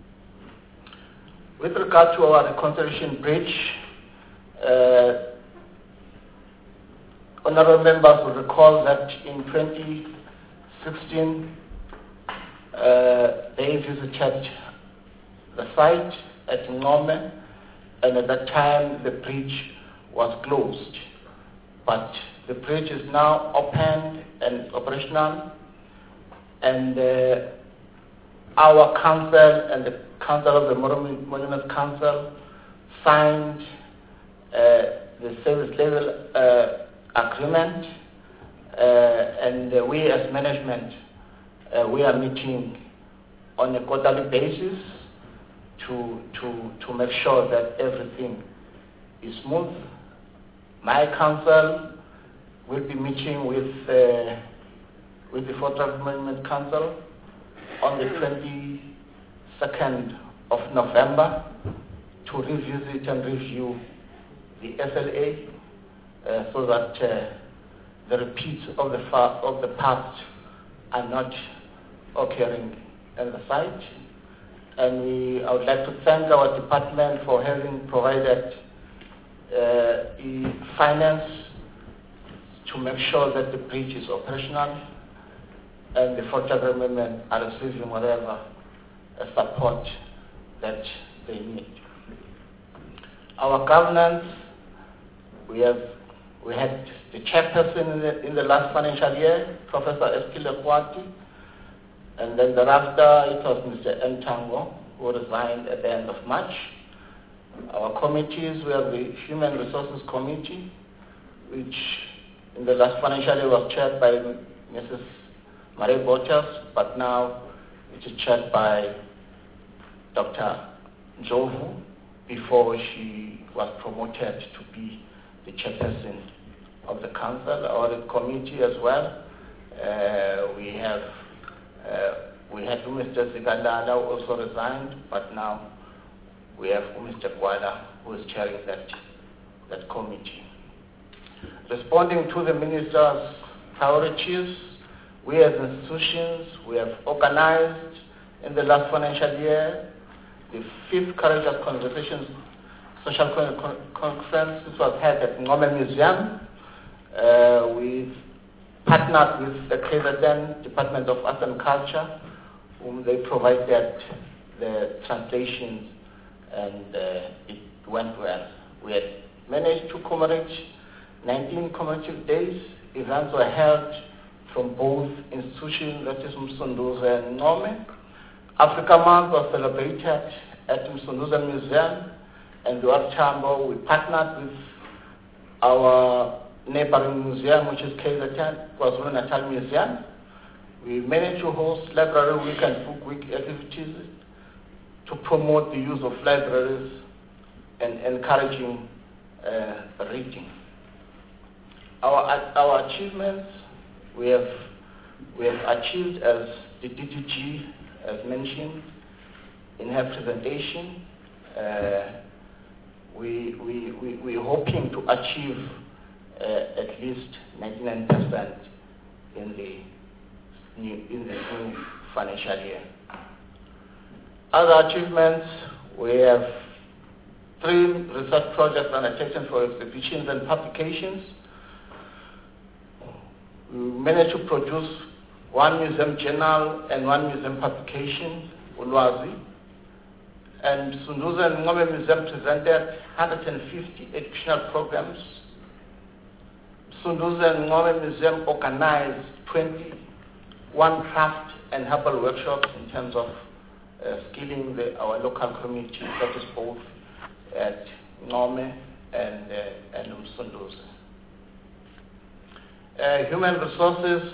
With regard to our reconciliation bridge, uh, honorable members will recall that in twenty sixteen, uh, they visited the site at Ngome, and at that time the bridge was closed. But the bridge is now open and operational, and uh, our council and the Council of the Monuments Council signed uh, the service level uh, agreement, uh, and uh, we as management, uh, we are meeting on a quarterly basis to, to, to make sure that everything is smooth. My council will be meeting with, uh, with the Fourth Monument Council on the twenty-second of November to revisit and review the S L A, Uh, so that uh, the repeats of the, fa of the past are not occurring at the site. And we, I would like to thank our department for having provided uh, the finance to make sure that the bridge is operational and the federal government are receiving whatever uh, support that they need. Our governance, we have We had the chairperson in the, in the last financial year, Professor Eskile Kwati, and then thereafter it was Mister Ntango, who resigned at the end of March. Our committees, we have the Human Resources Committee, which in the last financial year was chaired by Missus Marie Bottas, but now it is chaired by Doctor Jovu, before she was promoted to be the chairperson of the council. Our committee as well. Uh, we have uh, we had Mister Zigandala who also resigned, but now we have Mister Gwala who is chairing that that committee. Responding to the minister's priorities, We as institutions, we have organized in the last financial year the fifth Courageous Conversations Social con con Conference. This was held at Ngome Museum. Uh, we partnered with the K Z N Department of Arts and Culture, whom they provided the translations, and uh, it went well. We had managed to commemorate nineteen commemorative days. Events were held from both institutions, that is Msunduzi and Ngome. Africa Month was celebrated at Msunduzi Museum and the World Chamber. We partnered with our neighboring museum, which is K Z N, KwaZulu-Natal Museum. We managed to host library week and book week activities to promote the use of libraries and encouraging uh, reading. Our, our achievements, we have, we have achieved as the D D G, as mentioned in her presentation. Uh, we, we, we, we're hoping to achieve uh, at least ninety-nine percent in the new, in the new financial year. Other achievements, we have three research projects undertaken for exhibitions and publications. We managed to produce one museum journal and one museum publication, Ulwazi. And Msunduzi and Ngome Museum presented one hundred fifty educational programs. Msunduzi and Ngome Museum organized twenty-one craft and herbal workshops in terms of uh, skilling the, our local community, that is both at Ngome and, uh, and Msunduzi. Uh, human resources,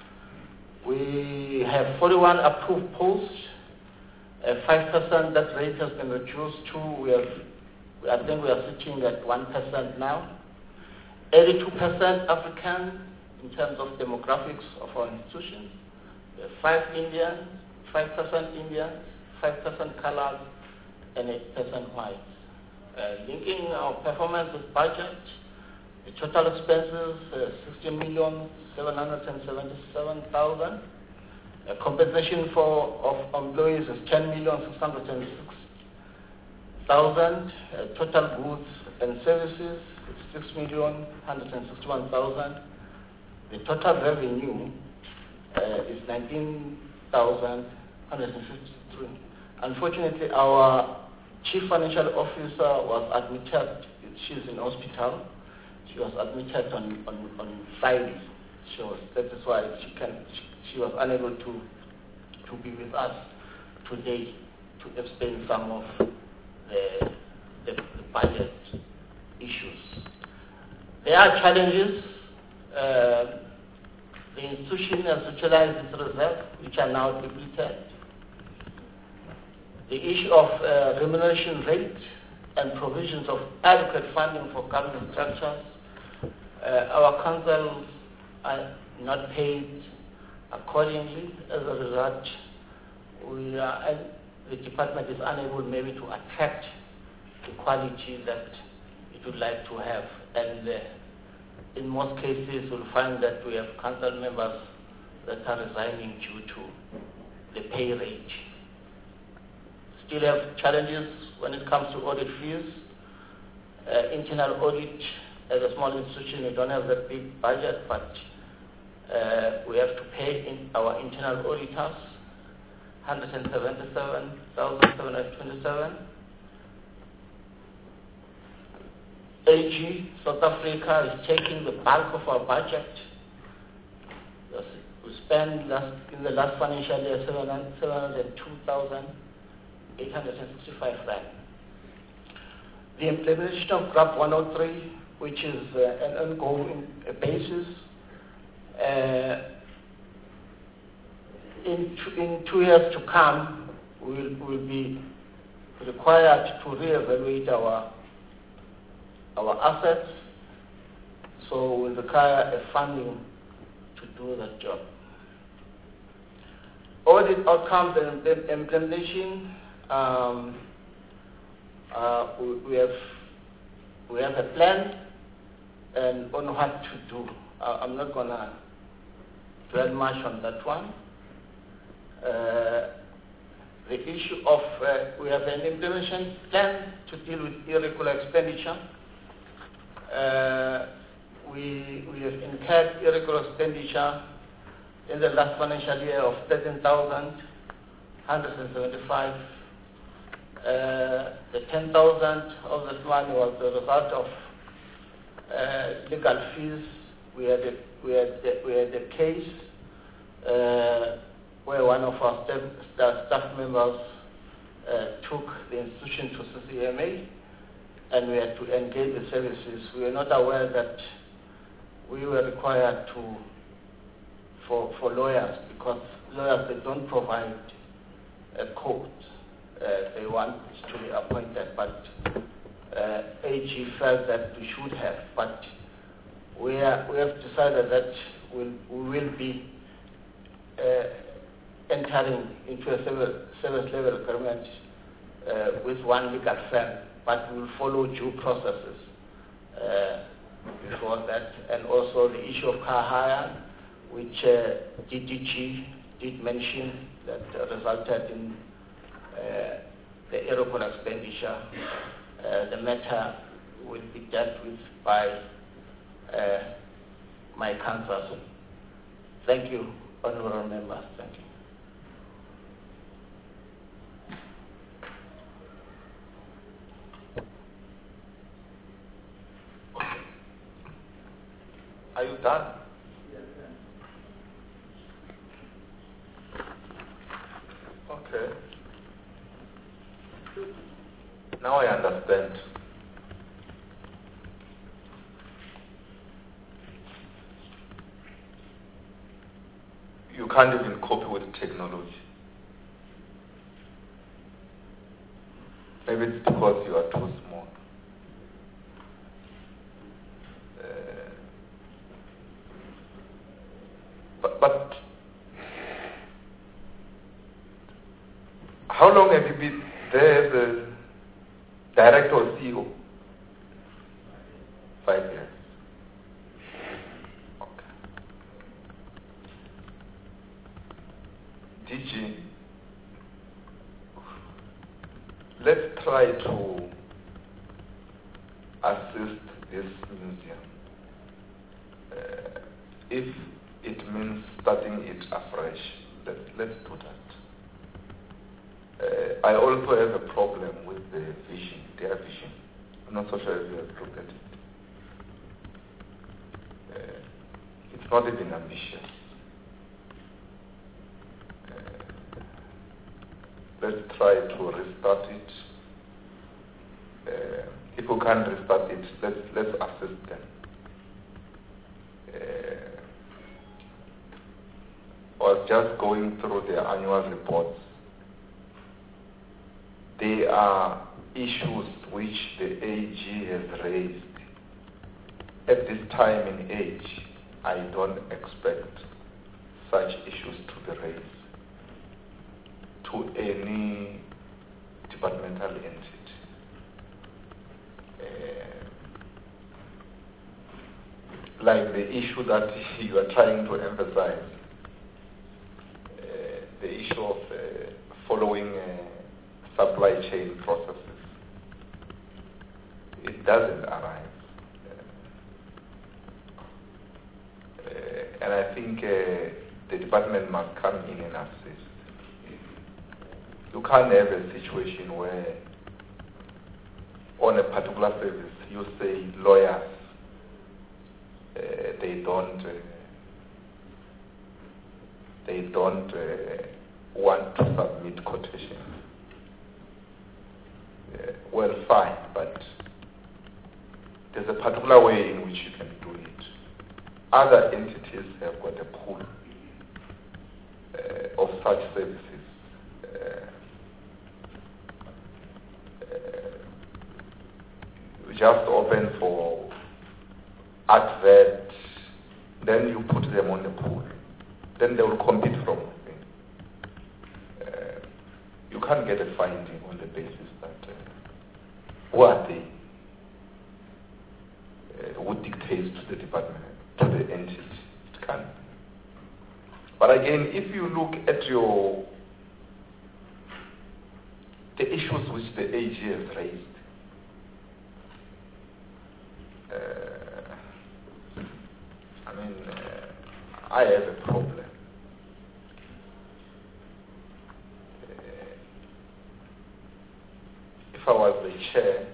we have forty-one approved posts. Uh, five percent that rate has been reduced to, we have, I think we are sitting at one percent now. eighty-two percent African in terms of demographics of our institutions. We have five Indians, five percent Indians, five percent colored, and eight percent whites. Uh, linking our performance with budget, the total expenses, uh, sixteen million seven hundred seventy-seven thousand. Uh, compensation for of employees is ten million six hundred six thousand. Uh, total goods and services is six million one hundred sixty-one thousand. The total revenue uh, is nineteen thousand one hundred fifty-three. Unfortunately, our chief financial officer was admitted. She's in hospital. She was admitted on, on, on Friday. She was, that is why she, can, she, she was unable to, to be with us today to explain some of the, the, the budget issues. There are challenges. Uh, the institution has utilized its reserves, which are now depleted. The issue of uh, remuneration rate and provisions of adequate funding for government structures. Uh, our councils are not paid accordingly. As a result, we are, the department is unable maybe to attract the quality that it would like to have. And uh, in most cases, you'll find that we have council members that are resigning due to the pay rate. Still have challenges when it comes to audit fees. Uh, internal audit, as a small institution, we don't have that big budget, but uh, we have to pay in our internal auditors one hundred seventy-seven thousand seven hundred twenty-seven. A G, South Africa, is taking the bulk of our budget. We spent last, in the last financial year seven hundred two thousand eight hundred sixty-five rand. The implementation of GRAP one oh three, which is uh, an ongoing uh, basis, uh, in, two, in two years to come, we will will be required to reevaluate our our assets, so we'll require a funding to do that job. Audit outcomes and implementation. Um, uh, we, we have we have a plan and on what to do. Uh, I'm not gonna dwell much on that one. Uh, the issue of, uh, we have an implementation plan to deal with irregular expenditure. Uh, we, we have incurred irregular expenditure in the last financial year of thirteen thousand one hundred seventy-five. Uh, the ten thousand of this money was the result of uh, legal fees. We had a, we had a, we had a case uh, where one of our staff, staff, staff members uh, took the institution to C C M A, and we had to engage the services. We were not aware that we were required to for for lawyers, because lawyers, they don't provide a court. Uh, they want to be appointed, but uh, A G felt that we should have. But we, are, we have decided that we'll, we will be uh, entering into a service, service level agreement uh, with one legal firm, but we will follow due processes uh, before that. And also the issue of car hire, which uh, D D G did mention, that uh, resulted in uh, the irregular expenditure. Uh, the matter will be dealt with by uh, my council. Thank you, honorable members. Thank you. Are you done? Okay. Now I understand. You can't even cope with technology. Maybe it's because you are too small. Uh, but, but how long have you been there as a director or C E O? Five years. Okay. D G, let's try to assist this museum. Uh, if it means starting it afresh, let's, let's do that. Uh, I also have a problem with the vision, their vision. I'm not so sure if you have looked at it. Uh, it's not even ambitious. Uh, let's try to restart it. Uh, if we can't restart it, let's, let's assist them. Uh, I was just going through their annual reports. There are issues which the A G has raised. At this time in age, I don't expect such issues to be raised to any departmental entity. Uh, like the issue that you are trying to emphasize, uh, the issue of uh, following uh, supply chain processes. It doesn't arise. Uh, uh, and I think uh, the department must come in and assist. You can't have a situation where on a particular service you say lawyers, uh, they don't uh, they don't uh, want to submit quotations. Uh, well, fine, but there's a particular way in which you can do it. Other entities have got a pool uh, of such services. Uh, uh, you just open for advert, then you put them on the pool. Then they will compete from within. Uh, you can't get a finding on the basis that uh, who are they? Uh, who dictates to the department, to the entity? It can't. But again, if you look at your the issues which the A G has raised, uh, I mean, uh, I have a problem. Uh, if I was the chair,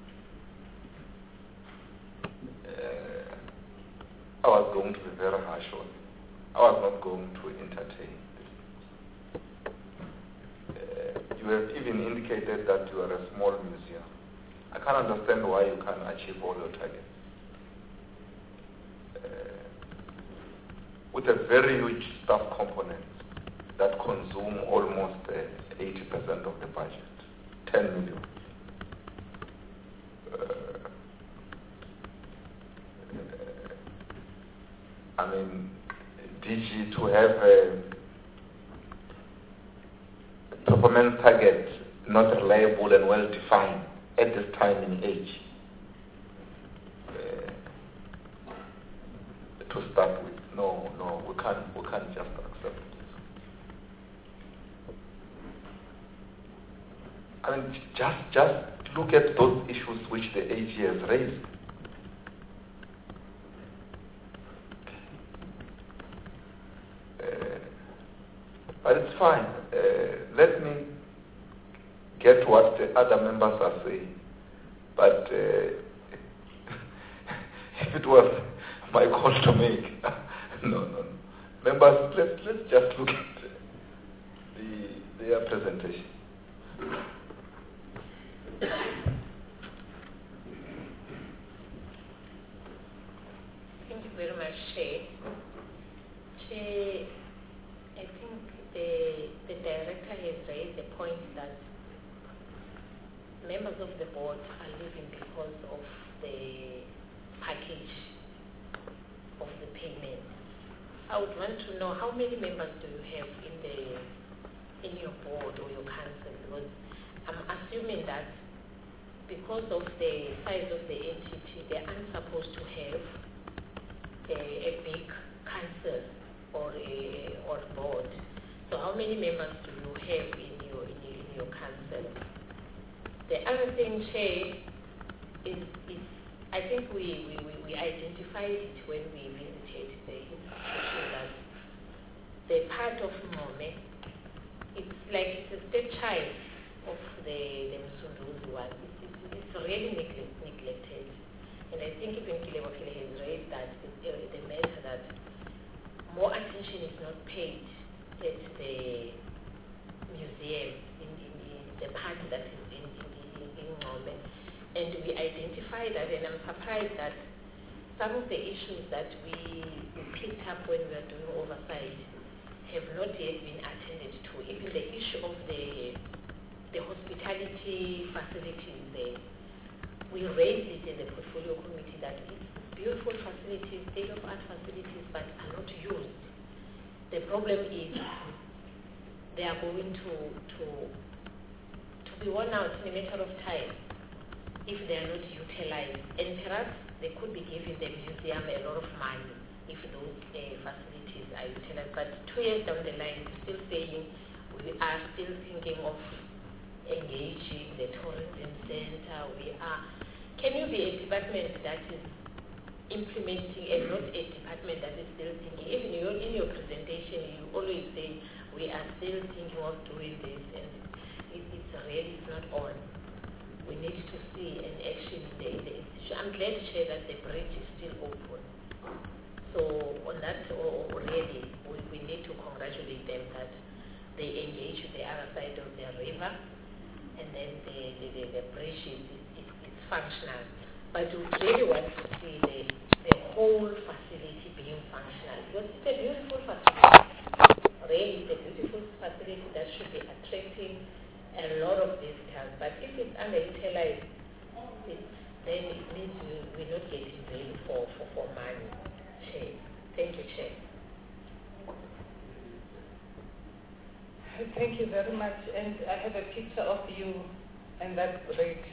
uh, I was going to be very harsh on it. I was not going to entertain this. Uh, you have even indicated that you are a small museum. I can't understand why you can't achieve all your targets. Uh, with a very huge staff component that consume almost uh, eighty percent of the budget, ten million. Uh, I mean, D G to have a performance target not reliable and well defined at this time in age. Uh, to start with, no, no, we can't, we can't just accept this. I mean, just, just look at those issues which the A G has raised. But it's fine. Uh, let me get what the other members are saying. But uh, if it was my call to make, no, no, no. Members, let's, let's just look at the, their presentation. Thank you very much, Chair. Chair, I think the, the director has raised the point that members of the board are leaving because of the package of the payment. I would want to know how many members do you have in the in your board or your council, because I'm assuming that because of the size of the entity, they aren't supposed to have a, a big council or a or board. So how many members do you have in your in your, in your council? The other thing, Chair, is, is I think we, we, we, we identified it when we visited the institution that the part of Mome, it's like it's a stepchild of the, the Msunduzi one. It's, it's, it's really neglect, neglected. And I think even Kilebokile has raised that, the, the matter that more attention is not paid at the museum, in, in, in the part that is in, in, in, in Ngome. And we identify that, and I'm surprised that some of the issues that we, we picked up when we were doing oversight have not yet been attended to. Even the issue of the, the hospitality facilities there, we raised it in the portfolio committee that it's beautiful facilities, state-of-art facilities, but are not used. The problem is they are going to, to, to be worn out in a matter of time if they are not utilized. And perhaps they could be giving the museum a lot of money if those uh, facilities are utilized. But two years down the line, we're still saying we are still thinking of engaging the tourism center. We are. Can you be a department that is implementing and not a department that is still thinking? Even your, in your presentation, you always say we are still thinking of doing this, and it, it's really it's not on. We need to see an action in the, in the institution. I'm glad to share that the bridge is still open. So on that already, we, we need to congratulate them that they engage with the other side of the river, and then the, the, the, the bridge is, is, is functional. But we really want to see the, the whole facility being functional, because it's a beautiful facility. Really, it's a beautiful facility that should be attracting a lot of visitors. But if it's underutilized, it, then it means we, we're not getting value for, for, for money. Chair. Thank you, Chair. Thank you very much. And I have a picture of you and that bridge.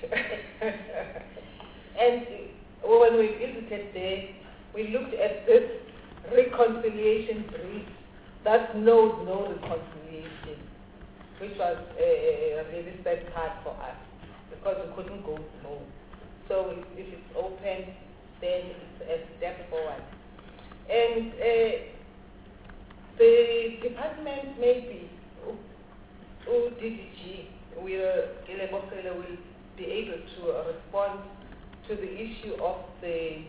And when we visited there, we looked at this reconciliation bridge that knows no reconciliation, which was a, a really sad part for us because we couldn't go slow. So if, if it's open, then it's a step forward. And uh, the department maybe, O D D G, will, will be able to respond to the issue of the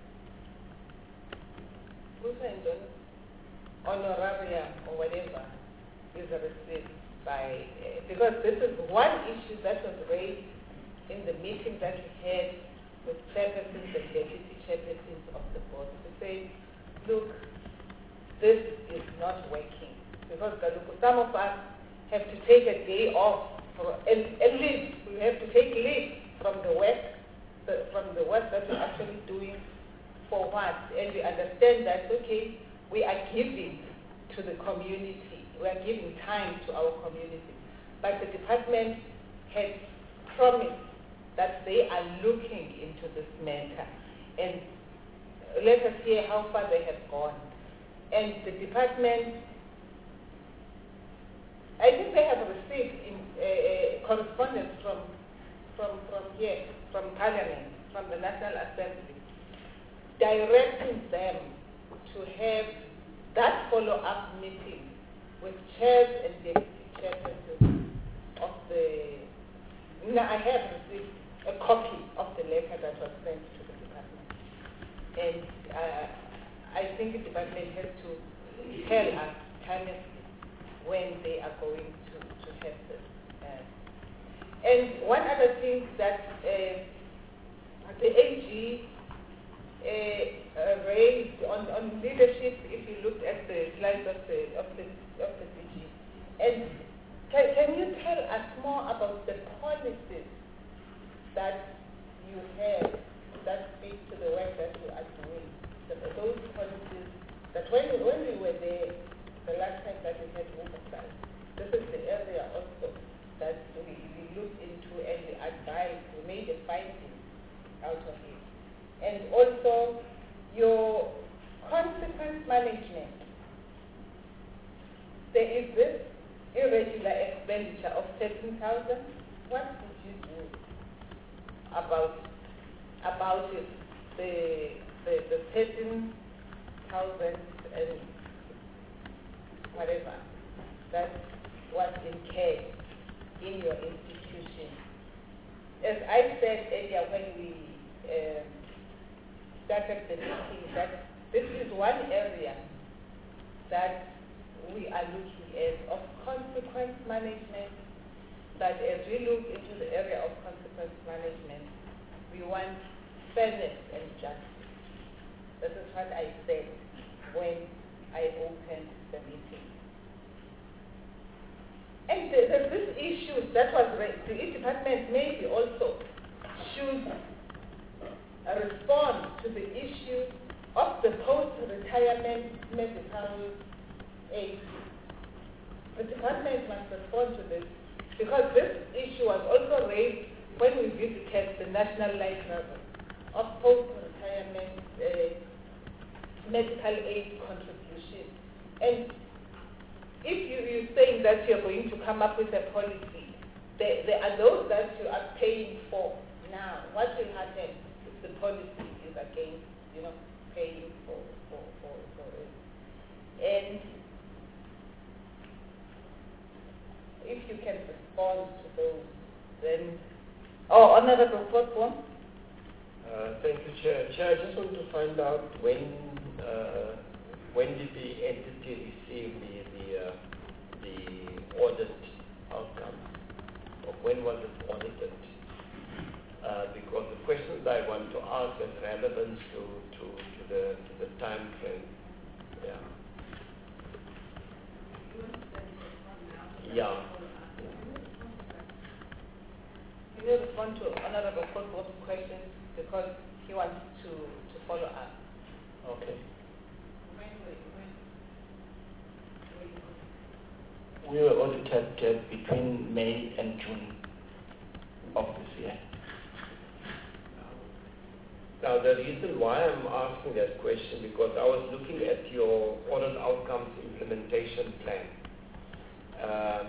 honorarium or whatever is received by, uh, because this is one issue that was raised in the meeting that we had with chairpersons and deputy chairpersons of the board to say, look, this is not working. Because some of us have to take a day off for, and, and leave. We have to take leave from the work, the, from the work that we're actually doing for what? And we understand that, okay, we are giving to the community. We are giving time to our community. But the department has promised that they are looking into this matter. And let us hear how far they have gone. And the department, I think they have received in, uh, correspondence from, from, from here, from Parliament, from the National Assembly, directing them to have that follow-up meeting with chairs and deputy chairpersons of the, now I have received a copy of the letter that was sent to the department. And uh, I think the department has to tell us honestly when they are going to, to have this. Uh, and one other thing that uh, the A G uh, uh, raised on, on leadership, if you looked at the slides of the of the of the D G, and can, can you tell us more about the policies that you have that speak to the work that you are doing? The, those policies that when when we were there the last time that we had oversight, this is the area also that we, we looked into and we advised, we made a finding out of it. And also your consequence management. There is this irregular expenditure of thirteen thousand. What did you do about about it? The the, the thirteen thousand and whatever that was incurred in your institution. As I said earlier when we uh, started the meeting, that this is one area that we are looking at of consequence management, that as we look into the area of consequence management, we want fairness and justice. This is what I said when I opened the meeting. And the, the, this issue that was raised, the department maybe also should uh, respond to the issue of the post-retirement medical aid. The department must respond to this because this issue was also raised when we visited the National Library of post-retirement uh, medical aid contribution. And if you, you're saying that you're going to come up with a policy, there, there are those that you are paying for now. What will happen if the policy is against, you know, paying for, for, for, for it? And if you can respond to those, then... Oh, Honorable Potbon. Uh, thank you, Chair. Chair, I just want to find out when uh, when did the entity receive the the, uh, the audit outcome, or when was it audited? Uh, because the questions I want to ask has relevance to, to, to the to the time frame. Yeah. Yeah. Can you respond to Honorable Potbon's question because he wants to, to follow up? Okay. We were audited uh, between May and June of this year. Now, the reason why I'm asking that question, because I was looking at your audit outcomes implementation plan. Um,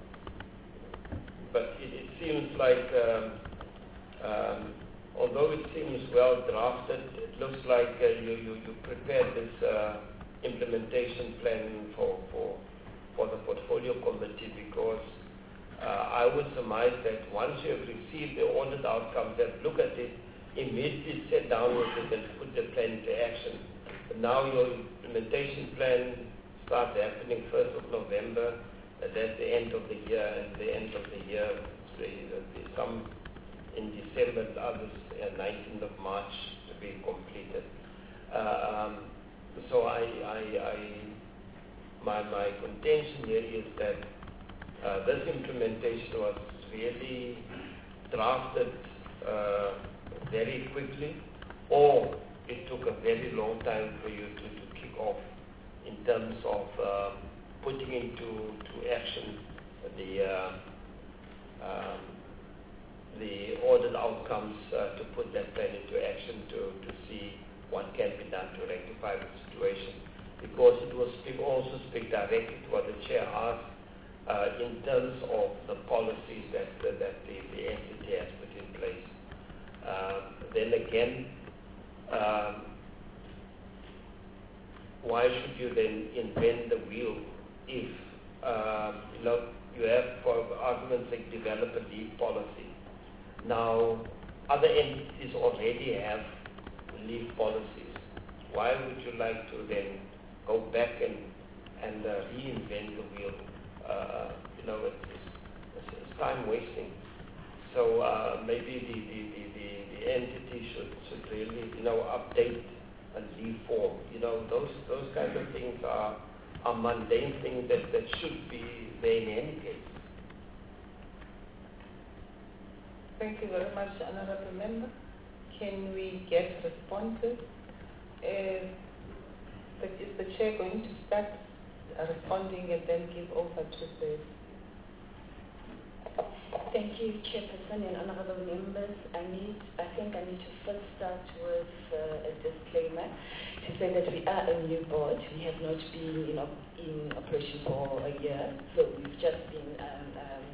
but it, it seems like, um, um, although it seems well drafted, it looks like uh, you, you, you prepared this uh, implementation plan for, for, for the portfolio committee, because uh, I would surmise that once you have received the audit outcomes, that look at it, immediately sit down with it and put the plan into action. But now your implementation plan starts happening first of November, and that's the end of the year, and the end of the year, there's some in December, the others uh, nineteenth of March to be completed. Uh, um, so I, I, I, my, my contention here is that uh, this implementation was really drafted uh, very quickly, or it took a very long time for you to, to kick off in terms of uh, putting into to action the uh, um, the audit outcomes uh, to put that plan into action to, to see what can be done to rectify the situation. Because it will speak, also speak directly to what the chair asked uh, in terms of the policies that, uh, that the, the entity has put in place. Uh, then again, um, why should you then invent the wheel if uh, you know you have, for argument's sake, develop a leave policy? Now, other entities already have leave policies. Why would you like to then go back and and uh, reinvent the wheel? Uh, you know, it's, it's, it's time wasting. So uh, maybe the, the, the, the, the entity should, should really, you know, update a leave form. You know, those those kinds of things are, are mundane things that, that should be there in any case. Thank you very much, Honorable Member. Can we get responses? Uh, but is the Chair going to start uh, responding and then give over to the... Thank you, Chairperson and honorable members. I need, I think I need to first start with uh, a disclaimer to say that we are a new board. We have not been, you know, in operation for a year, so we've just been um, um,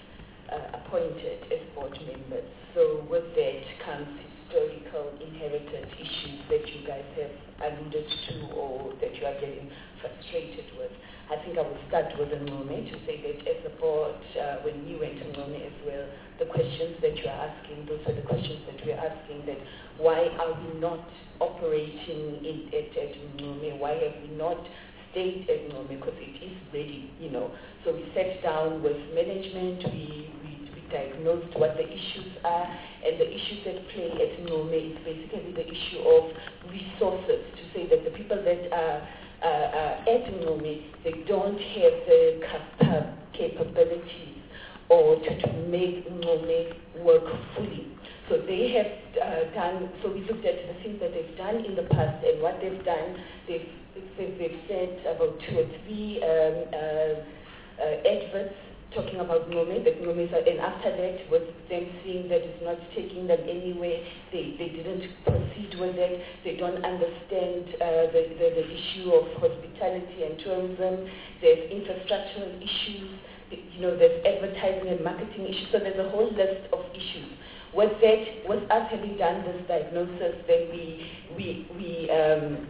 uh, appointed as board members. So with that comes historical inherited issues that you guys have alluded to or that you are getting frustrated with. I think I will start with Ncube to say that as a board, uh, when we went to Ncube as well, the questions that you are asking, those are the questions that we are asking, that why are we not operating in, at, at Ncube? Why have we not stayed at Ncube? Because it is ready, you know. So we sat down with management, we, we, we diagnosed what the issues are, and the issues that play at Ncube is basically the issue of resources, to say that the people that are Uh, uh, at Ncube, they don't have the capa capabilities or to, to make Ncube work fully. So they have uh, done, so we looked at the things that they've done in the past, and what they've done, they've, they've, they've said about two or three um, uh, uh, adverts talking about Ncube, that Ncube is, and after that, with them seeing that it's not taking them anywhere, they, they didn't proceed with it. They don't understand uh, the, the, the issue of hospitality and tourism. There's infrastructural issues, you know, there's advertising and marketing issues, so there's a whole list of issues. With that, with us having done this diagnosis, then we, we, we, um,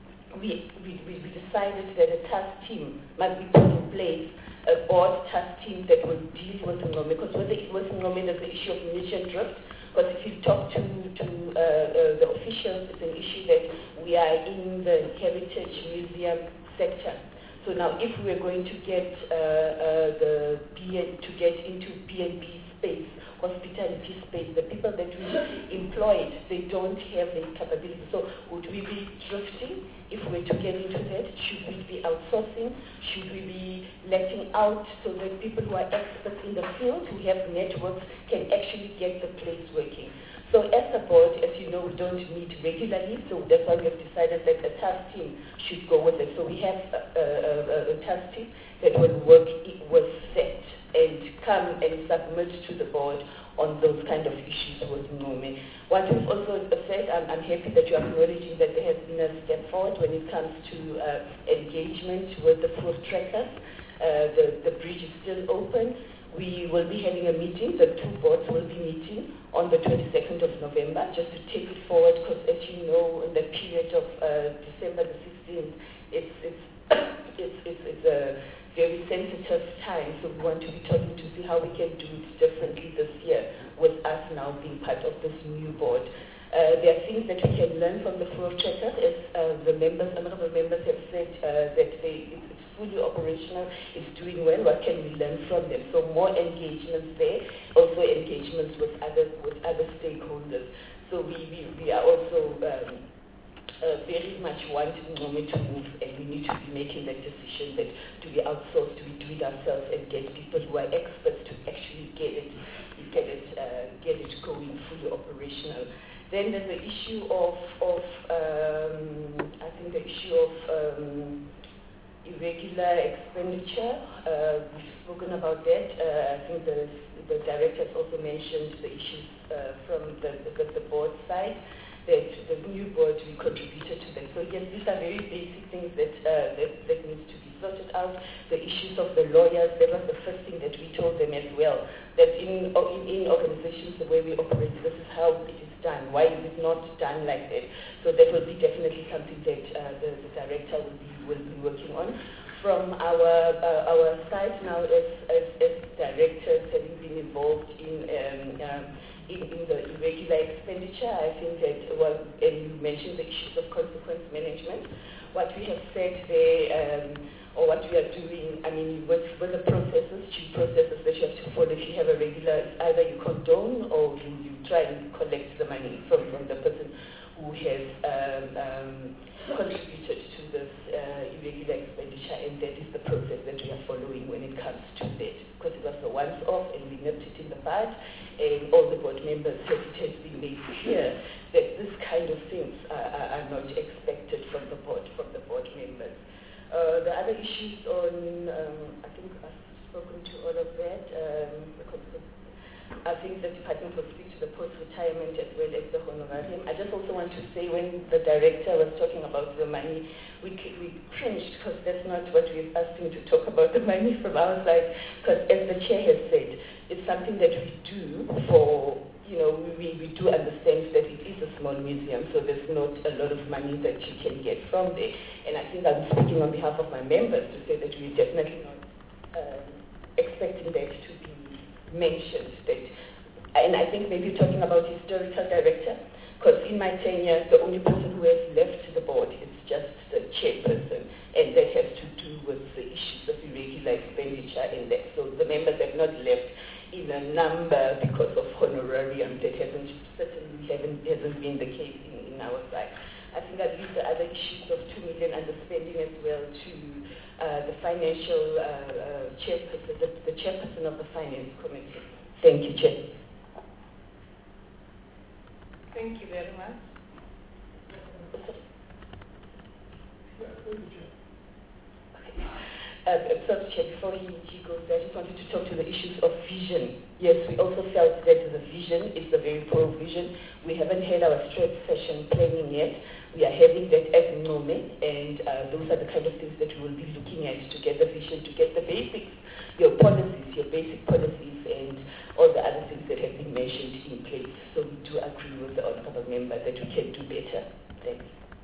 we, we, we decided that a task team must be put in place, a board task team that will deal with Ncube, because with, the, with Ncube there's the issue of munition drift, because if you talk to, to uh, uh, the officials, it's an issue that we are in the heritage museum sector. So now if we're going to get uh, uh, the B N, to get into B and B space, hospitality space, the people that we employed, they don't have the capability. So would we be drifting if we're to get into that? Should we be outsourcing? Should we be letting out so that people who are experts in the field, who have networks, can actually get the place working? So as a board, as you know, we don't meet regularly, so that's why we have decided that a task team should go with it. So we have a, a, a, a task team that will work with set and come and submit to the board on those kind of issues with Ncube. What we've also said, I'm, I'm happy that you're acknowledging that there has been a step forward when it comes to uh, engagement with the fourth trackers. Uh, the, the bridge is still open. We will be having a meeting, the two boards will be meeting on the twenty-second of November, just to take it forward, because as you know, in the period of uh, December the sixteenth, it's, it's, it's, it's, it's a very sensitive time, so we want to be talking to see how we can do it differently this year, with us now being part of this new board. Uh, there are things that we can learn from the floor tracker, as uh, the members, honorable members have said uh, that they, it's fully operational, it's doing well. What can we learn from them? So more engagements there, also engagements with other with other stakeholders. So we we, we are also um, uh, very much wanting Ncome to move, and we need to be making that decision that do we outsource, do we do it ourselves, and get people who are experts to actually get it, get it, uh, get it going fully operational. Then there's the issue of, of um, I think the issue of um, irregular expenditure. Uh, we've spoken about that. Uh, I think the, the director has also mentioned the issues uh, from the, the, the board side, that the new board, we contributed to them. So yes, these are very basic things that, uh, that, that needs to be sorted out. The issues of the lawyers, that was the first thing that we told them as well, that in, in, in organizations the way we operate, this is how it is done. Why is it not done like that? So that will be definitely something that uh, the, the director will be, will be working on. From our uh, our side now, as, as, as directors having been involved in, um, um, in in the irregular expenditure, I think that, well, and you mentioned the issues of consequence management. What we have said there, um, or what we are doing, I mean, with, with the processes, due processes that you have to follow. If you have a regular, either you condone or you, you try and collect the money from, from the person who has um, um, contributed to this uh, irregular expenditure, and that is the process that we are following when it comes to that. Because it was a once-off, and we nipped it in the bud, and all the board members have, it has been made clear that this kind of things are, are, are not expected from the board, from the board members. Uh, the other issues on, um, I think I've spoken to all of that. Um, I think the department will speak to the post-retirement as well as the honorarium. I just also want to say, when the director was talking about the money, we, we cringed, because that's not what we've asked him to talk about, the money from our side, because as the chair has said, it's something that we do for, you know, we, we do understand that it is a small museum, so there's not a lot of money that you can get from there. And I think I'm speaking on behalf of my members to say that we're definitely not um, expecting that to be mentioned. That, and I think maybe you're talking about historical director, because in my tenure, the only person who has left the board is just the chairperson, and that has to do with the issues of irregular expenditure and that. So the members have not left in a number because of honorarium. That hasn't certainly haven't, hasn't been the case in, in our side. I think I'll leave the other issues of two million underspending as well to uh, the financial uh, uh, chairperson, the, the chairperson of the finance committee. Thank you, Chair. Thank you very much. Uh, so, Chair, before he, he goes there, I just wanted to talk to the issues of vision. Yes, we also felt that the vision is a very poor vision. We haven't had our straight session planning yet. We are having that at Ncome, and uh, those are the kind of things that we will be looking at to get the vision, to get the basics, your policies, your basic policies, and all the other things that have been mentioned in place. So we do agree with the honourable member that we can do better. Thanks.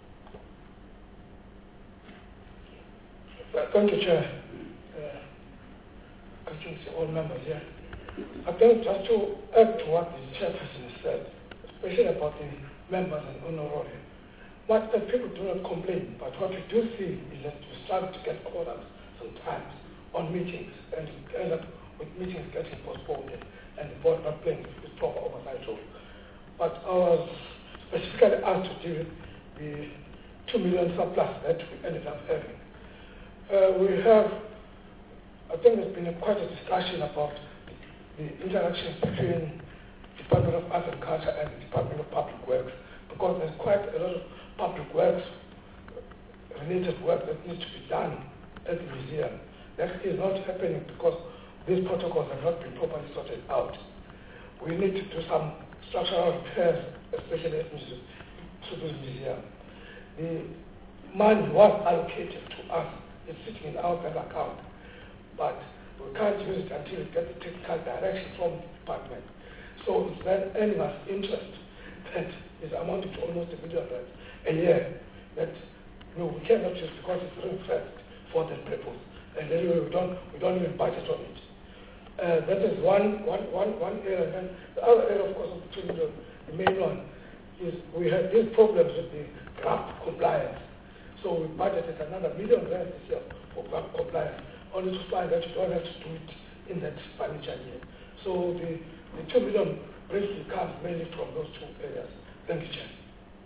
Thank you, Chair. Uh, I think all members here. I think just to add to what the chairperson said, especially about the members and honorarium, what the people do not complain, but what we do see is that we struggle to get quorums sometimes on meetings, and we end up with meetings getting postponed and the board not playing its proper oversight role. But I was specifically asked to deal with the two million surplus that we ended up having. Uh, we have, I think there's been a, quite a discussion about the interaction between Department of Arts and Culture and the Department of Public Works, because there's quite a lot of public works related work that needs to be done at the museum. That is not happening because these protocols have not been properly sorted out. We need to do some structural repairs, especially at museums. Msunduzi Museum. The money was allocated to us. It's sitting in our bank account, but we can't use it until we get the technical direction from the department. So it's then earning us interest that is amounting to almost a million rand a year that you know, we cannot use because it's referenced for that purpose. And anyway, we don't, we don't even budget on it. Uh, that is one, one, one, one area. And the other area, of course, of the two million, the main one, is we have these problems with the GRAP compliance. So we budgeted another million rand this year for GRAP compliance, only to find that you don't have to do it in that financial year. So the, the two million basically comes mainly from those two areas. Thank you, Chair.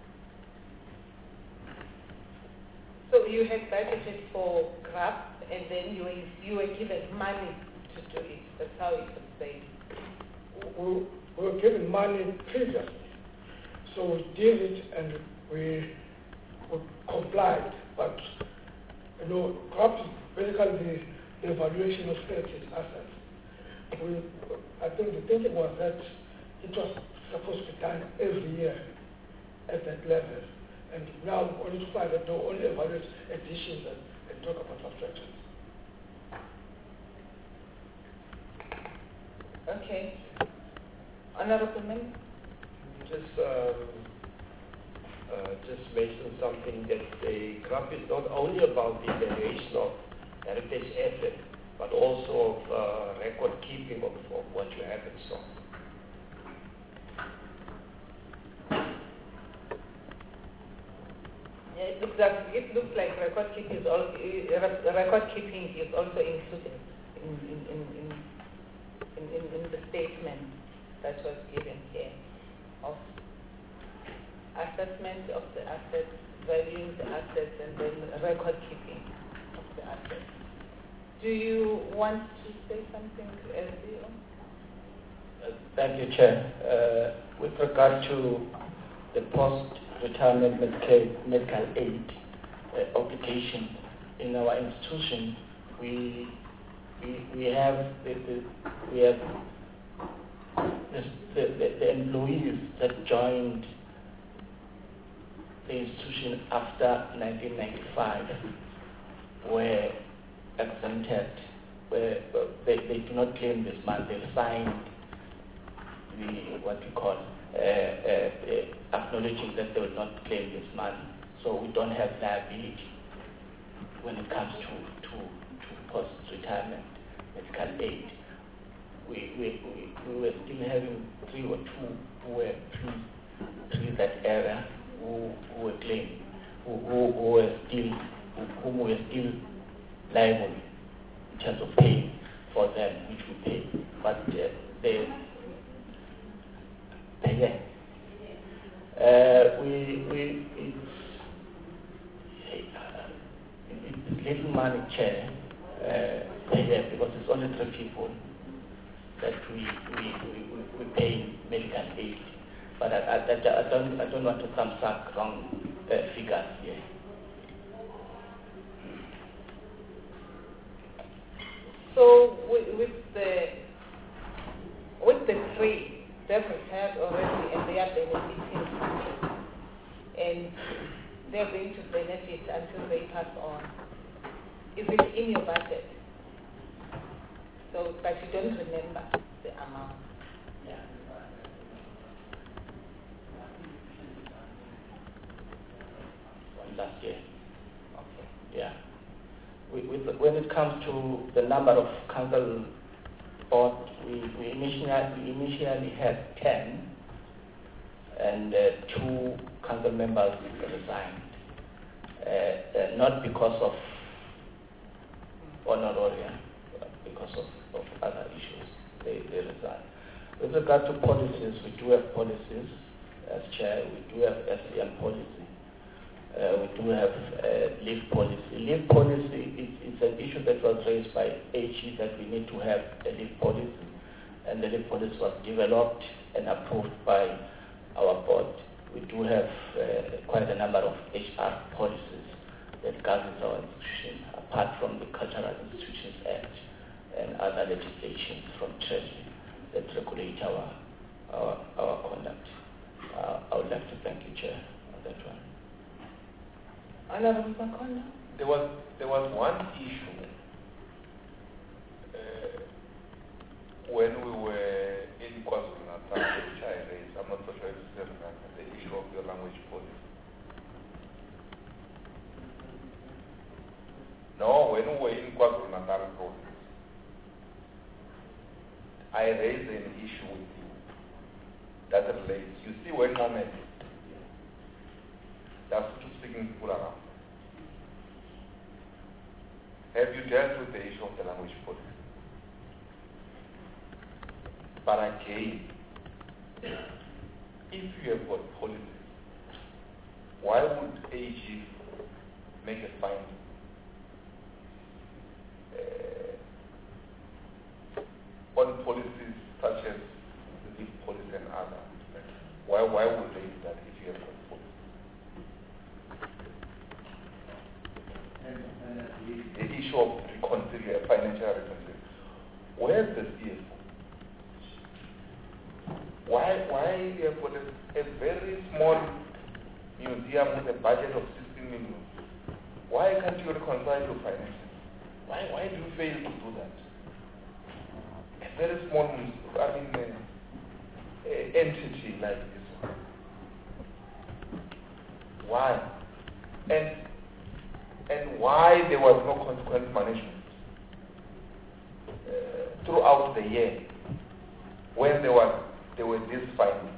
So you had budgeted for GRAP, and then you were, you were given money to do it. That's how it was said. We, we were given money previously. So we did it and we, we complied. But, you know, GRAP is basically the evaluation of heritage assets. We, I think the thinking was that it was supposed to be done every year at that level. And now we only to find that they only evaluate additions and, and talk about subtractions. Okay. Honorable Member? Just, um, uh, just mention something that the GRAP is not only about the evaluation of heritage assets, but also of uh, record keeping of, of what you have and so on. It looks like, it looks like record keeping is also, record keeping is also included in, in, in, in, in, in, in the statement that was given here of assessment of the assets, valuing the assets, and then record keeping of the assets. Do you want to say something, L D O? Uh, Thank you, Chair. Uh, with regard to the post-retirement medical, medical aid uh, obligation in our institution, we we, we have the, the we have the, the, the employees that joined the institution after nineteen ninety-five were exempted, where they, they do not claim this money. They signed the what we call uh, uh, uh, acknowledging that they will not claim this money. So we don't have liability when it comes to, to, to post-retirement medical aid. We, we, we, we were still having three or two who were in that area who, who were claiming, who, who, who were still, who, whom were still liable in terms of paying for them, which we pay. But uh, they, yeah. Uh, we, we, it's, uh, it's little money, Chair, uh, yeah, because it's only three people that we, we, we, we pay medical aid. But I, I, I, don't, I don't want to come back wrong uh, figures here. So with, with the with the three, they've retired already and they are benefiting, and they're going to benefit until they pass on. Is it in your budget? So, but you don't remember the amount. Yeah. Last year. Okay. Yeah. We, we, when it comes to the number of council board, we, we initially we initially had ten, and uh, two council members resigned, uh, uh, not because of honoraria, but because of, of other issues. They, they resigned. With regard to policies, we do have policies. As chair, we do have S C M policy. Uh, we do have uh, leave policy. Leave policy is, is an issue that was raised by H E that we need to have a leave policy, and the leave policy was developed and approved by our board. We do have uh, quite a number of H R policies that governs our institution, apart from the Cultural Institutions Act and other legislations from Treasury that regulate our our, our conduct. Uh, I would like to thank you, Chair. that one. Honorable Makonda? There was, there was one issue uh, when we were in KwaZulu-Natal, which I raised. I'm not so sure if you still remember, the issue of your language policy. No, when we were in KwaZulu-Natal province, I raised an issue with you that relates. You see, when moment, that's to speaking people around. Have you dealt with the issue of the language policy? But again, if you have got policies, why would A G make a finding uh, on policies such as the leave policy and other? Why, why would they do that if you have got policies? The issue of reconciliation, financial reconciliation. Where's the C F O? Why, why you have got a, a very small museum with a budget of sixteen million? Why can't you reconcile your finances? Why, why do you fail to do that? A very small, I mean, uh, uh, entity like this one. Why? And and why there was no consequence management uh, throughout the year when there was there were these findings.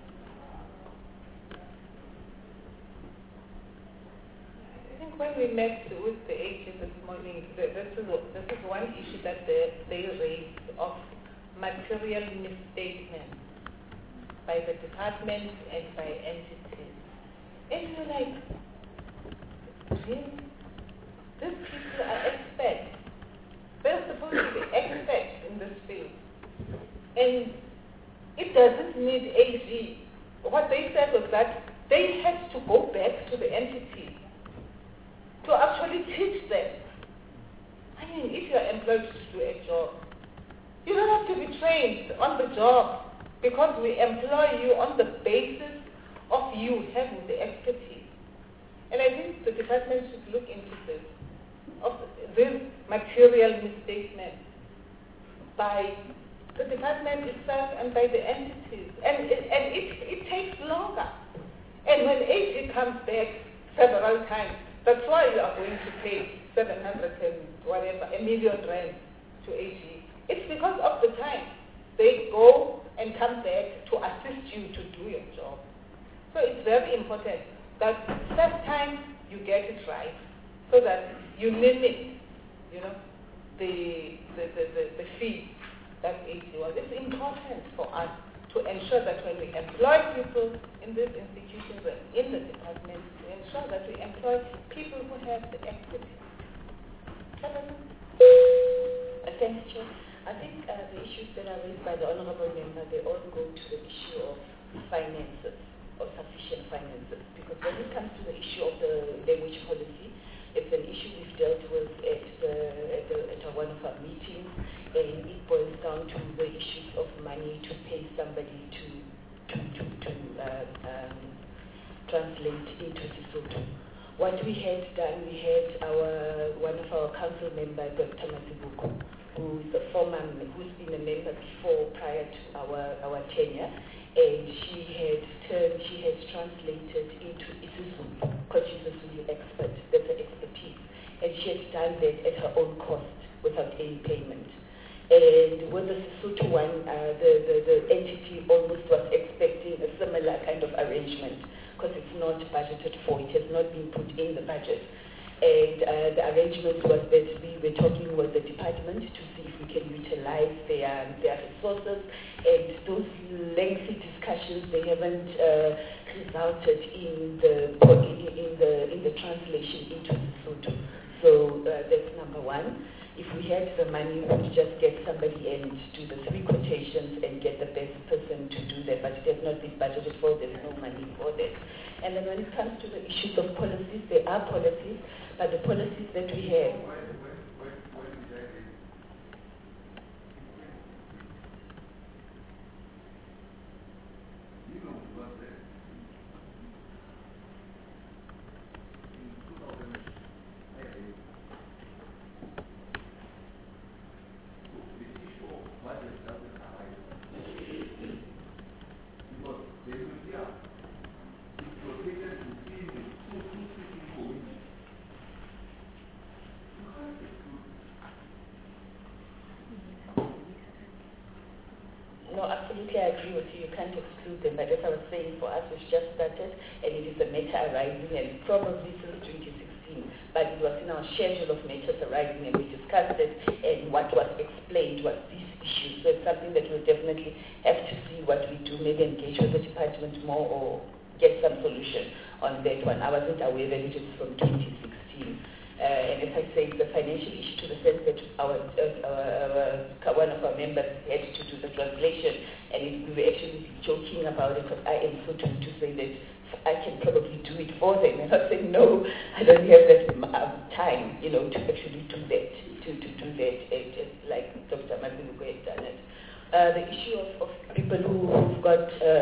I think when we met with the A G this morning, the, this is this is one issue that they, they raised of material misstatements by the department and by entities. And we're like, really? These people are experts. They're supposed to be experts in this field. And it doesn't need A G. What they said was that they had to go back to the entities to actually teach them. I mean, if you're employed to do a job, you don't have to be trained on the job because we employ you on the basis of you having the expertise. And I think the department should look into this, of this material misstatement by the department itself and by the entities. And it, and it, it takes longer. And when A G comes back several times, that's why you are going to pay seven hundred and whatever, a million rand to A G. It's because of the time. They go and come back to assist you to do your job. So it's very important that first time you get it right so that you limit, you know, the, the, the, the, the fee that A G was. It's important for us to ensure that when we employ people in these institutions and in the department, we ensure that we employ people who have the expertise. Uh, thanks, Chair. I think uh, the issues that are raised by the Honourable Member, they all go to the issue of finances, or sufficient finances. Because when it comes to the issue of the language policy, it's an issue we've dealt with at, the, at, the, at one of our meetings, and it boils down to the issues of money to pay somebody to to, to, to uh, um, translate into Sesotho. What we had done, we had our one of our council members, Doctor Masibuko, who is a former, who's been a member before prior to our, our tenure, and she had turned, she has translated into isiZulu, because she's a Zulu expert, that's her expertise, and she has done that at her own cost without any payment. And with the Sesotho one, uh, the, the, the entity almost was expecting a similar kind of arrangement, because it's not budgeted for, it has not been put in the budget. And uh, the arrangement was that we were talking with the department to see if we can utilize their, their resources, and those lengthy discussions, they haven't uh, resulted in the, in, in, the, in the translation into Sesotho. So uh, that's number one. If we had the money, we would just get somebody and do the three quotations and get the best person to do that, but it has not been budgeted for, there's no money for that. And then when it comes to the issues of policies, there are policies, but the policies that we have, No, absolutely, I agree with you. You can't exclude them. But as I was saying, for us, we've just started, and it is a matter arising, and probably since twenty sixteen. But it was in our schedule of matters arising, and we discussed it, and what was explained was this issue. So it's something that we'll definitely have to see what we do, maybe engage with the department more or get some solution on that one. I wasn't aware that it is from twenty sixteen. Uh, and as I say, the financial issue to the sense that our, uh, our, one of our members had to do the translation, and it, we were actually joking about it because I am so to, to say that I can probably do it for them. And I said, no, I don't have that um, time, you know, to actually do that, to, to do that, and, and like Doctor Mazibuko had done it. Uh, the issue of, of people who, who've got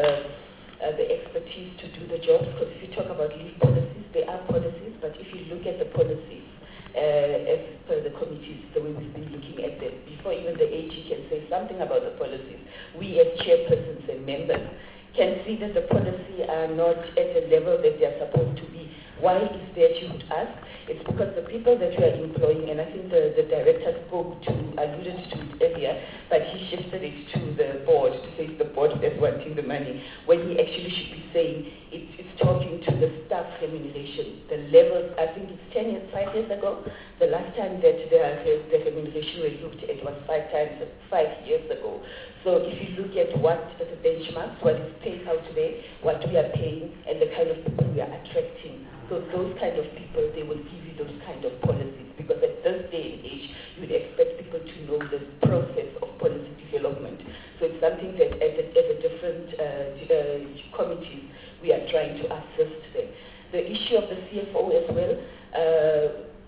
uh, uh, the expertise to do the job, because if you talk about leave policies, there are policies, but if you look at the policies, uh, as per the committees, the way we've been looking at them, before even the A G can say something about the policies, we as chairpersons and members can see that the policy are not at a level that they are supposed to be. Why is that, you would ask? It's because the people that we are employing, and I think the, the director spoke to, alluded to it earlier, but he shifted it to the board, to say it's the board that's wanting the money, when he actually should be saying it's, it's talking to the staff remuneration. The levels, I think it's ten years, five years ago, the last time that the, the remuneration was looked at was five times, five years ago. So if you look at what the benchmarks, what is paid out today, what we are paying, and the kind of people we are attracting, so those kind of people, they will give you those kind of policies, because at this day and age, you would expect people to know the process of policy development. So it's something that as a, as a different uh, uh, committees, we are trying to assist them. The issue of the C F O as well, uh,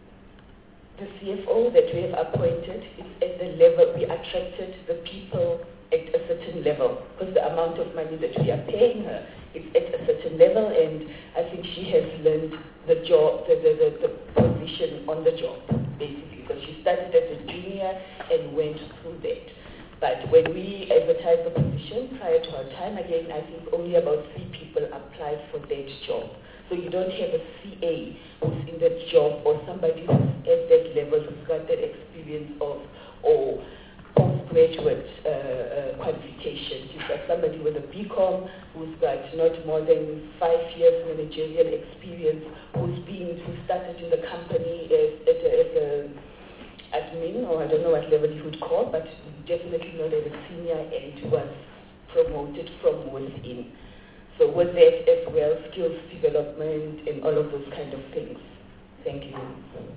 the C F O that we have appointed is at the level, we attracted the people at a certain level, because the amount of money that we are paying her is at a certain level, and I think she has learned the job, the, the, the, the position on the job, basically, because she started as a junior and went through that. But when we advertised the position prior to our time, again, I think only about three people applied for that job. So you don't have a C A who's in that job, or somebody who's at that level, who's got that experience of, or postgraduate uh, uh, qualifications. You've got somebody with a B Com who's got not more than five years managerial experience, who's been, who started in the company as, as, a, as a admin, or I don't know what level you would call, but definitely not as a senior, and was promoted from within. So with that as well, skills development and all of those kind of things. Thank you.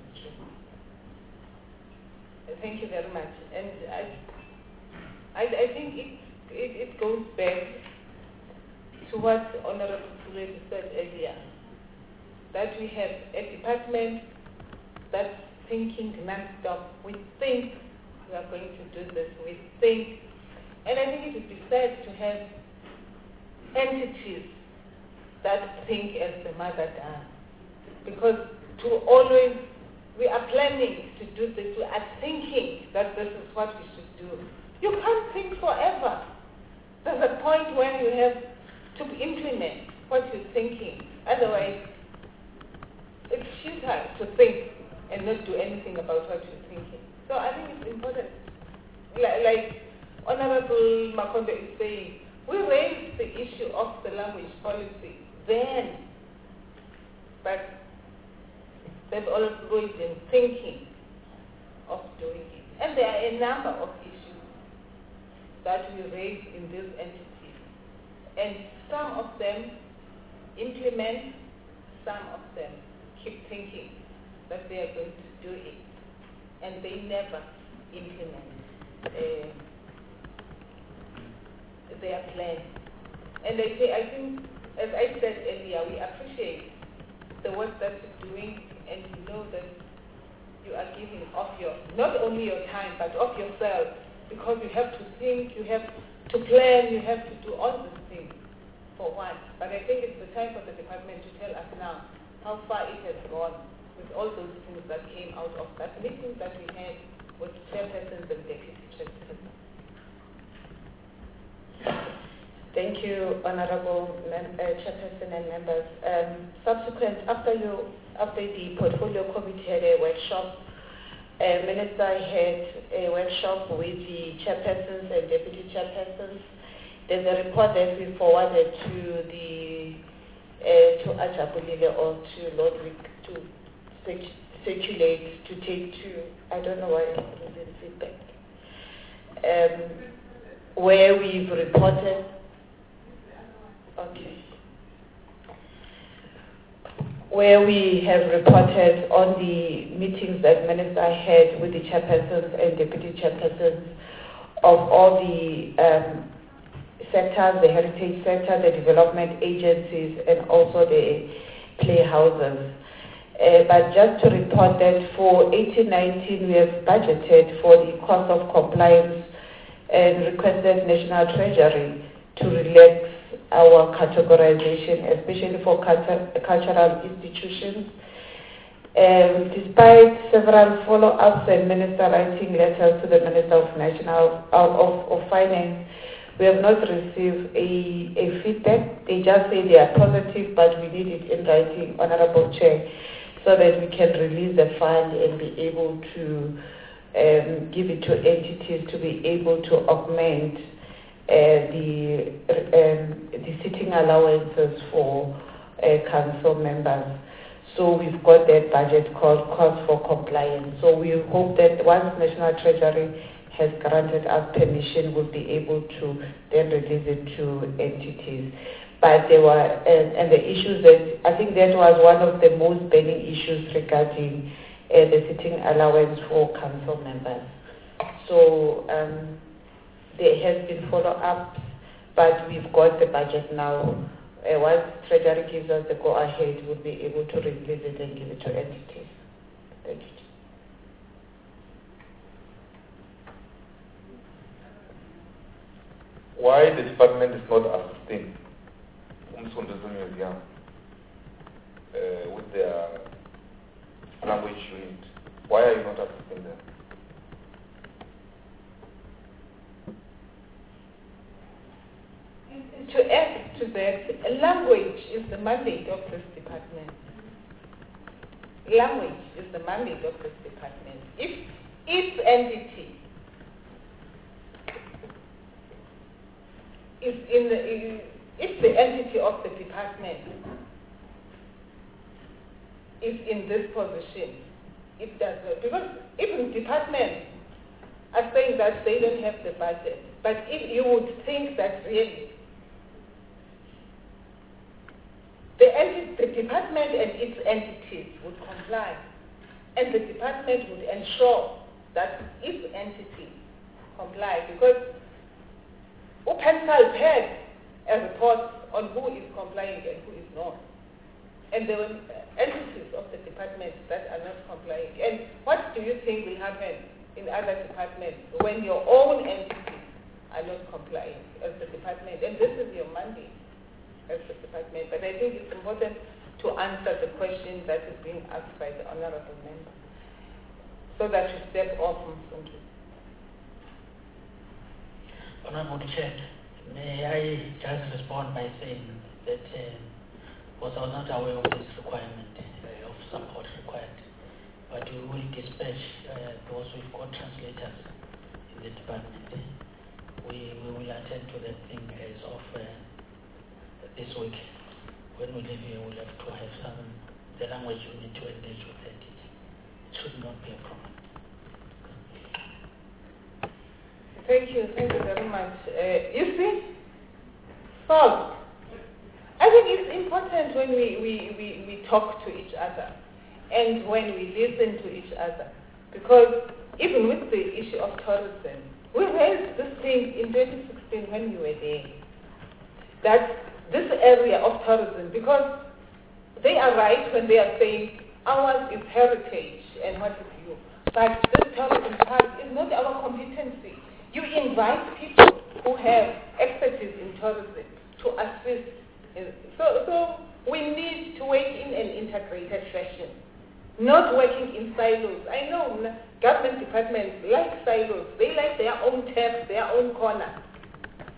Thank you very much. And I, I, I think it, it, it goes back to what Honorable Pule said earlier, that we have a department that's thinking non-stop. We think we are going to do this. We think. And I think it would be sad to have entities that think as the mother does. Because to always, we are planning to do this, we are thinking that this is what we should do. You can't think forever. There's a point when you have to implement what you're thinking. Otherwise, it's futile to think and not do anything about what you're thinking. So I think it's important. Like, like Honorable Makonde is saying, we raised the issue of the language policy then, but they've always been thinking of doing it. And there are a number of issues that we raise in these entities. And some of them implement, some of them keep thinking that they are going to do it. And they never implement uh, their plan. And I, say, I think, as I said earlier, we appreciate the work that you're doing, and you know that you are giving of your, not only your time, but of yourself, because you have to think, you have to plan, you have to do all these things for one. But I think it's the time for the department to tell us now how far it has gone with all those things that came out of that meeting that we had with chairpersons and deputy chairpersons. Thank you, Honorable Mem- uh, Chairperson and members. Um, subsequent, after you, after the Portfolio Committee had a workshop, uh, Minister had a workshop with the chairpersons and deputy chairpersons. There's a report that we forwarded to the uh, to Ajabulile or to Lodwick to cir- circulate to take to. I don't know why I'm losing feedback. Um, where we've reported. Okay. Where we have reported on the meetings that Minister had with the chairpersons and deputy chairpersons of all the um, sectors, the heritage sector, the development agencies, and also the playhouses. Uh, but just to report that for eighteen nineteen, we have budgeted for the cost of compliance and requested National Treasury to relax our categorization, especially for culture, cultural institutions. Um, despite several follow-ups and Minister writing letters to the Minister of National uh, of, of Finance, we have not received a, a feedback. They just say they are positive, but we need it in writing, Honorable Chair, so that we can release the fund and be able to um, give it to entities to be able to augment Uh, the um, the sitting allowances for uh, council members. So we've got that budget called cost for compliance. So we hope that once National Treasury has granted us permission, we'll be able to then release it to entities. But there were, and, and the issues that, I think that was one of the most burning issues regarding uh, the sitting allowance for council members. So, um, there has been follow-up, but we've got the budget now. Uh, once Treasury gives us the go-ahead, we'll be able to release it and give it to entities. Thank you. Why the department is not assisting Umsunduzi Museum uh, with their language unit? Why are you not assisting them? To add to that, language is the mandate of this department. Language is the mandate of this department. If each entity is in the, if the entity of the department is in this position, it does not, because even departments are saying that they don't have the budget. But if you would think that really The, enti- the department and its entities would comply, and the department would ensure that its entities comply, because UPENSAL had a report on who is complying and who is not. And there were entities of the department that are not complying. And what do you think will happen in other departments when your own entities are not complying as the department? And this is your mandate as the department. But I think it's important to answer the question that is being asked by the honorable member, so that you step off from Sundu. Honorable Chair, may I just respond by saying that uh, was I was not aware of this requirement uh, of support required, but we will dispatch uh, those we've got translators in the department. We, we will attend to that thing as of uh, this week. When we leave here, we'll have to have some, the language unit to engage with it. It should not be a problem. Thank you, thank you very much. Uh, you see, so I think it's important when we, we, we, we talk to each other and when we listen to each other, because even with the issue of tourism, we raised this thing in twenty sixteen when you were there, that this area of tourism, because they are right when they are saying ours is heritage and what is you, but this tourism part is not our competency. You invite people who have expertise in tourism to assist. In, so, so we need to work in an integrated fashion, not working in silos. I know government departments like silos. They like their own tax, their own corner.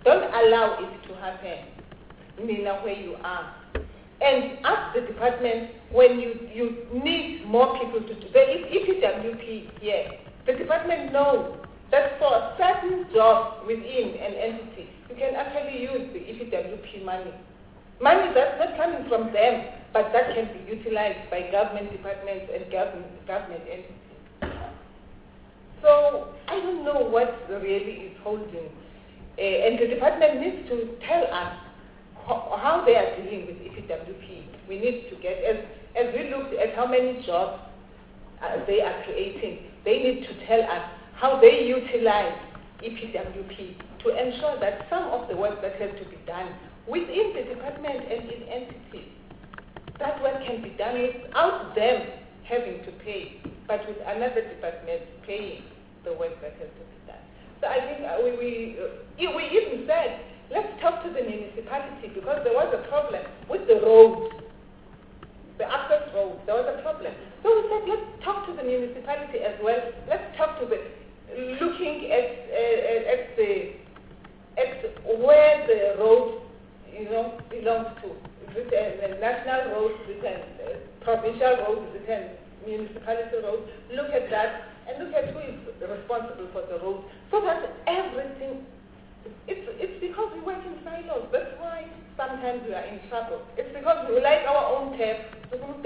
Don't allow it to happen, Nina, where you are. And ask the department when you, you need more people to do. There is E P W P here. The department knows that for certain jobs within an entity, you can actually use the E P W P money. Money that's not coming from them, but that can be utilized by government departments and government, government entities. So I don't know what really is holding. Uh, and the department needs to tell us ho how they are dealing with E P W P. We need to get, as, as we looked at how many jobs uh, they are creating, they need to tell us how they utilize E P W P to ensure that some of the work that has to be done within the department and in entities, that work can be done without them having to pay, but with another department paying the work that has to be done. So I think uh, we, we, uh, we even said, let's talk to the municipality, because there was a problem with the road, the access road, there was a problem. So we said, let's talk to the municipality as well. Let's talk to the, looking at, uh, at the, at where the road, you know, belongs to. Is it a, a national road, is it a, a provincial road, is it a municipality road? Look at that and look at who is responsible for the road, so that everything, it's, it's because we work in silos. That's why sometimes we are in trouble. It's because we like our own tap, and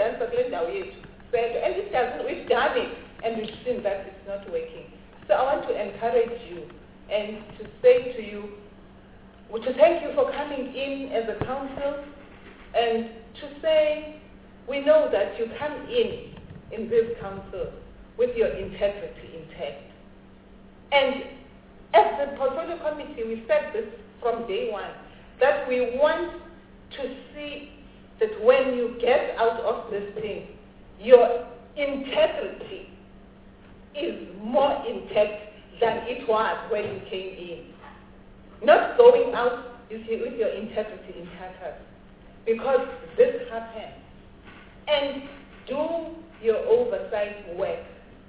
it doesn't, we've done it, and we've seen that it's not working. So I want to encourage you and to say to you, to thank you for coming in as a council, and to say, we know that you come in, in this council, with your integrity intact. And as the portfolio committee, we said this from day one, that we want to see that when you get out of this thing, your integrity is more intact than it was when you came in. Not going out, you see, with your integrity intact, because this happened. And do your oversight work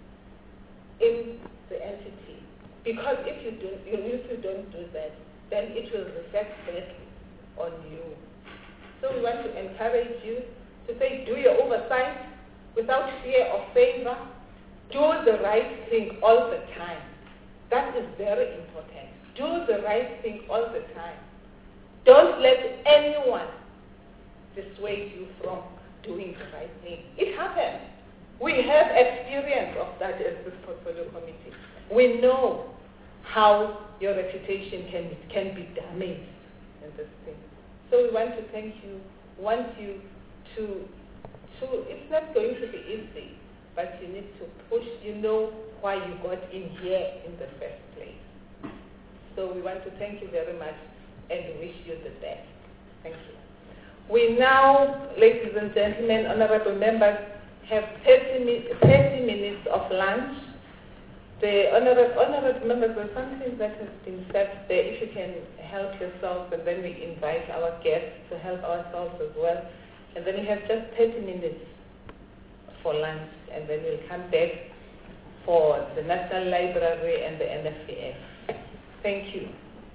in the entity, because if you don't, if you don't do that, then it will reflect badly on you. So we want to encourage you to say, do your oversight without fear of favor. Do the right thing all the time. That is very important. Do the right thing all the time. Don't let anyone dissuade you from doing the right thing. It happens. We have experience of that as this portfolio committee. We know how your reputation can, can be damaged in this thing. So we want to thank you, want you to, to, it's not going to be easy, but you need to push, you know why you got in here in the first place. So we want to thank you very much and wish you the best. Thank you. We now, ladies and gentlemen, honorable members, have thirty, thirty minutes of lunch. The honorable, honorable members, there's something that has been said there. If you can help yourselves, and then we invite our guests to help ourselves as well. And then we have just thirty minutes for lunch, and then we'll come back for the National Library and the N F C F. Thank you.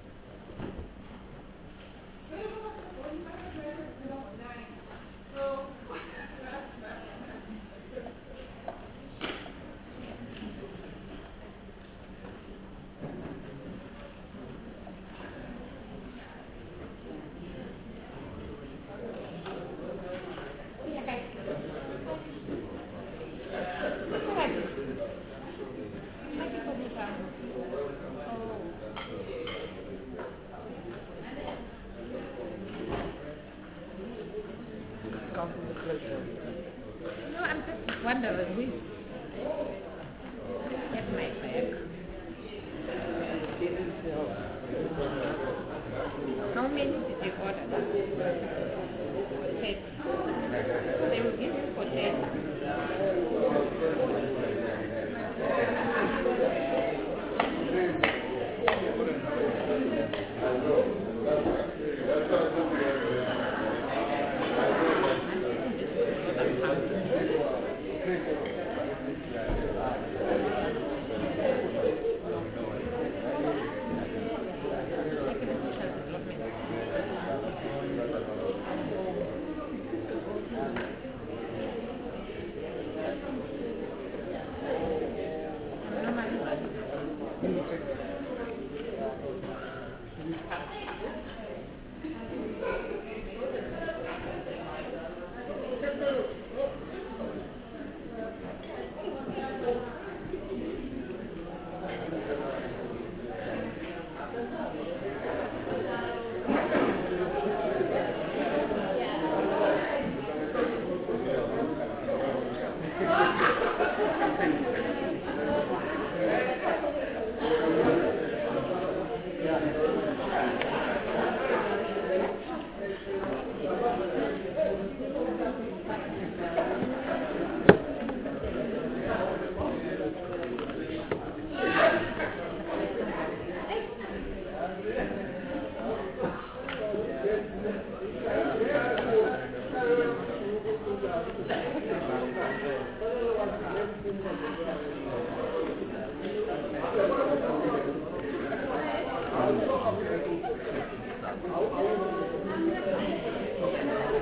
No, I'm just wondering. We have my bag. How many did you order? Ten. They will give you for ten.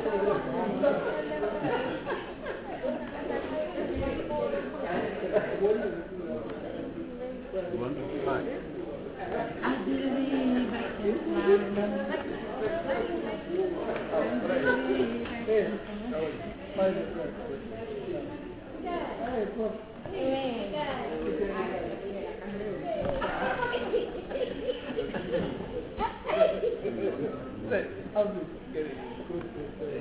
How do you get it?